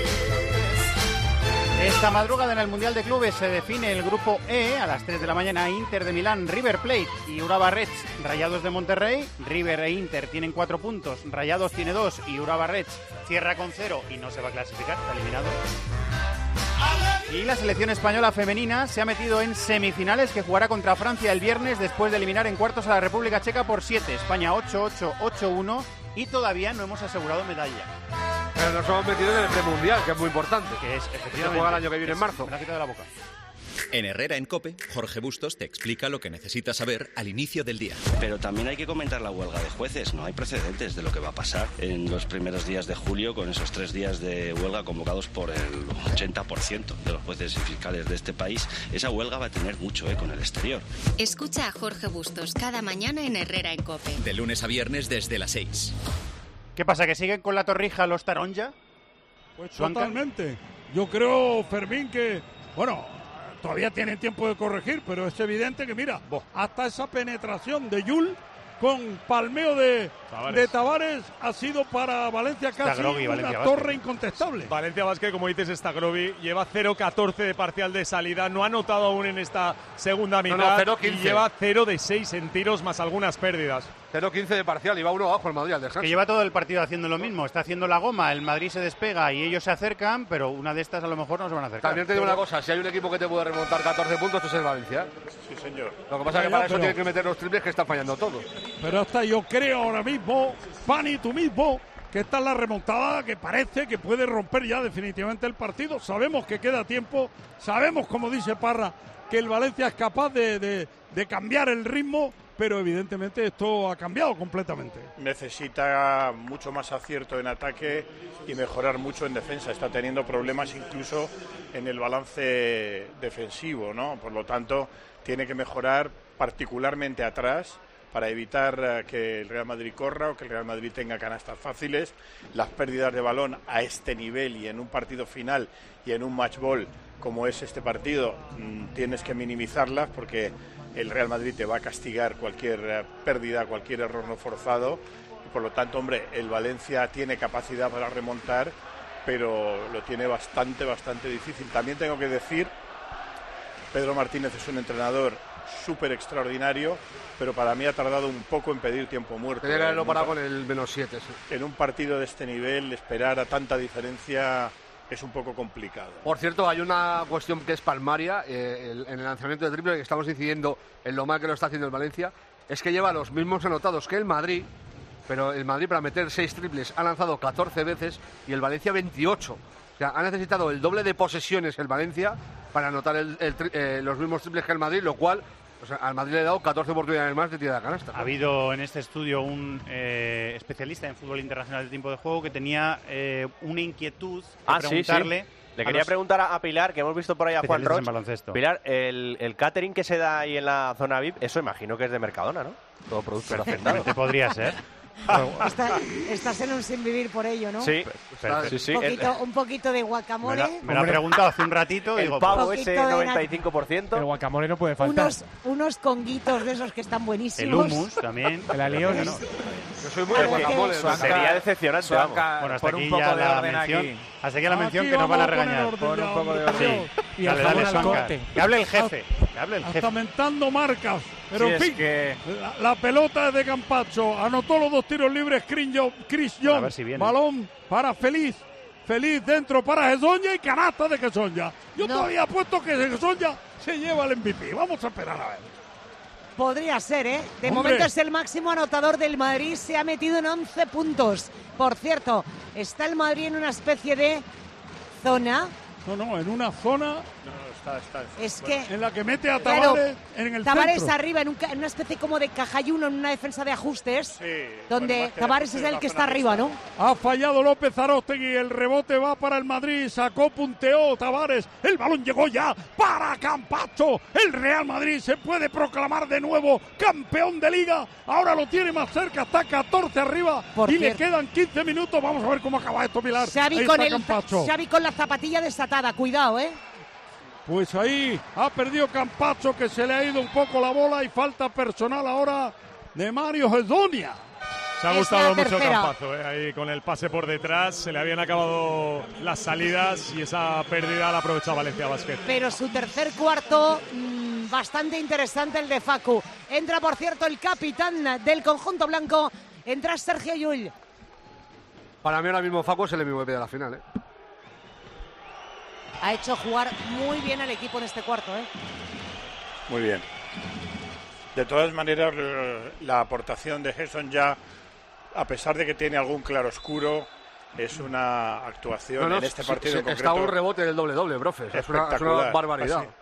Esta madrugada en el Mundial de Clubes se define el grupo E. A las tres de la mañana, Inter de Milán, River Plate y Urawa Reds, Rayados de Monterrey. River e Inter tienen cuatro puntos, Rayados tiene dos y Urawa Reds cierra con cero y no se va a clasificar, está eliminado. Y la selección española femenina se ha metido en semifinales, que jugará contra Francia el viernes después de eliminar en cuartos a la República Checa por siete. España ocho ocho, ocho uno y todavía no hemos asegurado medalla. Pero nos hemos metido en el premundial, que es muy importante. Que es, Se efectivamente. juega el año que viene es- en marzo. Me la quito de la boca. En Herrera en COPE, Jorge Bustos te explica lo que necesitas saber al inicio del día. Pero también hay que comentar la huelga de jueces. No hay precedentes de lo que va a pasar en los primeros días de julio con esos tres días de huelga convocados por el ochenta por ciento de los jueces y fiscales de este país. Esa huelga va a tener mucho eco en el exterior. Escucha a Jorge Bustos cada mañana en Herrera en COPE. De lunes a viernes desde las seis. ¿Qué pasa, que siguen con la torrija los Taronja? Pues Schwankar. totalmente. Yo creo, Fermín, que, bueno, todavía tienen tiempo de corregir, pero es evidente que, mira, hasta esa penetración de Yul con palmeo de Tavares. de Tavares ha sido para Valencia casi groggy, una Valencia torre Basket. incontestable. Valencia Basket, como dices, está Groby, lleva cero catorce de parcial de salida, no ha anotado aún en esta segunda mitad, no, no, cero y quince. lleva cero de seis en tiros más algunas pérdidas. cero quince de parcial y va uno abajo el Madrid al descanso. Que lleva todo el partido haciendo lo mismo, está haciendo la goma, el Madrid se despega y ellos se acercan, pero una de estas a lo mejor no se van a acercar. También te digo pero... una cosa, si hay un equipo que te puede remontar catorce puntos, es el Valencia. Sí, señor. Lo que pasa es que Ya, para eso pero- tiene que meter los triples que están fallando todos. Pero hasta yo creo ahora mismo, Pani, tú mismo, que esta es la remontada que parece que puede romper ya definitivamente el partido. Sabemos que queda tiempo, sabemos, como dice Parra, que el Valencia es capaz de, de, de cambiar el ritmo, pero evidentemente esto ha cambiado completamente. Necesita mucho más acierto en ataque y mejorar mucho en defensa. Está teniendo problemas incluso en el balance defensivo, ¿no? Por lo tanto, tiene que mejorar particularmente atrás para evitar eh, que el Real Madrid corra o que el Real Madrid tenga canastas fáciles. Las pérdidas de balón a este nivel y en un partido final y en un match ball como es este partido, mmm, tienes que minimizarlas porque el Real Madrid te va a castigar cualquier eh, pérdida, cualquier error no forzado. Y por lo tanto, hombre, el Valencia tiene capacidad para remontar, pero lo tiene bastante, bastante difícil. También tengo que decir, Pedro Martínez es un entrenador súper extraordinario, pero para mí ha tardado un poco en pedir tiempo muerto. Tenía que haberlo En un parado pa- con el menos siete. Sí. En un partido de este nivel, esperar a tanta diferencia es un poco complicado. Por cierto, hay una cuestión que es palmaria eh, el- en el lanzamiento de triple, que estamos incidiendo en lo mal que lo está haciendo el Valencia, es que lleva los mismos anotados que el Madrid, pero el Madrid para meter seis triples ha lanzado catorce veces y el Valencia veintiocho. O sea, ha necesitado el doble de posesiones el Valencia para anotar el, el tri- eh, los mismos triples que el Madrid, lo cual, o sea, al Madrid le ha dado catorce oportunidades más de tirada de canasta. Ha habido en este estudio un eh, especialista en fútbol internacional de tiempo de juego que tenía eh, una inquietud de Ah, sí, sí. preguntarle. Le a quería los preguntar a a Pilar, que hemos visto por ahí a Juan especialistas Roch. en baloncesto. Pilar, el, el catering que se da ahí en la zona V I P, eso imagino que es de Mercadona, ¿no? Todo producto hacendado. Perfectamente podría ser. Está- estás en un sin vivir por ello, ¿no? Sí, Perfecto. sí, sí. Un El, poquito, un poquito de guacamole. Me, la- me lo ha preguntado hace un ratito. y el digo, pavo poquito ese de na- noventa y cinco por ciento. El guacamole no puede faltar. Unos, unos conguitos de esos que están el buenísimos. hummus también. El alioli. ¿no? Yo soy muy A de ver, guacamole. ¿qué? ¿no? Sería decepcionante, vamos. Bueno, hasta por aquí un poco ya de la orden mención. aquí. Hasta aquí la mención Aquí que nos van a vamos poner regañar. orden Pon ya, un poco de hombre, orden. Dios. Y el Dale, jamón dale, al Suanca. corte. Que hable el jefe. Que hable el Hasta jefe. mentando marcas. Pero Sí, en es fin, que- la, la pelota es de Campacho. Anotó los dos tiros libres Chris John. Chris John. A ver si viene. Balón para Feliz. Feliz dentro para Gesonja y canasta de Gesonja. Yo No. todavía apuesto que Gesonja se lleva el M V P. Vamos a esperar a ver. Podría ser, ¿eh? De Hombre. momento es el máximo anotador del Madrid, se ha metido en once puntos. Por cierto, está el Madrid en una especie de zona. No, no, en una zona No, no, está, está, está. Es que, en la que mete a claro, Tavares en el Tavares centro. arriba, en, un ca- en una especie como de cajayuno, en una defensa de ajustes, Sí, donde bueno, más que Tavares de es el la que zona está arriba, ¿no? Ha fallado López Aróstegui, el rebote va para el Madrid, sacó, punteó Tavares, el balón llegó ya para Campacho, el Real Madrid se puede proclamar de nuevo campeón de Liga, ahora lo tiene más cerca, está catorce arriba Por y cierto. le quedan quince minutos, vamos a ver cómo acaba esto, Pilar. Xavi Ahí con, está el, Campacho. Xavi con la zapatilla desatada, cuidado, ¿eh? Pues ahí ha perdido Campacho, que se le ha ido un poco la bola y falta personal ahora de Mario Gesonja. Se ha Es gustado la mucho tercera. Campazo, ¿eh? Ahí con el pase por detrás, se le habían acabado las salidas y esa pérdida la aprovecha Valencia Basket. Pero su tercer cuarto, mmm, bastante interesante el de Facu. Entra, por cierto, el capitán del conjunto blanco, entra Sergio Llull. Para mí ahora mismo Facu es el M V P de la final. ¿eh? Ha hecho jugar muy bien al equipo en este cuarto, ¿eh? Muy bien. De todas maneras, eh, la aportación de Gerson ya, a pesar de que tiene algún claroscuro, es una actuación No, no, en este sí, partido sí, en concreto. está un rebote del doble-doble, profe. Es una, es una espectacular. barbaridad. Así.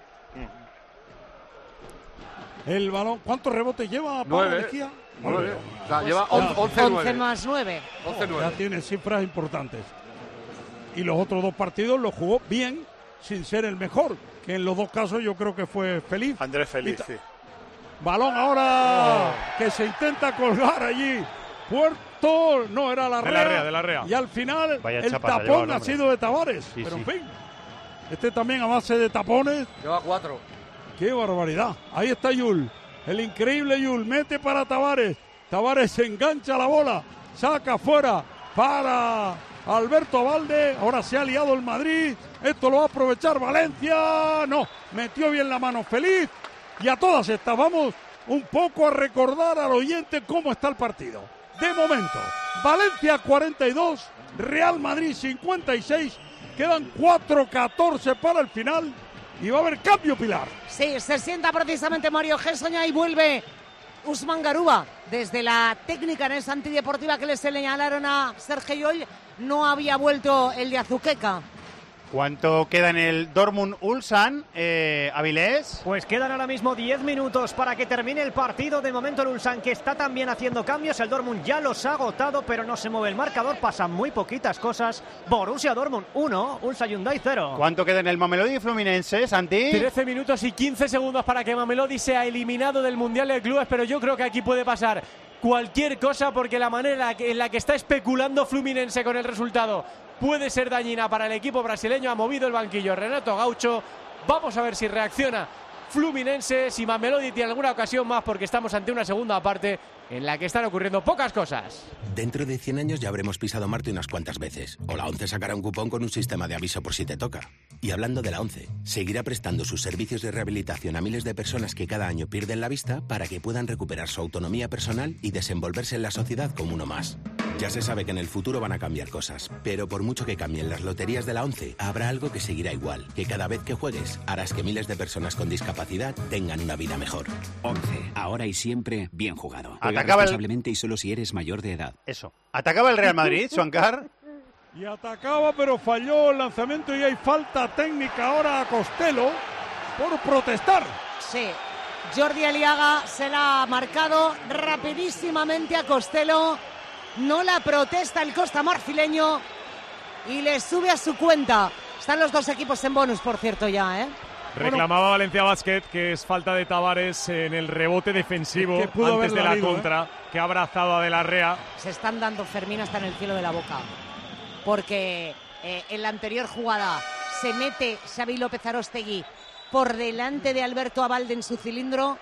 El balón, ¿cuántos rebotes lleva? Pablo Nueve. Mejía? Nueve. O sea, Pues lleva on- once once nueve. más nueve. once Ya nueve. tiene cifras importantes. Y los otros dos partidos los jugó bien, sin ser el mejor, que en los dos casos yo creo que fue feliz. Andrés Feliz, Y ta- sí. Balón ahora que se intenta colgar allí. Puerto, no era la De la Rea, de la Rea. Y al final Vaya el chapa se ha tapón llevado el ha hombre. sido de Tavares. Sí, pero sí. en fin, Este también a base de tapones. Lleva cuatro. ¡Qué barbaridad! Ahí está Yul. El increíble Yul. Mete para Tavares. Tavares se engancha la bola. Saca fuera para Alberto Valde. Ahora se ha liado el Madrid. Esto lo va a aprovechar Valencia. No, metió bien la mano Feliz. Y a todas estas vamos un poco a recordar al oyente cómo está el partido. De momento, Valencia cuarenta y dos, Real Madrid cincuenta y seis. Quedan cuatro catorce para el final y va a haber cambio, Pilar. Sí, se sienta precisamente Mario Gessoña y vuelve Usman Garuba. Desde la técnica en esa antideportiva que le señalaron a Sergio Llull, no había vuelto el de Azuqueca. ¿Cuánto queda en el Dortmund Ulsan, eh, Avilés? Pues quedan ahora mismo diez minutos para que termine el partido. De momento el Ulsan, que está también haciendo cambios. El Dortmund ya los ha agotado, pero no se mueve el marcador. Pasan muy poquitas cosas. Borussia Dortmund uno, Ulsan Hyundai cero. ¿Cuánto queda en el Mamelodi Fluminense, Santi? trece minutos y quince segundos para que Mamelodi sea eliminado del Mundial de Clubes, pero yo creo que aquí puede pasar cualquier cosa, porque la manera en la que está especulando Fluminense con el resultado puede ser dañina para el equipo brasileño. Ha movido el banquillo Renato Gaucho. Vamos a ver si reacciona Fluminense, si Mamelodi tiene alguna ocasión más, porque estamos ante una segunda parte en la que están ocurriendo pocas cosas. Dentro de cien años ya habremos pisado Marte unas cuantas veces. O la ONCE sacará un cupón con un sistema de aviso por si te toca. Y hablando de la ONCE, seguirá prestando sus servicios de rehabilitación a miles de personas que cada año pierden la vista para que puedan recuperar su autonomía personal y desenvolverse en la sociedad como uno más. Ya se sabe que en el futuro van a cambiar cosas, pero por mucho que cambien las loterías de la ONCE, habrá algo que seguirá igual, que cada vez que juegues harás que miles de personas con discapacidad tengan una vida mejor. ONCE, ahora y siempre bien jugado. Juega Atacaba el- responsablemente y solo si eres mayor de edad. Eso. ¿Atacaba el Real Madrid, Suancar? Y atacaba, pero falló el lanzamiento y hay falta técnica ahora a Costello por protestar. Sí, Jordi Aliaga se la ha marcado rapidísimamente a Costello. No la protesta el costamarfileño y le sube a su cuenta. Están los dos equipos en bonus, por cierto, ya, ¿eh? Reclamaba Valencia Basket que es falta de Tavares en el rebote defensivo Es que pudo antes de haberla la habido, contra, ¿eh? que ha abrazado a De la Rea. Se están dando Fermín hasta en el cielo de la boca. Porque eh, en la anterior jugada se mete Xavi López Arostegui por delante de Alberto Abalde en su cilindro.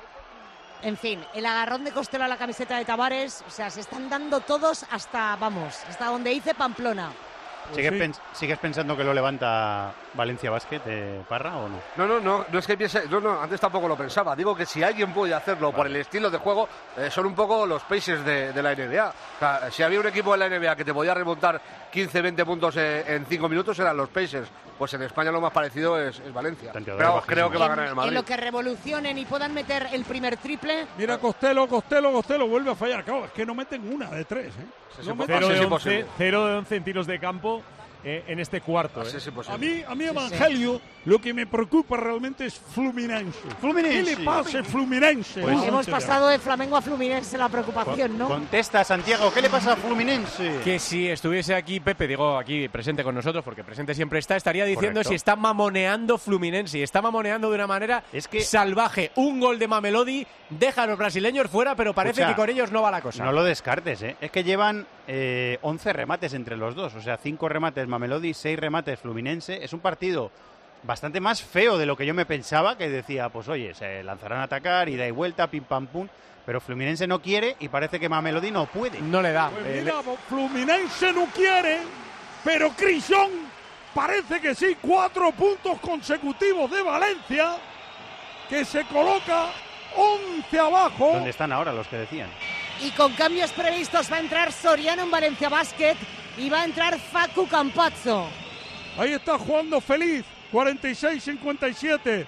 En fin, el agarrón de Costello a la camiseta de Tavares. O sea, se están dando todos hasta, vamos, hasta donde dice Pamplona. ¿Sigues, sí. pens- ¿Sigues pensando que lo levanta Valencia Basket, eh, Parra, o no? No, no, no, no es que piense, no, no, antes tampoco lo pensaba. Digo que si alguien puede hacerlo por el estilo de juego, eh, son un poco los Pacers de, de la N B A. O sea, si había un equipo de la N B A que te podía remontar quince, veinte puntos eh, en cinco minutos, eran los Pacers. Pues en España lo más parecido es, es Valencia. Tanteador Pero bajísimo. creo que va a ganar el En Madrid. lo que revolucionen y puedan meter el primer triple. Mira Costello, Costello, Costello, vuelve a fallar. Claro, es que no meten una de tres, ¿eh? Sí, No sí, meten- cero sí, de sí, once, posible. cero de once en tiros de campo eh, en este cuarto. Así eh. es imposible. A mí, a mí Sí, Evangelio, lo que me preocupa realmente es Fluminense. Fluminense. ¿Qué le pasa a Fluminense? Pues- No, Hemos no, pasado de Flamengo a Fluminense la preocupación, ¿no? Contesta, Santiago, ¿qué le pasa a Fluminense? Que si estuviese aquí Pepe, digo aquí presente con nosotros, porque presente siempre está, estaría diciendo Correcto. si está mamoneando Fluminense. Y está mamoneando de una manera Es que- salvaje. Un gol de Mamelodi deja a los brasileños fuera, pero parece Escucha, que con ellos no va la cosa. No lo descartes, ¿eh? Es que llevan eh, once remates entre los dos. O sea, cinco remates Mamelodi, seis remates Fluminense. Es un partido bastante más feo de lo que yo me pensaba, que decía, pues oye, se lanzarán a atacar, ida y vuelta, pim pam pum. Pero Fluminense no quiere y parece que Mamelodi no puede. No le da. Pues Eh, mira, Fluminense no quiere, pero Crillon parece que sí. Cuatro puntos consecutivos de Valencia, que se coloca once abajo. ¿Dónde están ahora los que decían? Y con cambios previstos va a entrar Soriano en Valencia Basket y va a entrar Facu Campazzo. Ahí está jugando Feliz, cuarenta y seis cincuenta y siete.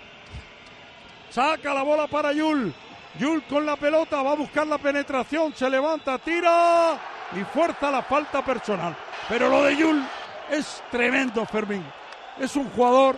Saca la bola para Yul. Yul con la pelota, va a buscar la penetración, se levanta, tira y fuerza la falta personal. Pero lo de Yul es tremendo, Fermín. Es un jugador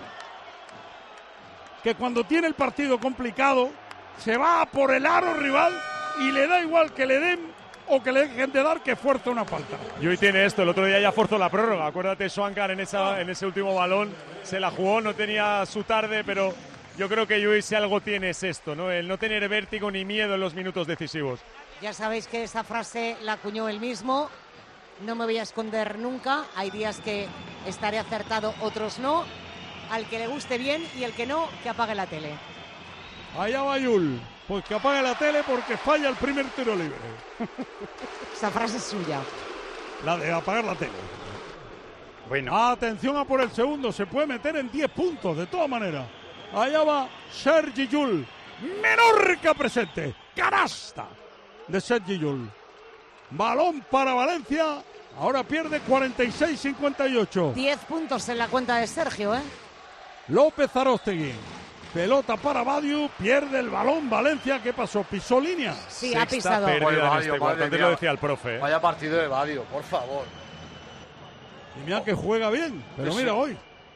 que cuando tiene el partido complicado se va por el aro rival y le da igual que le den o que le dejen de dar, que fuerza una falta. Y hoy tiene esto, el otro día ya forzó la prórroga. Acuérdate, Swankar en, esa, en ese último balón se la jugó, no tenía su tarde, pero yo creo que Lluís si algo tiene es esto, ¿no? El no tener vértigo ni miedo en los minutos decisivos. Ya sabéis que esa frase la acuñó él mismo. No me voy a esconder nunca. Hay días que estaré acertado, otros no. al que le guste bien y el que no, que apague la tele. Allá va Yul, pues que apague la tele porque falla el primer tiro libre. Esa frase es suya. La de apagar la tele. Bueno. Atención a por el segundo, se puede meter en diez puntos, de todas maneras. Allá va Sergi Yul. Menorca presente. Canasta de Sergi Yul. Balón para Valencia. Ahora pierde cuarenta y seis cincuenta y ocho. diez puntos en la cuenta de Sergio, ¿eh? López Aróstegui. Pelota para Badiu, pierde el balón Valencia. ¿Qué pasó? ¿Pisó línea? Sí, ha pisado. Pérdida en este cuarto, antes lo decía el profe. ¿eh? Vaya partido de Badiu, por favor. Y mira que juega bien, pero mira hoy.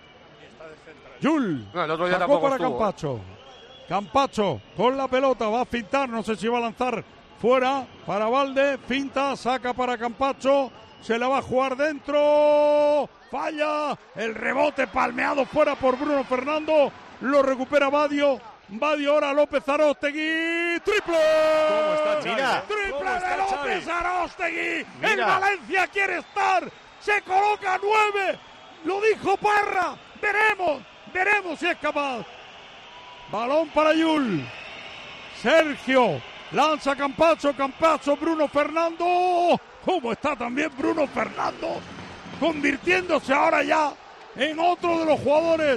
Yul, no, el otro día sacó para estuvo, Campacho. ¿eh? Campacho con la pelota, va a fintar, no sé si va a lanzar fuera para Valde, finta, saca para Campacho, se la va a jugar dentro, falla, el rebote palmeado fuera por Bruno Fernando, lo recupera Badio, Badio ahora López Aróstegui, triple. ¿Cómo está Xavi? Mira, triple ¿Cómo está de López Xavi? Aróstegui, Mira. el Valencia quiere estar, se coloca nueve, lo dijo Parra, veremos, veremos si es capaz. Balón para Yul, Sergio, lanza Campacho, Campacho, Bruno Fernando, ¿cómo está también Bruno Fernando? Convirtiéndose ahora ya en otro de los jugadores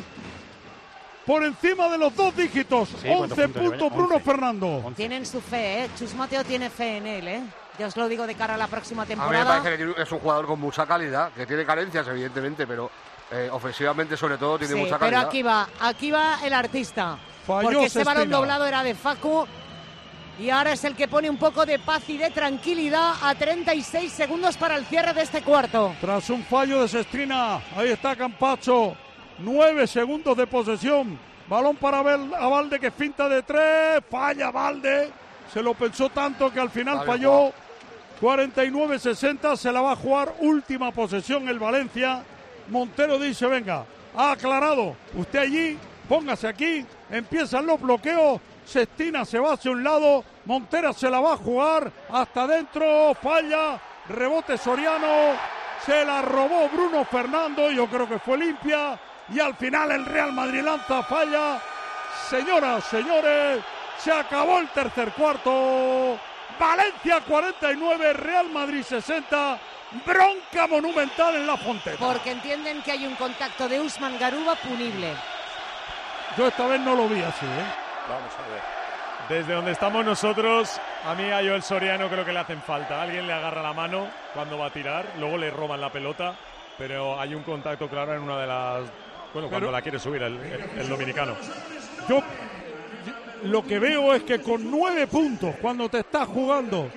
por encima de los dos dígitos, Sí, once puntos, puntos Bruno once. Fernando. Tienen su fe, ¿eh? Chus Mateo tiene fe en él, ¿eh? Ya os lo digo de cara a la próxima A mí me temporada. parece que tiene- es un jugador con mucha calidad, que tiene carencias evidentemente, pero eh, ofensivamente sobre todo tiene Sí, mucha pero calidad. aquí va, aquí va el artista. Falló porque ese balón Sestina. doblado era de Facu. Y ahora es el que pone un poco de paz y de tranquilidad a treinta y seis segundos para el cierre de este cuarto. Tras un fallo de Sestrina, ahí está Campacho, nueve segundos de posesión, balón para Bel- a Valde que finta de tres, falla Valde, se lo pensó tanto que al final Vale, falló, Juan. cuarenta y nueve sesenta, se la va a jugar, última posesión el Valencia, Montero dice, venga, ha aclarado, usted allí, póngase aquí, empiezan los bloqueos, Sestina se va hacia un lado, Montero se la va a jugar, hasta adentro, falla, rebote Soriano, se la robó Bruno Fernando, yo creo que fue limpia, y al final el Real Madrid lanza, falla. Señoras, señores, se acabó el tercer cuarto, Valencia cuarenta y nueve, Real Madrid sesenta, bronca monumental en La Fonteta. Porque entienden que hay un contacto de Usman Garuba punible. Yo esta vez no lo vi así, ¿eh? Vamos a ver. Desde donde estamos nosotros, a mí a Joel Soriano creo que le hacen falta. Alguien le agarra la mano cuando va a tirar, luego le roban la pelota, pero hay un contacto claro en una de las... Bueno, cuando Pero- la quiere subir el, el- el dominicano. Yo lo que veo es que con nueve puntos, cuando te estás jugando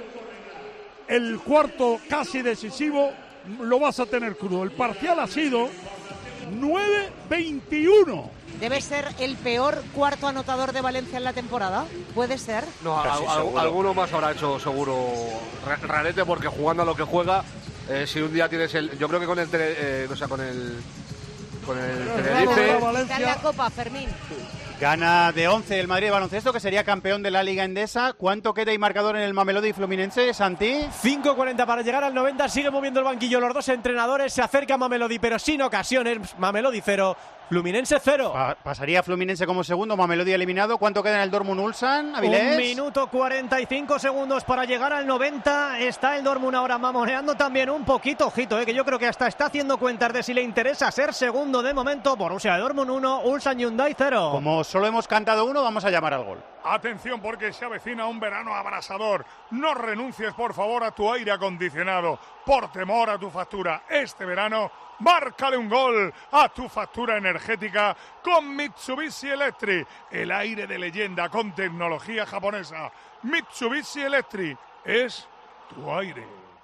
el cuarto casi decisivo, lo vas a tener crudo. El parcial ha sido nueve veintiuno. ¿Debe ser el peor cuarto anotador de Valencia en la temporada? ¿Puede ser? No, Casi al- al- seguro. alguno más habrá hecho seguro Ra- Rarete, porque jugando a lo que juega, eh, si un día tienes el... Yo creo que con el... Tene- eh, o sea, con el... Con el Tenerife... Está en la Copa, Fermín. Gana de once el Madrid de baloncesto, que sería campeón de la Liga Endesa. ¿Cuánto queda y marcador en el Mamelodi Fluminense, Santi? cinco cuarenta para llegar al noventa, sigue moviendo el banquillo los dos entrenadores, se acerca Mamelodi, pero sin ocasiones, Mamelodi cero, Fluminense cero. Pa- pasaría Fluminense como segundo, Mamelodi eliminado. ¿Cuánto queda en el Dortmund Ulsan, Avilés? Un minuto cuarenta y cinco segundos para llegar al noventa. Está el Dortmund ahora mamoneando también un poquito, ojito, eh, que yo creo que hasta está haciendo cuentas de si le interesa ser segundo de momento. Borussia Dortmund uno, Ulsan Hyundai cero. Como solo hemos cantado uno, vamos a llamar al gol. Atención porque se avecina un verano abrasador. No renuncies por favor a tu aire acondicionado por temor a tu factura. Este verano, márcale un gol a tu factura energética con Mitsubishi Electric. El aire de leyenda con tecnología japonesa. Mitsubishi Electric es tu aire.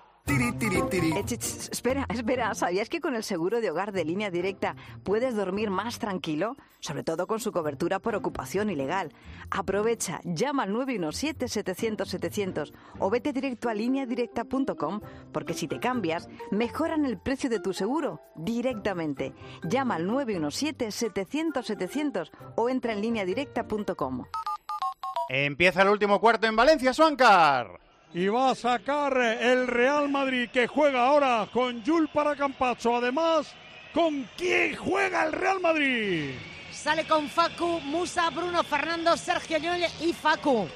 Eh, ch, ch, espera, espera. ¿Sabías que con el seguro de hogar de Línea Directa puedes dormir más tranquilo? Sobre todo con su cobertura por ocupación ilegal. Aprovecha, llama al nueve uno siete, setecientos, setecientos o vete directo a línea directa punto com, porque si te cambias, mejoran el precio de tu seguro directamente. Llama al nueve uno siete, setecientos, setecientos o entra en línea directa punto com. Empieza el último cuarto en Valencia, Suancar. Y va a sacar el Real Madrid, que juega ahora con Yul para Campacho. Además, ¿Con quién juega el Real Madrid? Sale con Facu, Musa, Bruno Fernando, Sergio Llull y Facu.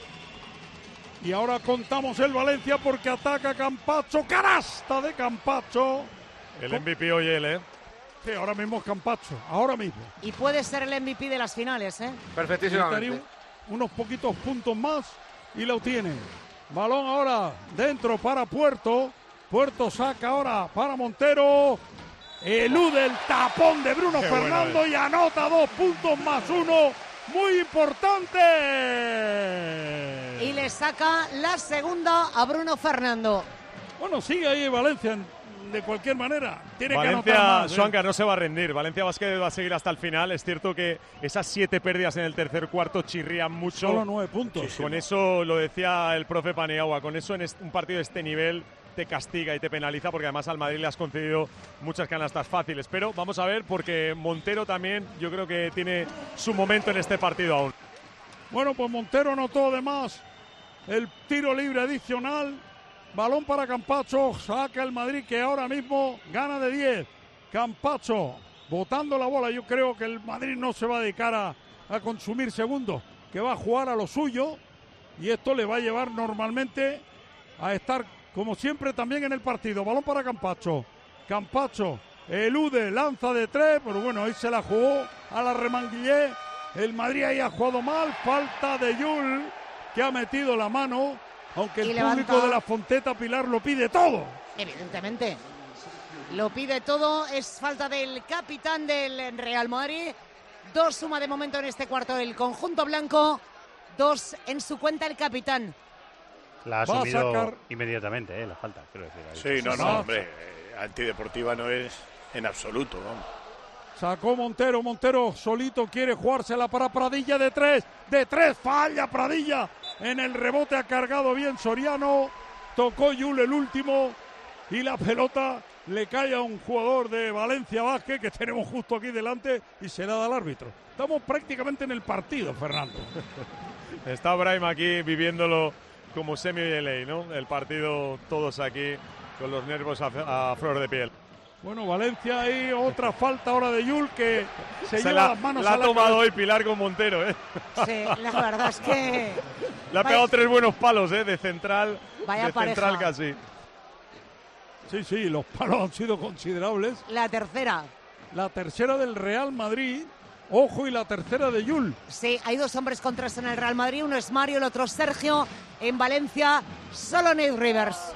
Y ahora contamos el Valencia porque ataca Campazzo, canasta de Campazzo. El M V P hoy él, ¿eh? Sí, ahora mismo es Campazzo, ahora mismo. Y puede ser el M V P de las finales, ¿eh? Perfectísimamente. Un, unos poquitos puntos más y lo tiene. Balón ahora dentro para Puerto. Puerto saca ahora para Montero. Elude el tapón de Bruno Qué Fernando bueno y anota dos puntos más uno. Muy importante. Y le saca la segunda a Bruno Fernando. Bueno, sigue ahí Valencia de cualquier manera. Tiene Valencia, que anotar más. Schwanka, ¿eh? No se va a rendir. Valencia Basket va a seguir hasta el final. Es cierto que esas siete pérdidas en el tercer cuarto chirrían mucho. Solo nueve puntos. Sí, con eso lo decía el profe Paniagua. Con eso en un partido de este nivel te castiga y te penaliza, porque además al Madrid le has concedido muchas canastas fáciles. Pero vamos a ver, porque Montero también yo creo que tiene su momento en este partido aún. Bueno, pues Montero anotó además el tiro libre adicional. Balón para Campazzo, saca el Madrid que ahora mismo gana de diez. Campazzo botando la bola. Yo creo que el Madrid no se va a dedicar a, a consumir segundos, que va a jugar a lo suyo, y esto le va a llevar normalmente a estar como siempre también en el partido. Balón para Campazzo. Campazzo elude, lanza de tres, pero bueno, ahí se la jugó a la Remanguillé. El Madrid ahí ha jugado mal. Falta de Llull, que ha metido la mano, aunque el levanta... público de la Fonteta Pilar lo pide todo. Evidentemente. Lo pide todo. Es falta del capitán del Real Madrid. Dos suma de momento en este cuarto el conjunto blanco. Dos en su cuenta el capitán. La ha asumido sacar... inmediatamente, ¿eh? La falta, quiero decir. Sí, no, no, hombre. Eh, antideportiva no es en absoluto, vamos. Sacó Montero, Montero solito quiere jugársela para Pradilla de tres, de tres, falla Pradilla, en el rebote ha cargado bien Soriano, tocó Llull el último y la pelota le cae a un jugador de Valencia Basket que tenemos justo aquí delante y se la da al árbitro. Estamos prácticamente en el partido, Fernando. Está Brahim aquí viviéndolo como semi L A, ¿no? El partido todos aquí con los nervios a, a flor de piel. Bueno, Valencia ahí, otra falta ahora de Llull que se, se lleva la, las manos la a ha la tomado cabeza. hoy Pilar con Montero, ¿eh? Sí, la verdad es que... Le ha pegado Vaya... tres buenos palos, ¿eh? De central, Vaya de pareja. central casi. Sí, sí, los palos han sido considerables. La tercera. La tercera del Real Madrid. Ojo, y la tercera de Llull. Sí, hay dos hombres con tres en el Real Madrid. Uno es Mario, el otro es Sergio. En Valencia, solo Nate Rivers.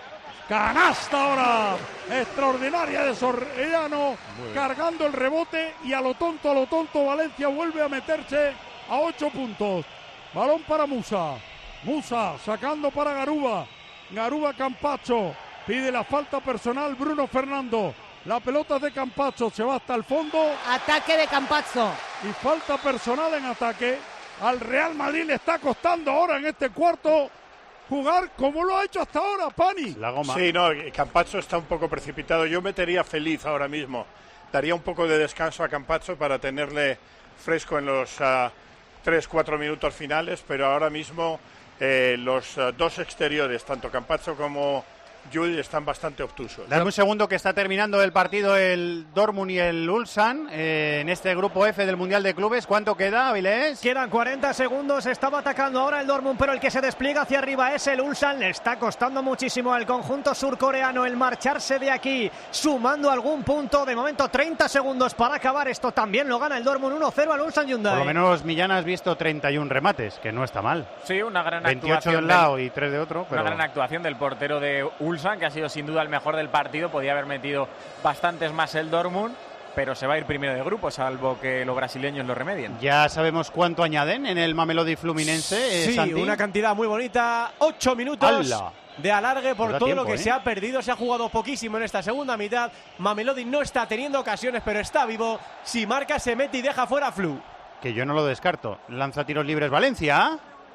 Canasta ahora extraordinaria de Soriano, cargando el rebote, y a lo tonto, a lo tonto, Valencia vuelve a meterse a ocho puntos. Balón para Musa. Musa sacando para Garuba. Garuba Campazzo. Pide la falta personal Bruno Fernando. La pelota de Campazzo se va hasta el fondo. Ataque de Campazzo. Y falta personal en ataque. Al Real Madrid le está costando ahora en este cuarto jugar como lo ha hecho hasta ahora, Pani. La goma. Sí, no, Campazzo está un poco precipitado. Yo metería Feliz ahora mismo. Daría un poco de descanso a Campazzo para tenerle fresco en los uh, tres cuatro minutos finales, pero ahora mismo eh, los uh, dos exteriores, tanto Campazzo como Llull, están bastante obtusos. Dame un segundo, que está terminando el partido el Dortmund y el Ulsan eh, en este grupo F del Mundial de Clubes. ¿Cuánto queda, Avilés? Quedan cuarenta segundos, estaba atacando ahora el Dortmund, pero el que se despliega hacia arriba es el Ulsan. Le está costando muchísimo al conjunto surcoreano el marcharse de aquí, sumando algún punto. De momento treinta segundos para acabar esto. También lo gana el Dortmund uno cero al Ulsan Hyundai. Por lo menos Millán has visto treinta y uno remates, que no está mal. Sí, una gran veintiocho actuación. veintiocho de un lado del, y tres de otro. Pero... Una gran actuación del portero de Ulsan, que ha sido sin duda el mejor del partido. Podía haber metido bastantes más el Dortmund, pero se va a ir primero de grupo, salvo que los brasileños lo remedien. Ya sabemos cuánto añaden en el Mamelodi Fluminense. Sí, Santi. Una cantidad muy bonita. Ocho minutos ¡Hala! De alargue por todo tiempo, lo que ¿eh? se ha perdido. Se ha jugado poquísimo en esta segunda mitad. Mamelodi no está teniendo ocasiones, pero está vivo. Si marca, se mete y deja fuera a Flu. Que yo no lo descarto. Lanza tiros libres Valencia.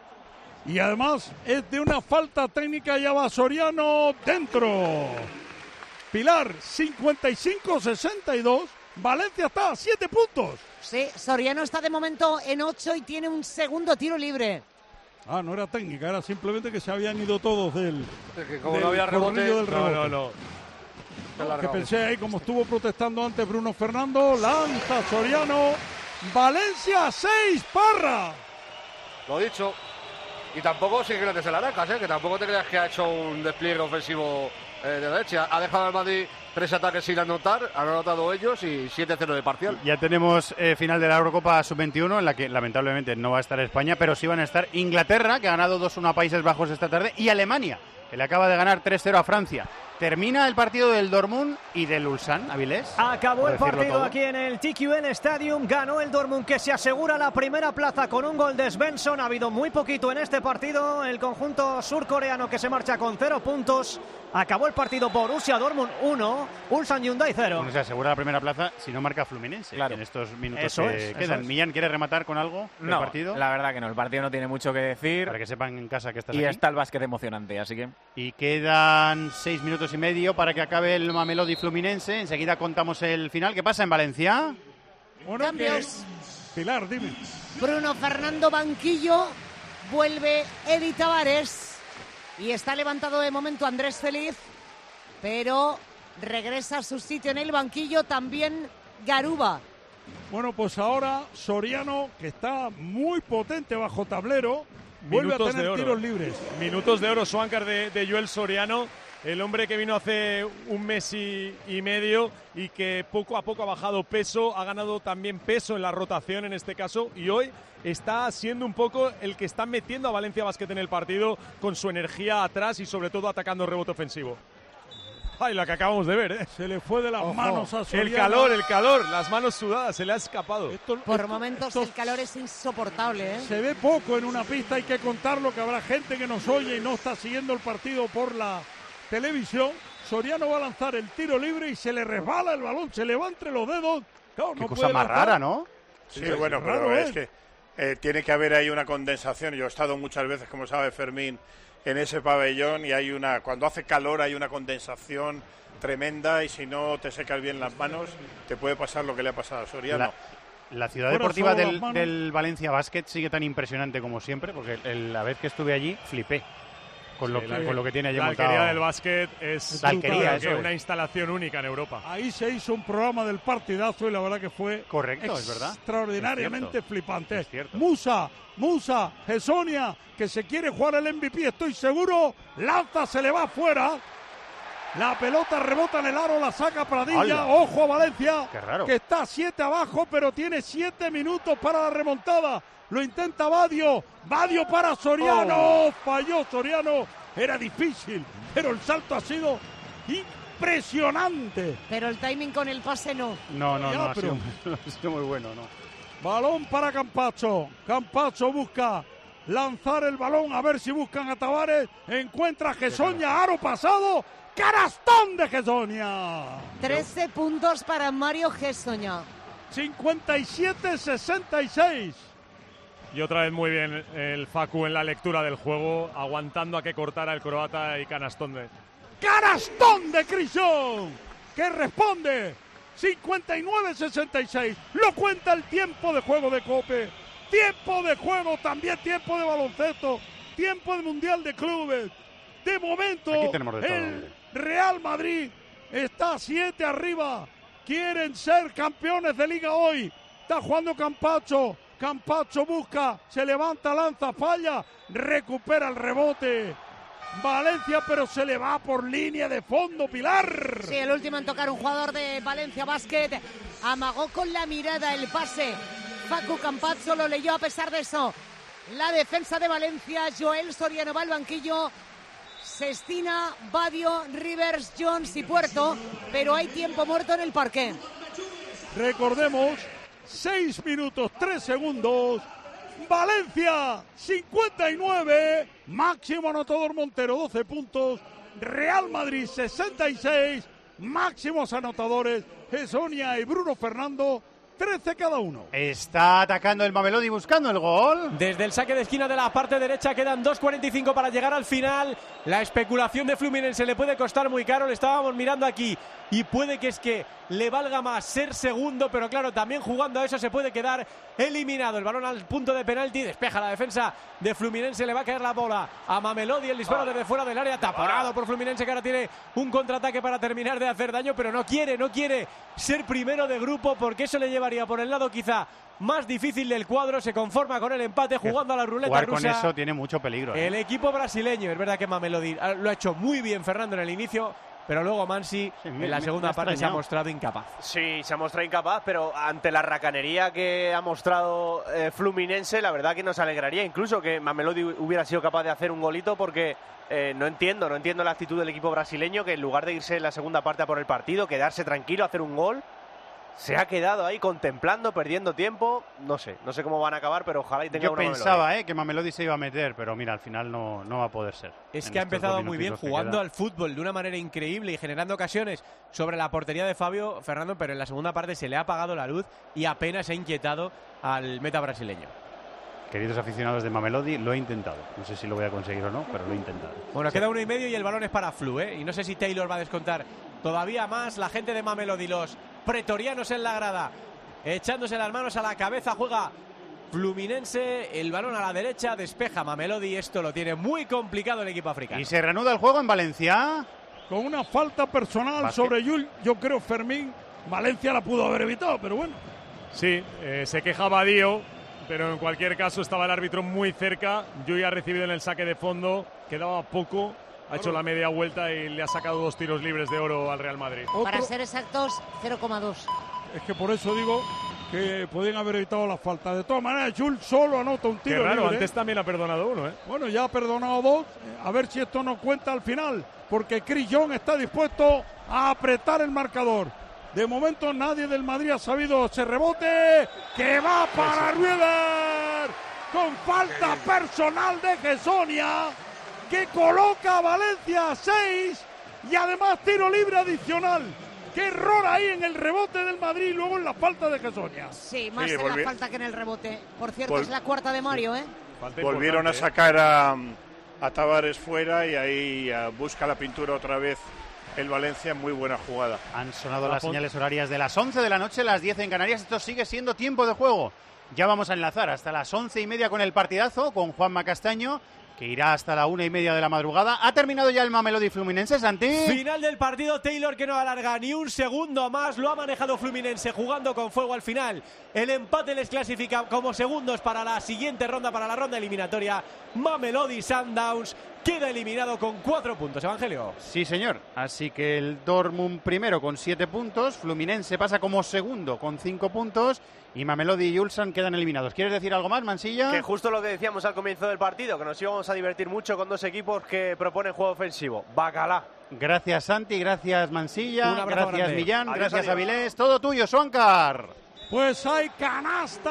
Y además es de una falta técnica, ya va Soriano dentro. Pilar, cincuenta y cinco sesenta y dos. Valencia está a siete puntos. Sí, Soriano está de momento en ocho y tiene un segundo tiro libre. Ah, no era técnica, era simplemente que se habían ido todos del, es que como del no había rebote, del rebote. No, no, no. Que pensé ahí como estuvo protestando antes Bruno Fernando. Lanza Soriano. Valencia seis, Parra. Lo dicho. Y tampoco sin grandes alaracas, ¿eh? Que tampoco te creas que ha hecho un despliegue ofensivo eh, de la leche. Ha dejado al Madrid tres ataques sin anotar, han anotado ellos y siete cero de parcial. Ya tenemos eh, final de la Eurocopa sub veintiuno, en la que lamentablemente no va a estar España, pero sí van a estar Inglaterra, que ha ganado dos uno a Países Bajos esta tarde, y Alemania, que le acaba de ganar tres cero a Francia. Termina el partido del Dortmund y del Ulsan, Avilés. Acabó el partido todo. aquí en el T Q N Stadium. Ganó el Dortmund, que se asegura la primera plaza con un gol de Svensson. Ha habido muy poquito en este partido. El conjunto surcoreano, que se marcha con cero puntos. Acabó el partido Borussia Dortmund uno, Ulsan Hyundai cero. Bueno, se asegura la primera plaza si no marca Fluminense, claro, en estos minutos eso que es, quedan. eso es. Millán, ¿quiere rematar con algo del no, partido? La verdad que no, el partido no tiene mucho que decir. Para que sepan en casa que estás y aquí. está el básquet emocionante, así que... Y quedan seis minutos y medio para que acabe el Mamelodi Fluminense. Enseguida contamos el final. ¿Qué pasa en Valencia? Bueno, Cambios. Pilar, dime. Bruno Fernando banquillo, vuelve Edi Tavares y está levantado de momento Andrés Feliz, pero regresa a su sitio en el banquillo también Garuba. Bueno, pues ahora Soriano, que está muy potente bajo tablero, vuelve Minutos a tener de oro. tiros libres. Minutos de oro, Swankar de, de Joel Soriano, el hombre que vino hace un mes y, y medio y que poco a poco ha bajado peso, ha ganado también peso en la rotación en este caso, y hoy está siendo un poco el que está metiendo a Valencia Basket en el partido con su energía atrás y sobre todo atacando rebote ofensivo. Ay, la que acabamos de ver, ¿eh? Se le fue de las Ojo. manos a Soriano. El calor, el calor, las manos sudadas, se le ha escapado. Esto, Por esto, momentos esto el calor es insoportable, ¿eh? se ve poco en una pista, hay que contarlo, que habrá gente que nos oye y no está siguiendo el partido por la televisión. Soriano va a lanzar el tiro libre y se le resbala el balón, se le va entre los dedos. Claro, Qué no cosa puede más lanzar. rara, ¿no? Sí, Sí, bueno, raro, pero ¿eh? es que eh, tiene que haber ahí una condensación. Yo he estado muchas veces, como sabe Fermín, en ese pabellón y hay una, cuando hace calor hay una condensación tremenda y si no te secas bien las manos te puede pasar lo que le ha pasado a Soriano. La, la ciudad Fuera deportiva solo del, las manos. del Valencia Basket sigue tan impresionante como siempre, porque el- la vez que estuve allí flipé con, lo, Sí, que, la- con lo que tiene allí La montado. alquería del básquet es La alquería, creo eso que es. una instalación única en Europa. Ahí se hizo un programa del partidazo y la verdad que fue Correcto, es verdad. extraordinariamente Es cierto. flipante. Es cierto. Musa, Musa, Gesonia, que se quiere jugar el M V P, estoy seguro. Lanza, se le va afuera. La pelota rebota en el aro, la saca Pradilla. ¡Hala! Ojo a Valencia, Qué raro. que está siete abajo, pero tiene siete minutos para la remontada. Lo intenta Badio. Badio para Soriano. Oh. Falló Soriano. Era difícil, pero el salto ha sido impresionante. Pero el timing con el pase no. No, no, Ya, no, ha pero- sido, ha sido muy bueno, no. Balón para Campazzo. Campazzo busca lanzar el balón, a ver si buscan a Tavares. Encuentra a Gesonia, aro pasado. ¡Carastón de Gesonia! trece puntos para Mario Gessoña. cincuenta y siete sesenta y seis. Y otra vez muy bien el Facu en la lectura del juego, aguantando a que cortara el croata y canastón de... ¡Carastón de Crishon! Que responde. cincuenta y nueve sesenta y seis. Lo cuenta el tiempo de juego de Cope. Tiempo de juego, también tiempo de baloncesto. Tiempo de Mundial de Clubes. De momento, Aquí tenemos de todo, el hombre. Real Madrid está siete arriba. Quieren ser campeones de liga hoy. Está jugando Campazzo. Campazzo busca, se levanta, lanza, falla, recupera el rebote. Valencia, pero se le va por línea de fondo, Pilar. Sí, el último en tocar un jugador de Valencia Basket. Amagó con la mirada el pase. Facu Campazzo lo leyó a pesar de eso. La defensa de Valencia, Joel Soriano va al banquillo. Sestina, Badio, Rivers, Jones y Puerto. Pero hay tiempo muerto en el parque. Recordemos, seis minutos, tres segundos. Valencia, cincuenta y nueve. Máximo anotador Montero, doce puntos. Real Madrid, sesenta y seis. Máximos anotadores, Gesonia y Bruno Fernando, trece cada uno. Está atacando el Mamelodi buscando el gol. Desde el saque de esquina de la parte derecha quedan dos cuarenta y cinco para llegar al final. La especulación de Fluminense le puede costar muy caro. Le estábamos mirando aquí y puede que es que le valga más ser segundo, pero claro, también jugando a eso se puede quedar eliminado. El balón al punto de penalti, despeja la defensa de Fluminense, le va a caer la bola a Mamelodi, el disparo desde fuera del área, taponado por Fluminense, que ahora tiene un contraataque para terminar de hacer daño, pero no quiere, no quiere ser primero de grupo, porque eso le llevaría por el lado quizá más difícil del cuadro. Se conforma con el empate jugando a la ruleta Jugar rusa. con eso tiene mucho peligro, ¿eh? El equipo brasileño, es verdad que Mamelodi lo ha hecho muy bien Fernando en el inicio, pero luego Mansi sí, en la segunda parte se ha mostrado incapaz. Sí, se ha mostrado incapaz, pero ante la racanería que ha mostrado eh, Fluminense, la verdad que nos alegraría incluso que Mamelodi hubiera sido capaz de hacer un golito, porque eh, no entiendo, no entiendo la actitud del equipo brasileño, que en lugar de irse en la segunda parte a por el partido, quedarse tranquilo, hacer un gol, se ha quedado ahí contemplando, perdiendo tiempo. No sé, no sé cómo van a acabar, pero ojalá y tenga Yo una pensaba eh, que Mamelodi se iba a meter, pero mira, al final no, no va a poder ser. Es que ha empezado muy bien jugando al fútbol de una manera increíble y generando ocasiones sobre la portería de Fabio Fernando, pero en la segunda parte se le ha apagado la luz y apenas ha inquietado al meta brasileño. Queridos aficionados de Mamelodi, lo he intentado. No sé si lo voy a conseguir o no, pero lo he intentado. Bueno, sí. Queda uno y medio y el balón es para Flu, ¿eh? Y no sé si Taylor va a descontar todavía más. La gente de Mamelodi, los pretorianos en la grada, echándose las manos a la cabeza. Juega Fluminense, el balón a la derecha, despeja Mamelodi. Esto lo tiene muy complicado el equipo africano. Y se reanuda el juego en Valencia. Con una falta personal Basque. sobre Yul, yo creo Fermín. Valencia la pudo haber evitado, pero bueno. Sí, eh, se quejaba Dio, pero en cualquier caso estaba el árbitro muy cerca. Yui ha recibido en el saque de fondo, quedaba poco, ha hecho la media vuelta y le ha sacado dos tiros libres de oro al Real Madrid. Para ser exactos, cero coma dos. Es que por eso digo que pueden haber evitado la falta. De todas maneras, Jules solo anota un tiro Qué raro, libre. Antes también ha perdonado uno, ¿eh? Bueno, ya ha perdonado dos. A ver si esto no cuenta al final, porque Chris Young está dispuesto a apretar el marcador. De momento nadie del Madrid ha sabido ese rebote que va para River con falta personal de Gessonia, que coloca a Valencia a seis y además tiro libre adicional. Qué error ahí en el rebote del Madrid y luego en la falta de Gessonia. Sí, más sí, en volvi- la falta que en el rebote. Por cierto, Vol- es la cuarta de Mario, ¿eh? Volvieron a sacar a, a Tavares fuera y ahí a, busca la pintura otra vez el Valencia. Muy buena jugada. Han sonado las señales horarias de las once de la noche, las diez en Canarias. Esto sigue siendo tiempo de juego. Ya vamos a enlazar hasta las once y media con el partidazo, con Juanma Castaño, que irá hasta la una y media de la madrugada. ¿Ha terminado ya el Mamelodi Fluminense, Santi? Final del partido, Taylor, que no alarga ni un segundo más. Lo ha manejado Fluminense jugando con fuego al final. El empate les clasifica como segundos para la siguiente ronda, para la ronda eliminatoria. Mamelodi Sundowns queda eliminado con cuatro puntos. Evangelio. Sí, señor. Así que el Dortmund primero con siete puntos. Fluminense pasa como segundo con cinco puntos. Y Mamelodi y Ulsan quedan eliminados. ¿Quieres decir algo más, Mansilla? Que justo lo que decíamos al comienzo del partido, que nos íbamos a divertir mucho con dos equipos que proponen juego ofensivo. Bacalá. Gracias, Santi. Gracias, Mansilla. Un abrazo gracias, grande. Millán. Adiós, gracias, adiós. Avilés. Todo tuyo, Suancar. Pues hay canasta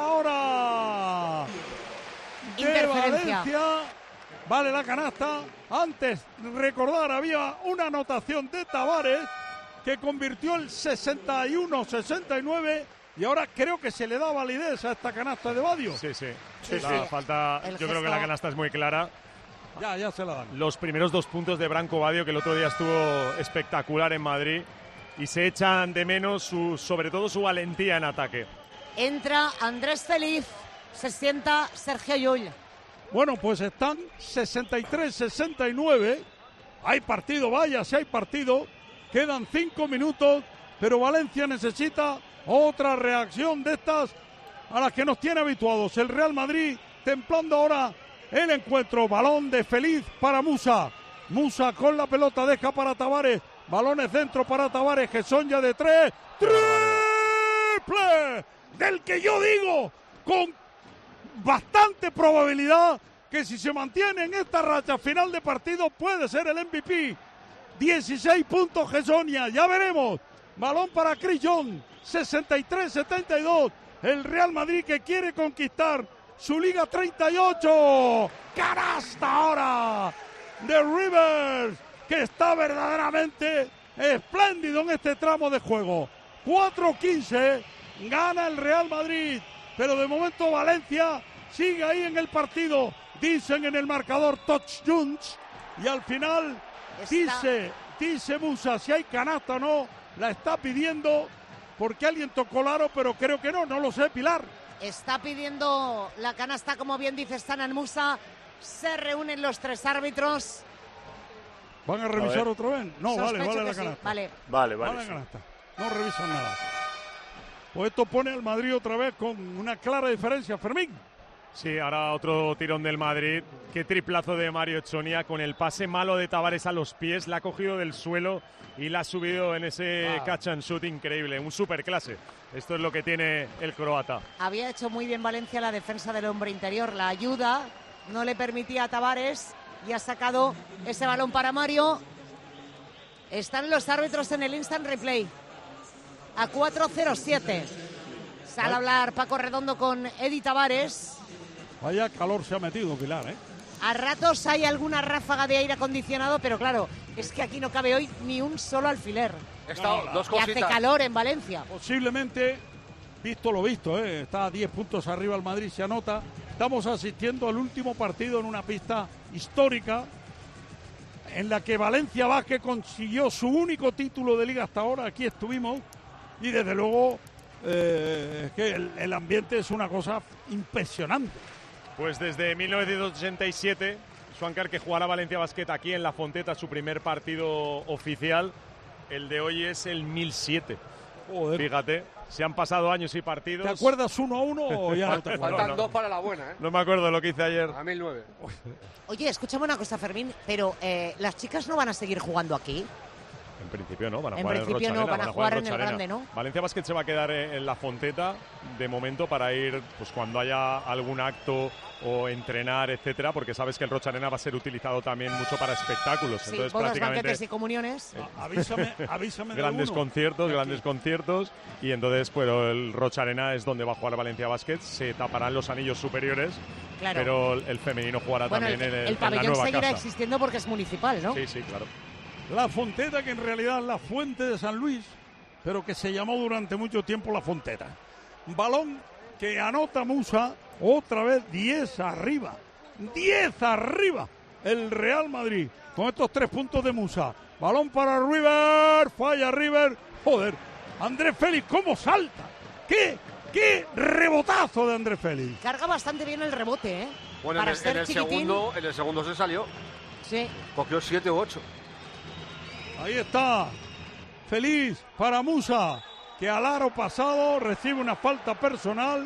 ahora de Interferencia. Valencia. Vale la canasta. Antes, recordar, había una anotación de Tavares que convirtió el sesenta y uno sesenta y nueve. Y ahora creo que se le da validez a esta canasta de Badio. Sí, sí. Sí, la sí. falta, El yo creo que gesto- la canasta es muy clara. Ya, ya se la dan. Los primeros dos puntos de Branco Badio, que el otro día estuvo espectacular en Madrid, y se echan de menos su, sobre todo su valentía en ataque. Entra Andrés Feliz, se sienta Sergio Llull. Bueno, pues están sesenta y tres sesenta y nueve. Hay partido, vaya, si hay partido. Quedan cinco minutos, pero Valencia necesita otra reacción de estas a las que nos tiene habituados. El Real Madrid templando ahora el encuentro. Balón de Feliz para Musa. Musa con la pelota deja para Tavares. Balones dentro para Tavares, que son ya de tres. ¡Triple! Del que yo digo con bastante probabilidad que si se mantiene en esta racha final de partido puede ser el M V P. dieciséis puntos Gessonia, ya veremos. Balón para Chris Young, sesenta y tres setenta y dos. El Real Madrid que quiere conquistar su Liga treinta y ocho. Canasta ahora de Rivers, que está verdaderamente espléndido en este tramo de juego. cuatro quince, gana el Real Madrid, pero de momento Valencia sigue ahí en el partido. Dicen en el marcador touchdowns y al final Está- dice, dice Musa si hay canasta o no. la está pidiendo porque alguien tocó el aro, pero creo que no, no lo sé, Pilar. Está pidiendo la canasta, como bien dice Stanan Musa. Se reúnen los tres árbitros. ¿Van a revisar a otra vez? No, Sospecho vale, vale la sí. canasta. Vale, vale. Vale vale la canasta. No revisan nada. Pues esto pone al Madrid otra vez con una clara diferencia. Fermín. Sí, ahora otro tirón del Madrid. Qué triplazo de Mario Chonia con el pase malo de Tavares a los pies. La ha cogido del suelo y la ha subido en ese wow. catch and shoot increíble. Un superclase. Esto es lo que tiene el croata. Había hecho muy bien Valencia la defensa del hombre interior. La ayuda no le permitía a Tavares y ha sacado ese balón para Mario. Están los árbitros en el instant replay. A cuatro cero siete. Sale a hablar Paco Redondo con Edi Tavares. Vaya calor se ha metido, Pilar, ¿eh? A ratos hay alguna ráfaga de aire acondicionado, pero claro, es que aquí no cabe hoy ni un solo alfiler. Está, dos y hace calor en Valencia. Posiblemente, visto lo visto, ¿eh? Está a diez puntos arriba el Madrid, se anota. Estamos asistiendo al último partido en una pista histórica en la que Valencia Basket consiguió su único título de liga hasta ahora. Aquí estuvimos y desde luego eh, es que el, el ambiente es una cosa impresionante. Pues desde mil novecientos ochenta y siete, Swankar, que jugará Valencia Basket aquí en La Fonteta, su primer partido oficial. El de hoy es el mil siete. Joder. Fíjate, se han pasado años y partidos. ¿Te acuerdas uno a uno o ya no te acuerdas? Faltan no, dos para la buena, ¿eh? No me acuerdo lo que hice ayer. A mil nueve. Oye, escúchame una cosa, Fermín, pero eh, ¿las chicas no van a seguir jugando aquí? En principio no, van a en jugar principio en no, Rocha van Arena, a jugar en, en el Rocha grande, Arena. ¿no? Valencia Basket se va a quedar en, en La Fonteta de momento para ir pues cuando haya algún acto o entrenar, etcétera, porque sabes que el Rocha Arena va a ser utilizado también mucho para espectáculos. Sí, entonces bodas, prácticamente banquetes y comuniones. Eh, avísame, avísame de grandes uno. conciertos, grandes conciertos y entonces pero el Rocha Arena es donde va a jugar Valencia Basket. Se taparán los anillos superiores, claro. Pero el femenino jugará bueno, también el, en, el, el en pabellón la nueva seguirá casa. existiendo porque es municipal, ¿no? Sí, sí, claro. La Fonteta, que en realidad es la Fuente de San Luis, pero que se llamó durante mucho tiempo La Fonteta. Balón que anota Musa, otra vez diez arriba. diez arriba el Real Madrid con estos tres puntos de Musa. Balón para River, falla River. Joder, Andrés Félix, ¿cómo salta? ¿Qué? ¡Qué rebotazo de Andrés Félix! Carga bastante bien el rebote, ¿eh? Bueno, para en el, ser en el chiquitín. segundo, en el segundo se salió. Sí. Cogió siete u ocho. Ahí está. Feliz para Musa, que al aro pasado recibe una falta personal.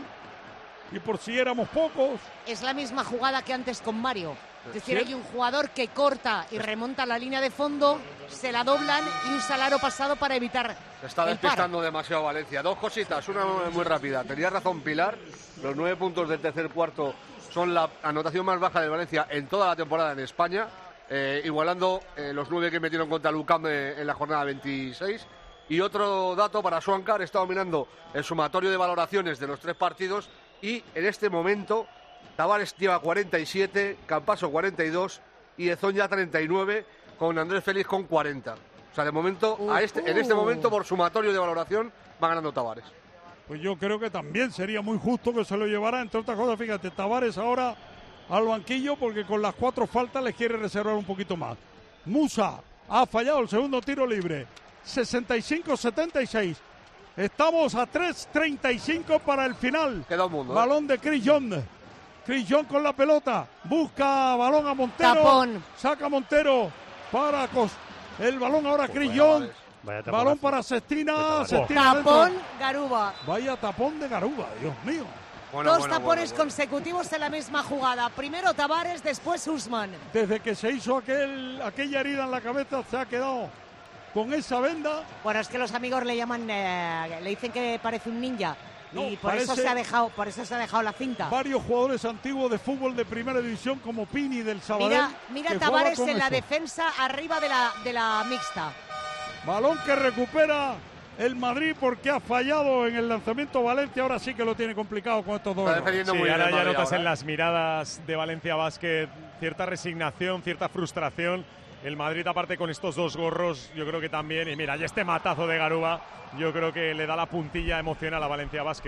Y por si éramos pocos. Es la misma jugada que antes con Mario. Es decir, ¿Sí? hay un jugador que corta y remonta la línea de fondo, se la doblan y usa el aro pasado para evitar Se está el despistando demasiado Valencia. Dos cositas, una muy rápida. Tenía razón Pilar, los nueve puntos del tercer cuarto son la anotación más baja de Valencia en toda la temporada en España, eh, igualando eh, los nueve que metieron contra Lucam eh, en la jornada veintiséis. Y otro dato para Swankar, está dominando el sumatorio de valoraciones de los tres partidos y en este momento Tavares lleva cuarenta y siete, Campaso cuarenta y dos y Ezón ya treinta y nueve, con Andrés Félix con cuarenta. O sea, de momento, Uh, a este, en este uh. momento, por sumatorio de valoración, va ganando Tavares. Pues yo creo que también sería muy justo que se lo llevara, entre otras cosas, fíjate, Tavares ahora al banquillo porque con las cuatro faltas les quiere reservar un poquito más. Musa ha fallado el segundo tiro libre, sesenta y cinco setenta y seis. Estamos a tres treinta y cinco para el final. Queda un mundo. ¿eh? Balón de Chris John. Chris John con la pelota. Busca balón a Montero. Tapón. Saca Montero para Cos. El balón ahora Chris John. Balón para Sestina. Sestina Tapón, dentro. Garuba. Vaya tapón de Garuba, Dios mío. Bueno, Dos bueno, tapones bueno, bueno. consecutivos en la misma jugada. Primero Tavares, después Usman. Desde que se hizo aquel, aquella herida en la cabeza se ha quedado con esa venda. Bueno, es que los amigos le llaman, eh, le dicen que parece un ninja. No, y por eso parece- se ha dejado, por eso se ha dejado la cinta. Varios jugadores antiguos de fútbol de primera división como Pini del Sabadell. Mira, mira que Tavares jugaba con en la eso. defensa arriba de la, de la mixta. Balón que recupera el Madrid porque ha fallado en el lanzamiento Valencia. Ahora sí que lo tiene complicado con estos dos. Está errores. defendiendo Sí, muy bien ahora el ya Madrid notas ahora, en ¿eh? las miradas de Valencia Basket cierta resignación, cierta frustración. El Madrid, aparte con estos dos gorros, yo creo que también, y mira, y este matazo de Garuba, yo creo que le da la puntilla emocional a Valencia Basket.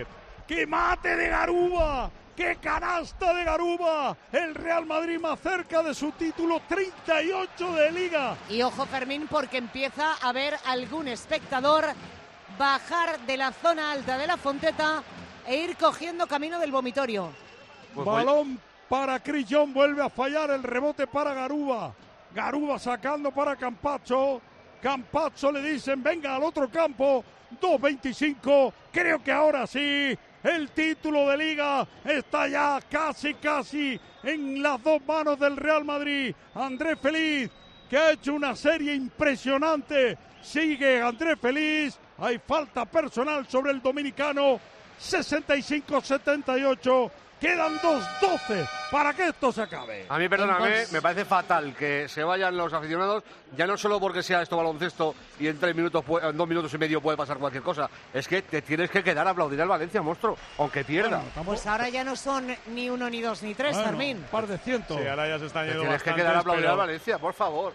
¡Qué mate de Garuba! ¡Qué canasta de Garuba! El Real Madrid más cerca de su título treinta y ocho de Liga. Y ojo, Fermín, porque empieza a haber algún espectador bajar de la zona alta de la Fonteta e ir cogiendo camino del vomitorio. Pues balón para Chris John, vuelve a fallar el rebote para Garuba. Garuba sacando para Campazzo. Campazzo le dicen, venga al otro campo. dos veinticinco, creo que ahora sí. El título de Liga está ya casi, casi en las dos manos del Real Madrid. Andrés Feliz, que ha hecho una serie impresionante. Sigue Andrés Feliz. Hay falta personal sobre el dominicano. sesenta y cinco setenta y ocho. Quedan dos doce para que esto se acabe. A mí, perdóname, Entonces... me parece fatal que se vayan los aficionados, ya no solo porque sea esto baloncesto y en tres minutos, en dos minutos y medio puede pasar cualquier cosa, es que te tienes que quedar a aplaudir al Valencia, monstruo, aunque pierda. Bueno, pues ahora ya no son ni uno, ni dos, ni tres, bueno, Fermín. Un par de cientos. Sí, ahora ya se están yendo Te tienes que quedar a aplaudir al Valencia, por favor.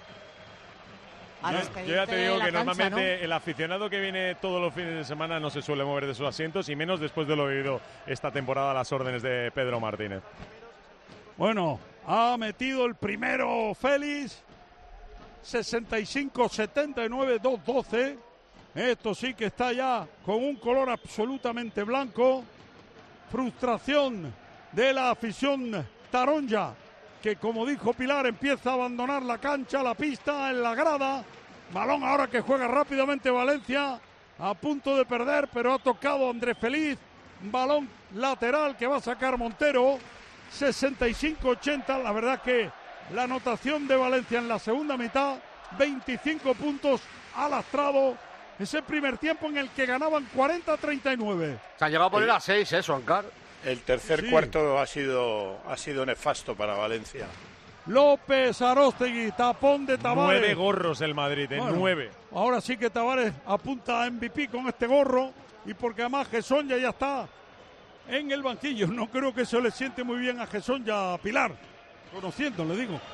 Yo, yo ya te digo que cancha, normalmente ¿no? El aficionado que viene todos los fines de semana no se suele mover de sus asientos y menos después de lo vivido esta temporada a las órdenes de Pedro Martínez. Bueno, ha metido el primero Félix, sesenta y cinco setenta y nueve, dos doce. Esto sí que está ya con un color absolutamente blanco. Frustración de la afición taronja, que como dijo Pilar empieza a abandonar la cancha, la pista, en la grada. Balón ahora que juega rápidamente Valencia, a punto de perder, pero ha tocado Andrés Feliz. Balón lateral que va a sacar Montero, sesenta y cinco ochenta. La verdad que la anotación de Valencia en la segunda mitad, veinticinco puntos ha lastrado ese primer tiempo en el que ganaban cuarenta a treinta y nueve. Se han llegado a poner a seis, eso, Ancar. El tercer Sí. cuarto ha sido, ha sido nefasto para Valencia. López Aróstegui, tapón de Tavares. Nueve gorros el Madrid, en Bueno, nueve. Ahora sí que Tavares apunta a M V P con este gorro, y porque además Gesonja ya está en el banquillo. No creo que eso le siente muy bien a Gesonja, a Pilar, conociendo, le digo.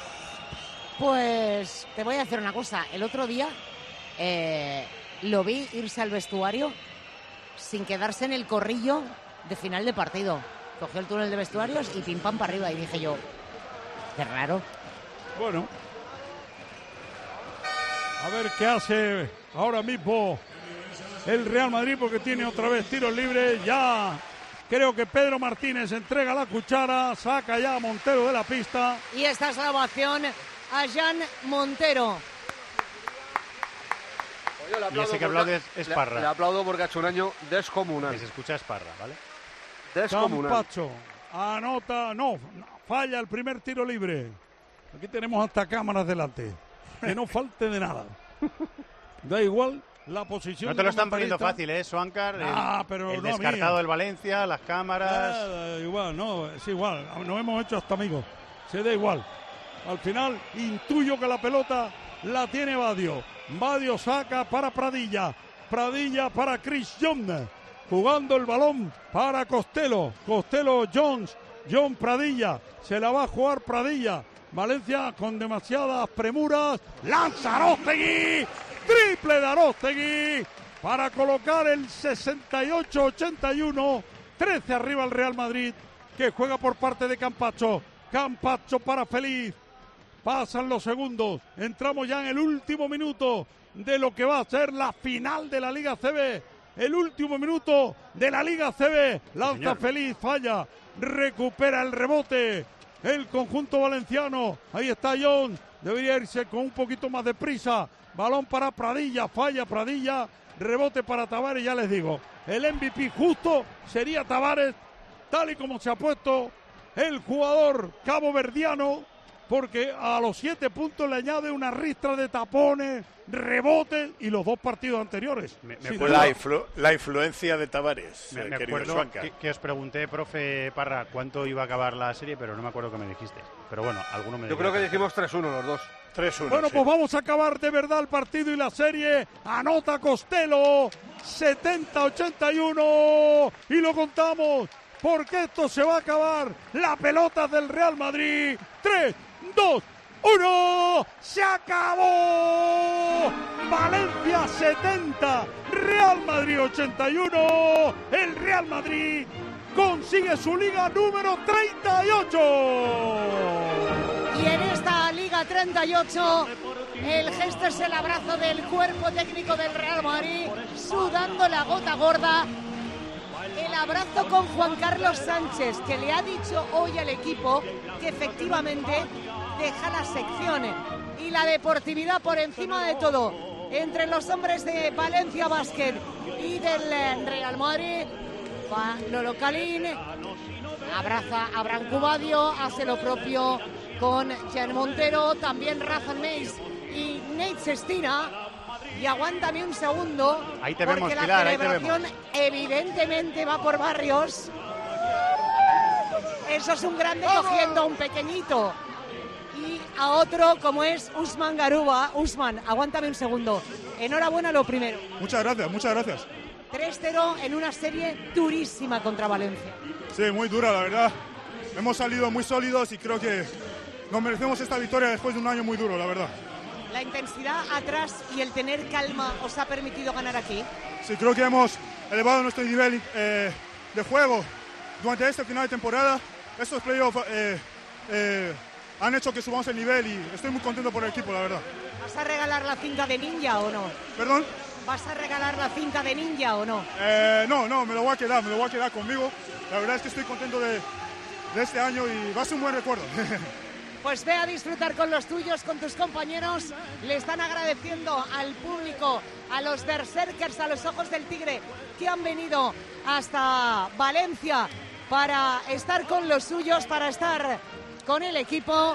Pues te voy a decir una cosa. El otro día eh, lo vi irse al vestuario sin quedarse en el corrillo de final de partido. Cogió el túnel de vestuarios y pim pam para arriba. Y dije yo, qué raro. Bueno, a ver qué hace ahora mismo el Real Madrid, porque tiene otra vez tiros libres. Ya creo que Pedro Martínez entrega la cuchara, saca ya a Montero de la pista. Y esta es la ovación a Jan Montero. Y ese que aplaude es, es Parra. Le, le aplaudo porque ha hecho un año descomunal. Que se escucha es Parra, ¿vale? Descomunal. Campacho anota, no, falla el primer tiro libre. Aquí tenemos hasta cámaras delante. Que no falte de nada. Da igual la posición. No te lo están poniendo comentarista. fácil, ¿eh, Suancar? Ah, el, pero el no descartado mía. del Valencia, las cámaras. Da igual, no, es igual. Nos hemos hecho hasta amigos. Se da igual. Al final, intuyo que la pelota la tiene Badio. Badio saca para Pradilla. Pradilla para Chris John. Jugando el balón para Costello. Costello Jones. John Pradilla. Se la va a jugar Pradilla. Valencia con demasiadas premuras. Lanza Aróstegui. Triple de Aróstegui para colocar el sesenta y ocho ochenta y uno. trece arriba el Real Madrid, que juega por parte de Campazzo. Campazzo para Feliz. Pasan los segundos. Entramos ya en el último minuto de lo que va a ser la final de la Liga C B. El último minuto de la Liga C B. Lanza Señor. Feliz, falla. Recupera el rebote el conjunto valenciano. Ahí está Jones. Debería irse con un poquito más de prisa. Balón para Pradilla. Falla Pradilla. Rebote para Tavares. Ya les digo, el M V P justo sería Tavares, tal y como se ha puesto el jugador caboverdiano, porque a los siete puntos le añade una ristra de tapones, rebotes y los dos partidos anteriores. Me, me Sí, acuerdo, La, influ- la influencia de Tavares, me, eh, me querido acuerdo Suancar. que, que os pregunté, profe Parra, cuánto iba a acabar la serie, pero no me acuerdo qué me dijiste. Pero bueno, alguno me Yo creo que dijimos tres uno los dos. tres uno. Bueno, sí. pues vamos a acabar de verdad el partido y la serie. Anota Costello, setenta ochenta y uno. Y lo contamos, porque esto se va a acabar. La pelota del Real Madrid. tres, dos, uno. ¡Se acabó! Valencia setenta, Real Madrid ochenta y uno. El Real Madrid consigue su liga número treinta y ocho. Y en esta Liga treinta y ocho, el gesto es el abrazo del cuerpo técnico del Real Madrid, sudando la gota gorda. El abrazo con Juan Carlos Sánchez, que le ha dicho hoy al equipo que efectivamente deja la sección y la deportividad por encima de todo. Entre los hombres de Valencia Basket y del Real Madrid, Lolo Calín abraza a Branco Badio, hace lo propio con Jan Montero, también Razan Mace y Nate Sestina. Y aguántame un segundo, ahí te porque vemos, la Pilar, celebración ahí te vemos. Evidentemente va por Barrios. Eso es un grande cogiendo a un pequeñito y a otro como es Usman Garuba. Usman, aguántame un segundo. Enhorabuena lo primero. Muchas gracias, muchas gracias. tres cero en una serie durísima contra Valencia. Sí, muy dura, la verdad. Hemos salido muy sólidos y creo que nos merecemos esta victoria después de un año muy duro, la verdad. La intensidad atrás y el tener calma os ha permitido ganar aquí. Sí, creo que hemos elevado nuestro nivel eh, de juego durante este final de temporada. Estos playoffs eh, eh, han hecho que subamos el nivel y estoy muy contento por el equipo, la verdad. ¿Vas a regalar la cinta de ninja o no? ¿Perdón? ¿Vas a regalar la cinta de ninja o no? Eh, no, no, me lo voy a quedar, me lo voy a quedar conmigo. La verdad es que estoy contento de, de este año y va a ser un buen recuerdo. Pues ve a disfrutar con los tuyos, con tus compañeros. Le están agradeciendo al público, a los berserkers, a los ojos del tigre, que han venido hasta Valencia para estar con los suyos, para estar con el equipo.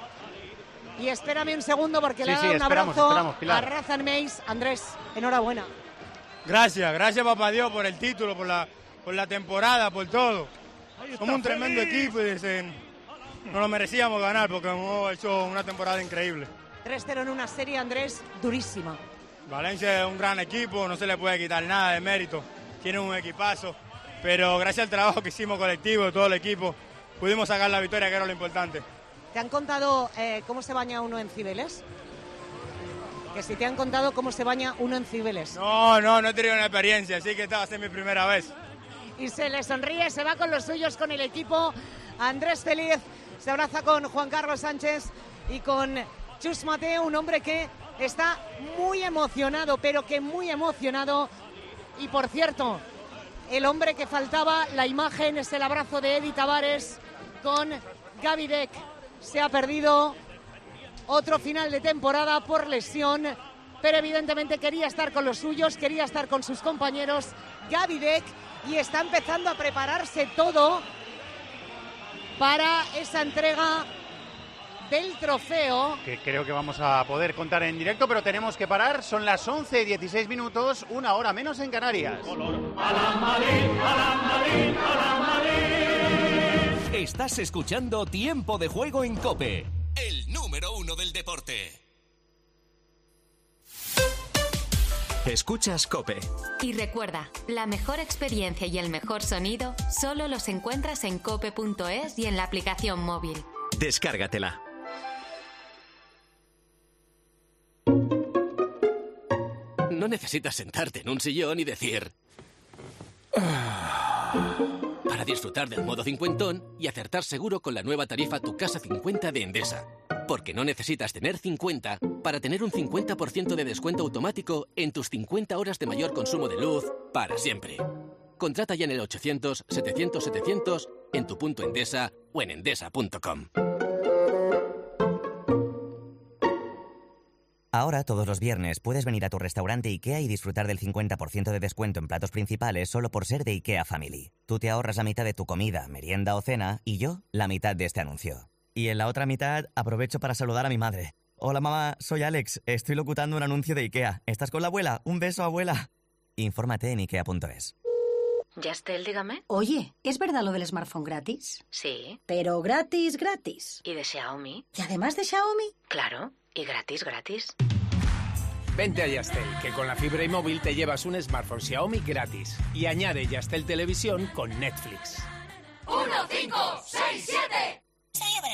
Y espérame un segundo porque Sí, le ha sí, dado un esperamos, abrazo esperamos, Pilar. a Razan Mace. Andrés, enhorabuena. Gracias, gracias papá Dios por el título, por la, por la temporada, por todo. Somos un tremendo equipo y este, nos lo merecíamos ganar porque hemos hecho una temporada increíble. tres cero en una serie, Andrés, durísima. Valencia es un gran equipo, no se le puede quitar nada de mérito, tiene un equipazo, pero gracias al trabajo que hicimos colectivo, de todo el equipo, pudimos sacar la victoria, que era lo importante. ¿Te han contado eh, cómo se baña uno en Cibeles? Que si te han contado cómo se baña uno en Cibeles. No, no, no he tenido una experiencia, así que esta va a ser mi primera vez. Y se le sonríe, se va con los suyos, con el equipo. Andrés Feliz se abraza con Juan Carlos Sánchez y con Chus Mateo, un hombre que está muy emocionado, pero que muy emocionado. Y por cierto, el hombre que faltaba, la imagen es el abrazo de Edi Tavares con Gaby Deck. Se ha perdido otro final de temporada por lesión, pero evidentemente quería estar con los suyos, quería estar con sus compañeros. Gaby Deck, y está empezando a prepararse todo para esa entrega del trofeo. Que creo que vamos a poder contar en directo, pero tenemos que parar. Son las once y dieciséis minutos, una hora menos en Canarias. Estás escuchando Tiempo de Juego en COPE, el número uno del deporte. Escuchas COPE. Y recuerda, la mejor experiencia y el mejor sonido solo los encuentras en cope punto es y en la aplicación móvil. Descárgatela. No necesitas sentarte en un sillón y decir... para disfrutar del modo cincuentón y acertar seguro con la nueva tarifa Tu Casa cincuenta de Endesa. Porque no necesitas tener cincuenta para tener un cincuenta por ciento de descuento automático en tus cincuenta horas de mayor consumo de luz para siempre. Contrata ya en el ochocientos setecientos setecientos, en tu punto Endesa o en endesa punto com. Ahora, todos los viernes, puedes venir a tu restaurante IKEA y disfrutar del cincuenta por ciento de descuento en platos principales solo por ser de IKEA Family. Tú te ahorras la mitad de tu comida, merienda o cena y yo la mitad de este anuncio. Y en la otra mitad aprovecho para saludar a mi madre. Hola mamá, soy Alex, estoy locutando un anuncio de IKEA. ¿Estás con la abuela? Un beso, abuela. Infórmate en ikea punto es. Yastel, dígame. Oye, ¿es verdad lo del smartphone gratis? Sí. Pero gratis, gratis. ¿Y de Xiaomi? ¿Y además de Xiaomi? Claro. ¿Y gratis, gratis? Vente a Yastel, que con la fibra y móvil te llevas un smartphone Xiaomi gratis. Y añade Yastel Televisión con Netflix. uno, cinco, seis, siete. Soy Abracín.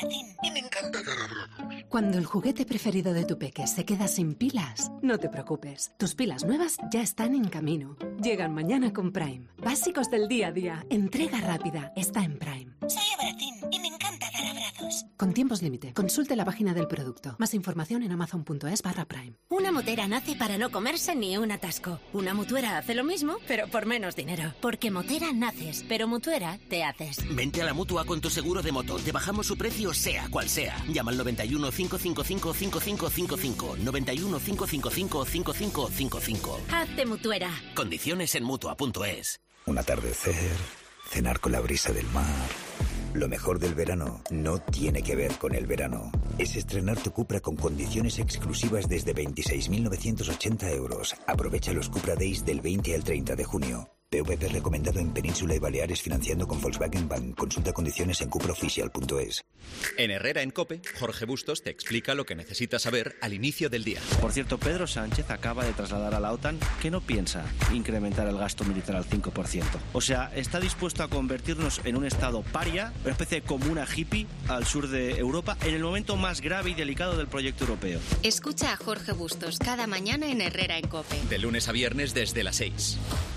y me encanta dar abrazos. Cuando el juguete preferido de tu peque se queda sin pilas, no te preocupes. Tus pilas nuevas ya están en camino. Llegan mañana con Prime. Básicos del día a día. Entrega rápida. Está en Prime. Soy abracín y me encanta dar abrazos. Con tiempos límite. Consulte la página del producto. Más información en amazon.es barra Prime. Una motera nace para no comerse ni un atasco. Una mutuera hace lo mismo, pero por menos dinero. Porque motera naces, pero mutuera te haces. Vente a la Mutua con tu seguro de moto. Te bajamos su precio sea cual sea. Llama al noventa y uno, cinco cinco cinco, cinco cinco cinco cinco. noventa y uno, cinco cinco cinco, cinco cinco cinco cinco. Hazte mutuera. Condiciones en Mutua punto es. Un atardecer, cenar con la brisa del mar. Lo mejor del verano no tiene que ver con el verano. Es estrenar tu Cupra con condiciones exclusivas desde veintiséis mil novecientos ochenta euros. Aprovecha los Cupra Days del veinte al treinta de junio. P V P recomendado en Península y Baleares financiando con Volkswagen Bank. Consulta condiciones en cupra oficial punto es. En Herrera en COPE, Jorge Bustos te explica lo que necesitas saber al inicio del día. Por cierto, Pedro Sánchez acaba de trasladar a la OTAN que no piensa incrementar el gasto militar al cinco por ciento. O sea, está dispuesto a convertirnos en un estado paria, una especie de comuna hippie al sur de Europa, en el momento más grave y delicado del proyecto europeo. Escucha a Jorge Bustos cada mañana en Herrera en COPE. De lunes a viernes desde las seis.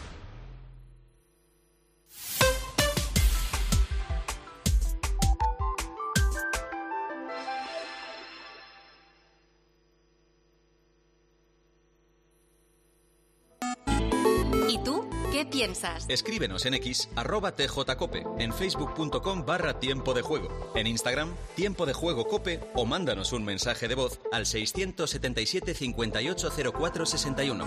¿Y tú? ¿Qué piensas? Escríbenos en X, arroba tjcope, en facebook.com barra tiempo de juego, en Instagram, tiempo de juego cope, o mándanos un mensaje de voz al seiscientos setenta y siete, cincuenta y ocho, cero cuatro sesenta y uno.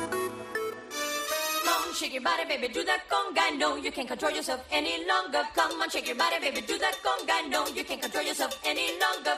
Shake your body, baby, do that conga. No, you can't control yourself any longer. Come on, shake your body, baby, do that conga. No, you can't control yourself any longer.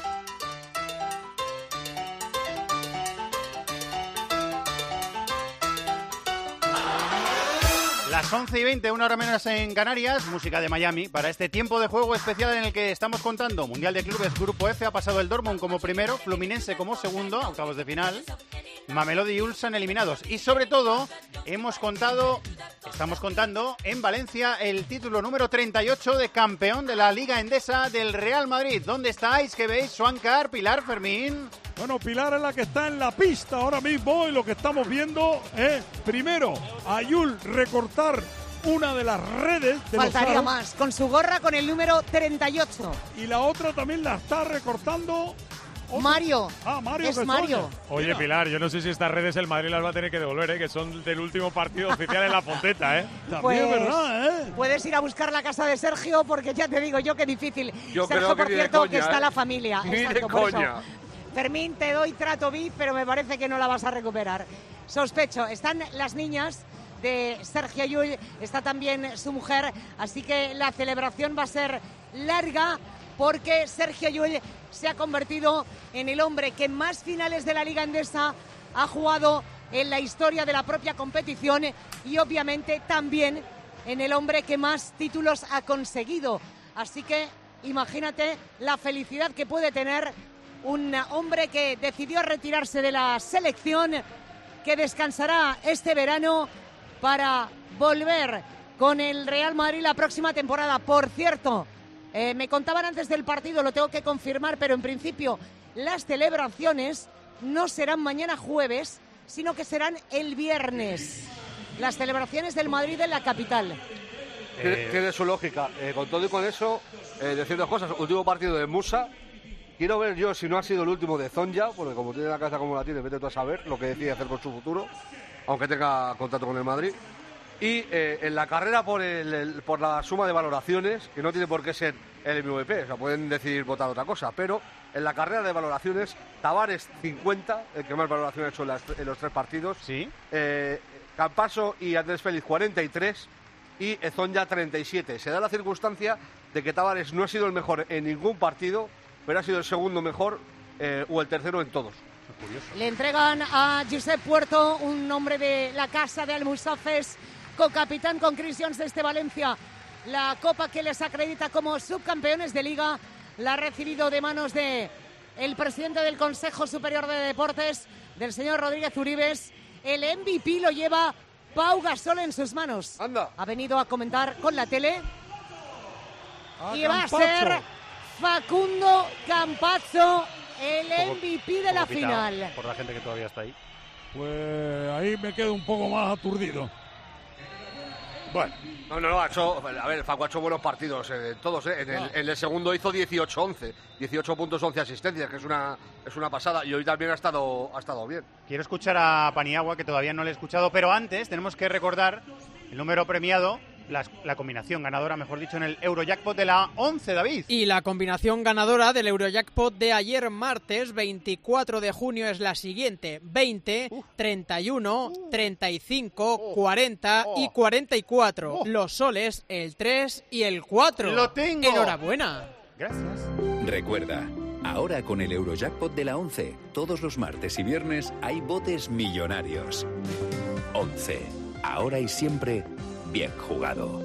Las once y veinte, una hora menos en Canarias, música de Miami, para este tiempo de juego especial en el que estamos contando Mundial de Clubes Grupo F. Ha pasado el Dortmund como primero, Fluminense como segundo, a octavos de final, Mamelodi y Ulsan eliminados. Y sobre todo, hemos contado, estamos contando en Valencia el título número treinta y ocho de campeón de la Liga Endesa del Real Madrid. ¿Dónde estáis? ¿Qué veis? Suancar, Pilar, Fermín. Bueno, Pilar es la que está en la pista ahora mismo y lo que estamos viendo es, primero, a Yul recortar una de las redes de Faltaría los más, con su gorra con el número treinta y ocho. Y la otra también la está recortando otro. Mario. Ah, Mario. Es Mario. Oye, Mira. Pilar, yo no sé si estas redes el Madrid las va a tener que devolver, ¿eh? Que son del último partido oficial en la Fonteta, ¿eh? También Pues, es verdad, ¿eh? Puedes ir a buscar la casa de Sergio porque ya te digo yo qué difícil. Yo Sergio, creo que por ni de cierto, coña, que está ¿eh? la familia. Ni de Exacto, por eso. coña. Fermín, te doy trato V I P, pero me parece que no la vas a recuperar. Sospecho, están las niñas de Sergio Llull, está también su mujer, así que la celebración va a ser larga porque Sergio Llull se ha convertido en el hombre que más finales de la Liga Endesa ha jugado en la historia de la propia competición y obviamente también en el hombre que más títulos ha conseguido. Así que imagínate la felicidad que puede tener un hombre que decidió retirarse de la selección, que descansará este verano para volver con el Real Madrid la próxima temporada. Por cierto, eh, me contaban antes del partido, lo tengo que confirmar, pero en principio las celebraciones no serán mañana jueves, sino que serán el viernes. Las celebraciones del Madrid en la capital. Tiene, tiene su lógica. Eh, con todo y con eso, eh, decir dos cosas. Último partido de Musa. Quiero ver yo si no ha sido el último de Zonja, porque como tiene la cabeza como la tiene, vete tú a saber lo que decide hacer con su futuro, aunque tenga contrato con el Madrid. Y eh, en la carrera por, el, el, por la suma de valoraciones, que no tiene por qué ser el M V P, o sea, pueden decidir votar otra cosa, pero en la carrera de valoraciones, Tavares cincuenta, el que más valoraciones ha hecho en, las, en los tres partidos. Sí. Eh, Campaso y Andrés Félix cuarenta y tres y Zonja treinta y siete. Se da la circunstancia de que Tavares no ha sido el mejor en ningún partido, pero ha sido el segundo mejor eh, o el tercero en todos. Curioso. Le entregan a Josep Puerto, un hombre de la casa de Almusafes, co-capitán con Chris Jones de este Valencia, la copa que les acredita como subcampeones de Liga. La ha recibido de manos de el presidente del Consejo Superior de Deportes, del señor Rodríguez Uribes. El M V P lo lleva Pau Gasol en sus manos. Anda. Ha venido a comentar con la tele. Ah, y va a Campacho. ser Facundo Campazzo, el Poco- M V P de la poco pitado final. Por la gente que todavía está ahí. Pues ahí me quedo un poco más aturdido. Bueno, no, no, no, ha hecho, a ver, Facu ha hecho buenos partidos, eh, todos, eh. En, el, en el segundo hizo dieciocho once, dieciocho puntos, once asistencias, que es una, es una pasada, y hoy también ha estado, ha estado bien. Quiero escuchar a Paniagua, que todavía no le he escuchado, pero antes tenemos que recordar el número premiado, la, la combinación ganadora, mejor dicho, en el Eurojackpot de la once, David. Y la combinación ganadora del Eurojackpot de ayer martes veinticuatro de junio es la siguiente: veinte, treinta y uno, treinta y cinco, cuarenta y cuarenta y cuatro. Los soles, el tres y el cuatro. ¡Lo tengo! ¡Enhorabuena! Gracias. Recuerda, ahora con el Eurojackpot de la once, todos los martes y viernes hay botes millonarios. once. Ahora y siempre, bien jugado.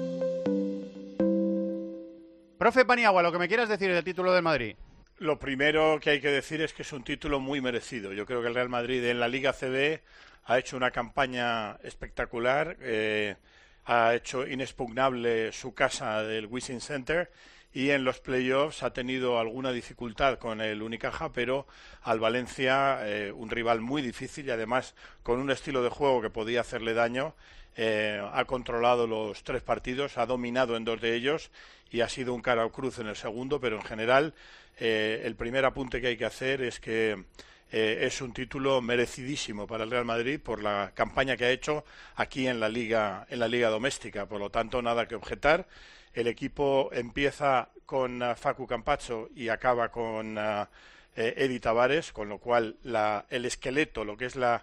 Profe Paniagua, lo que me quieras decir del título del Madrid. Lo primero que hay que decir es que es un título muy merecido. Yo creo que el Real Madrid en la Liga C B ha hecho una campaña espectacular, eh, ha hecho inexpugnable su casa del Wishing Center y en los playoffs ha tenido alguna dificultad con el Unicaja, pero al Valencia, eh, un rival muy difícil y además con un estilo de juego que podía hacerle daño, eh, ha controlado los tres partidos, ha dominado en dos de ellos y ha sido un cara o cruz en el segundo, pero en general eh, el primer apunte que hay que hacer es que eh, es un título merecidísimo para el Real Madrid por la campaña que ha hecho aquí en la liga, en la liga doméstica, por lo tanto nada que objetar. El equipo empieza con uh, Facu Campazzo y acaba con uh, eh, Edi Tavares, con lo cual la, el esqueleto, lo que es la,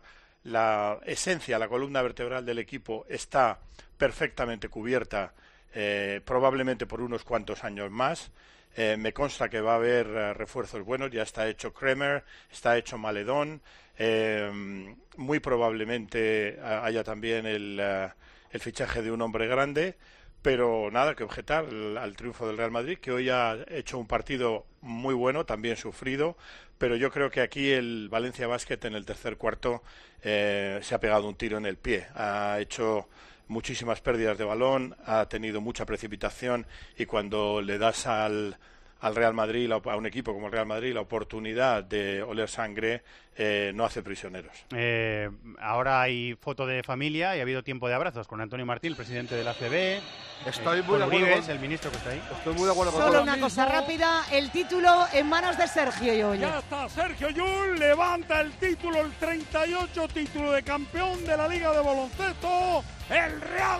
la esencia, la columna vertebral del equipo está perfectamente cubierta, eh, probablemente por unos cuantos años más. Eh, me consta que va a haber uh, refuerzos buenos, ya está hecho Kremer, está hecho Maledón, eh, muy probablemente uh, haya también el, uh, el fichaje de un hombre grande. Pero nada que objetar al, al triunfo del Real Madrid, que hoy ha hecho un partido muy bueno, también sufrido, pero yo creo que aquí el Valencia Basket en el tercer cuarto eh, se ha pegado un tiro en el pie. Ha hecho muchísimas pérdidas de balón, ha tenido mucha precipitación y cuando le das al, al Real Madrid, a un equipo como el Real Madrid, la oportunidad de oler sangre, eh, no hace prisioneros. Eh, ahora hay foto de familia y ha habido tiempo de abrazos con Antonio Martín, el presidente de la A C B. Estoy eh, muy de acuerdo Uribe, con- el ministro que está ahí. Estoy muy de acuerdo con Solo todo. una cosa rápida, el título en manos de Sergio Llull. Ya está, Sergio Llull levanta el título, el treinta y ocho título de campeón de la Liga de Baloncesto. El Real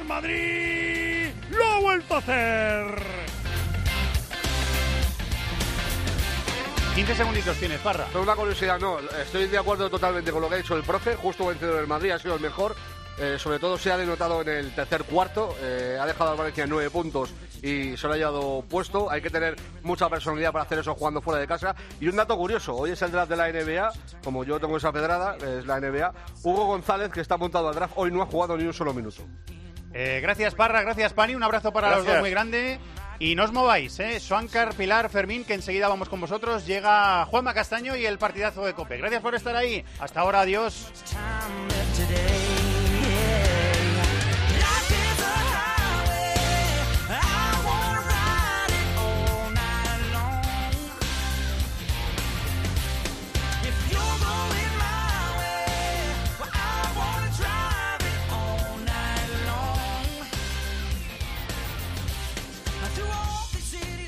Madrid lo ha vuelto a hacer. quince segunditos tienes, Parra. Solo una curiosidad, no, estoy de acuerdo totalmente con lo que ha dicho el profe, justo vencedor del Madrid, ha sido el mejor, eh, sobre todo se ha denotado en el tercer cuarto, eh, ha dejado al Valencia en nueve puntos y se lo ha llevado puesto, hay que tener mucha personalidad para hacer eso jugando fuera de casa. Y un dato curioso, hoy es el draft de la N B A, como yo tengo esa pedrada, es la N B A, Hugo González, que está apuntado al draft, hoy no ha jugado ni un solo minuto. Eh, gracias, Parra, gracias, Pani. Un abrazo para los Gracias. dos muy grande. Y no os mováis, ¿eh? Suancar, Pilar, Fermín, que enseguida vamos con vosotros. Llega Juanma Castaño y el partidazo de COPE. Gracias por estar ahí. Hasta ahora, adiós.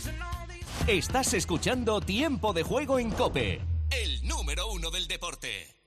Estás escuchando Tiempo de Juego en COPE, el número uno del deporte.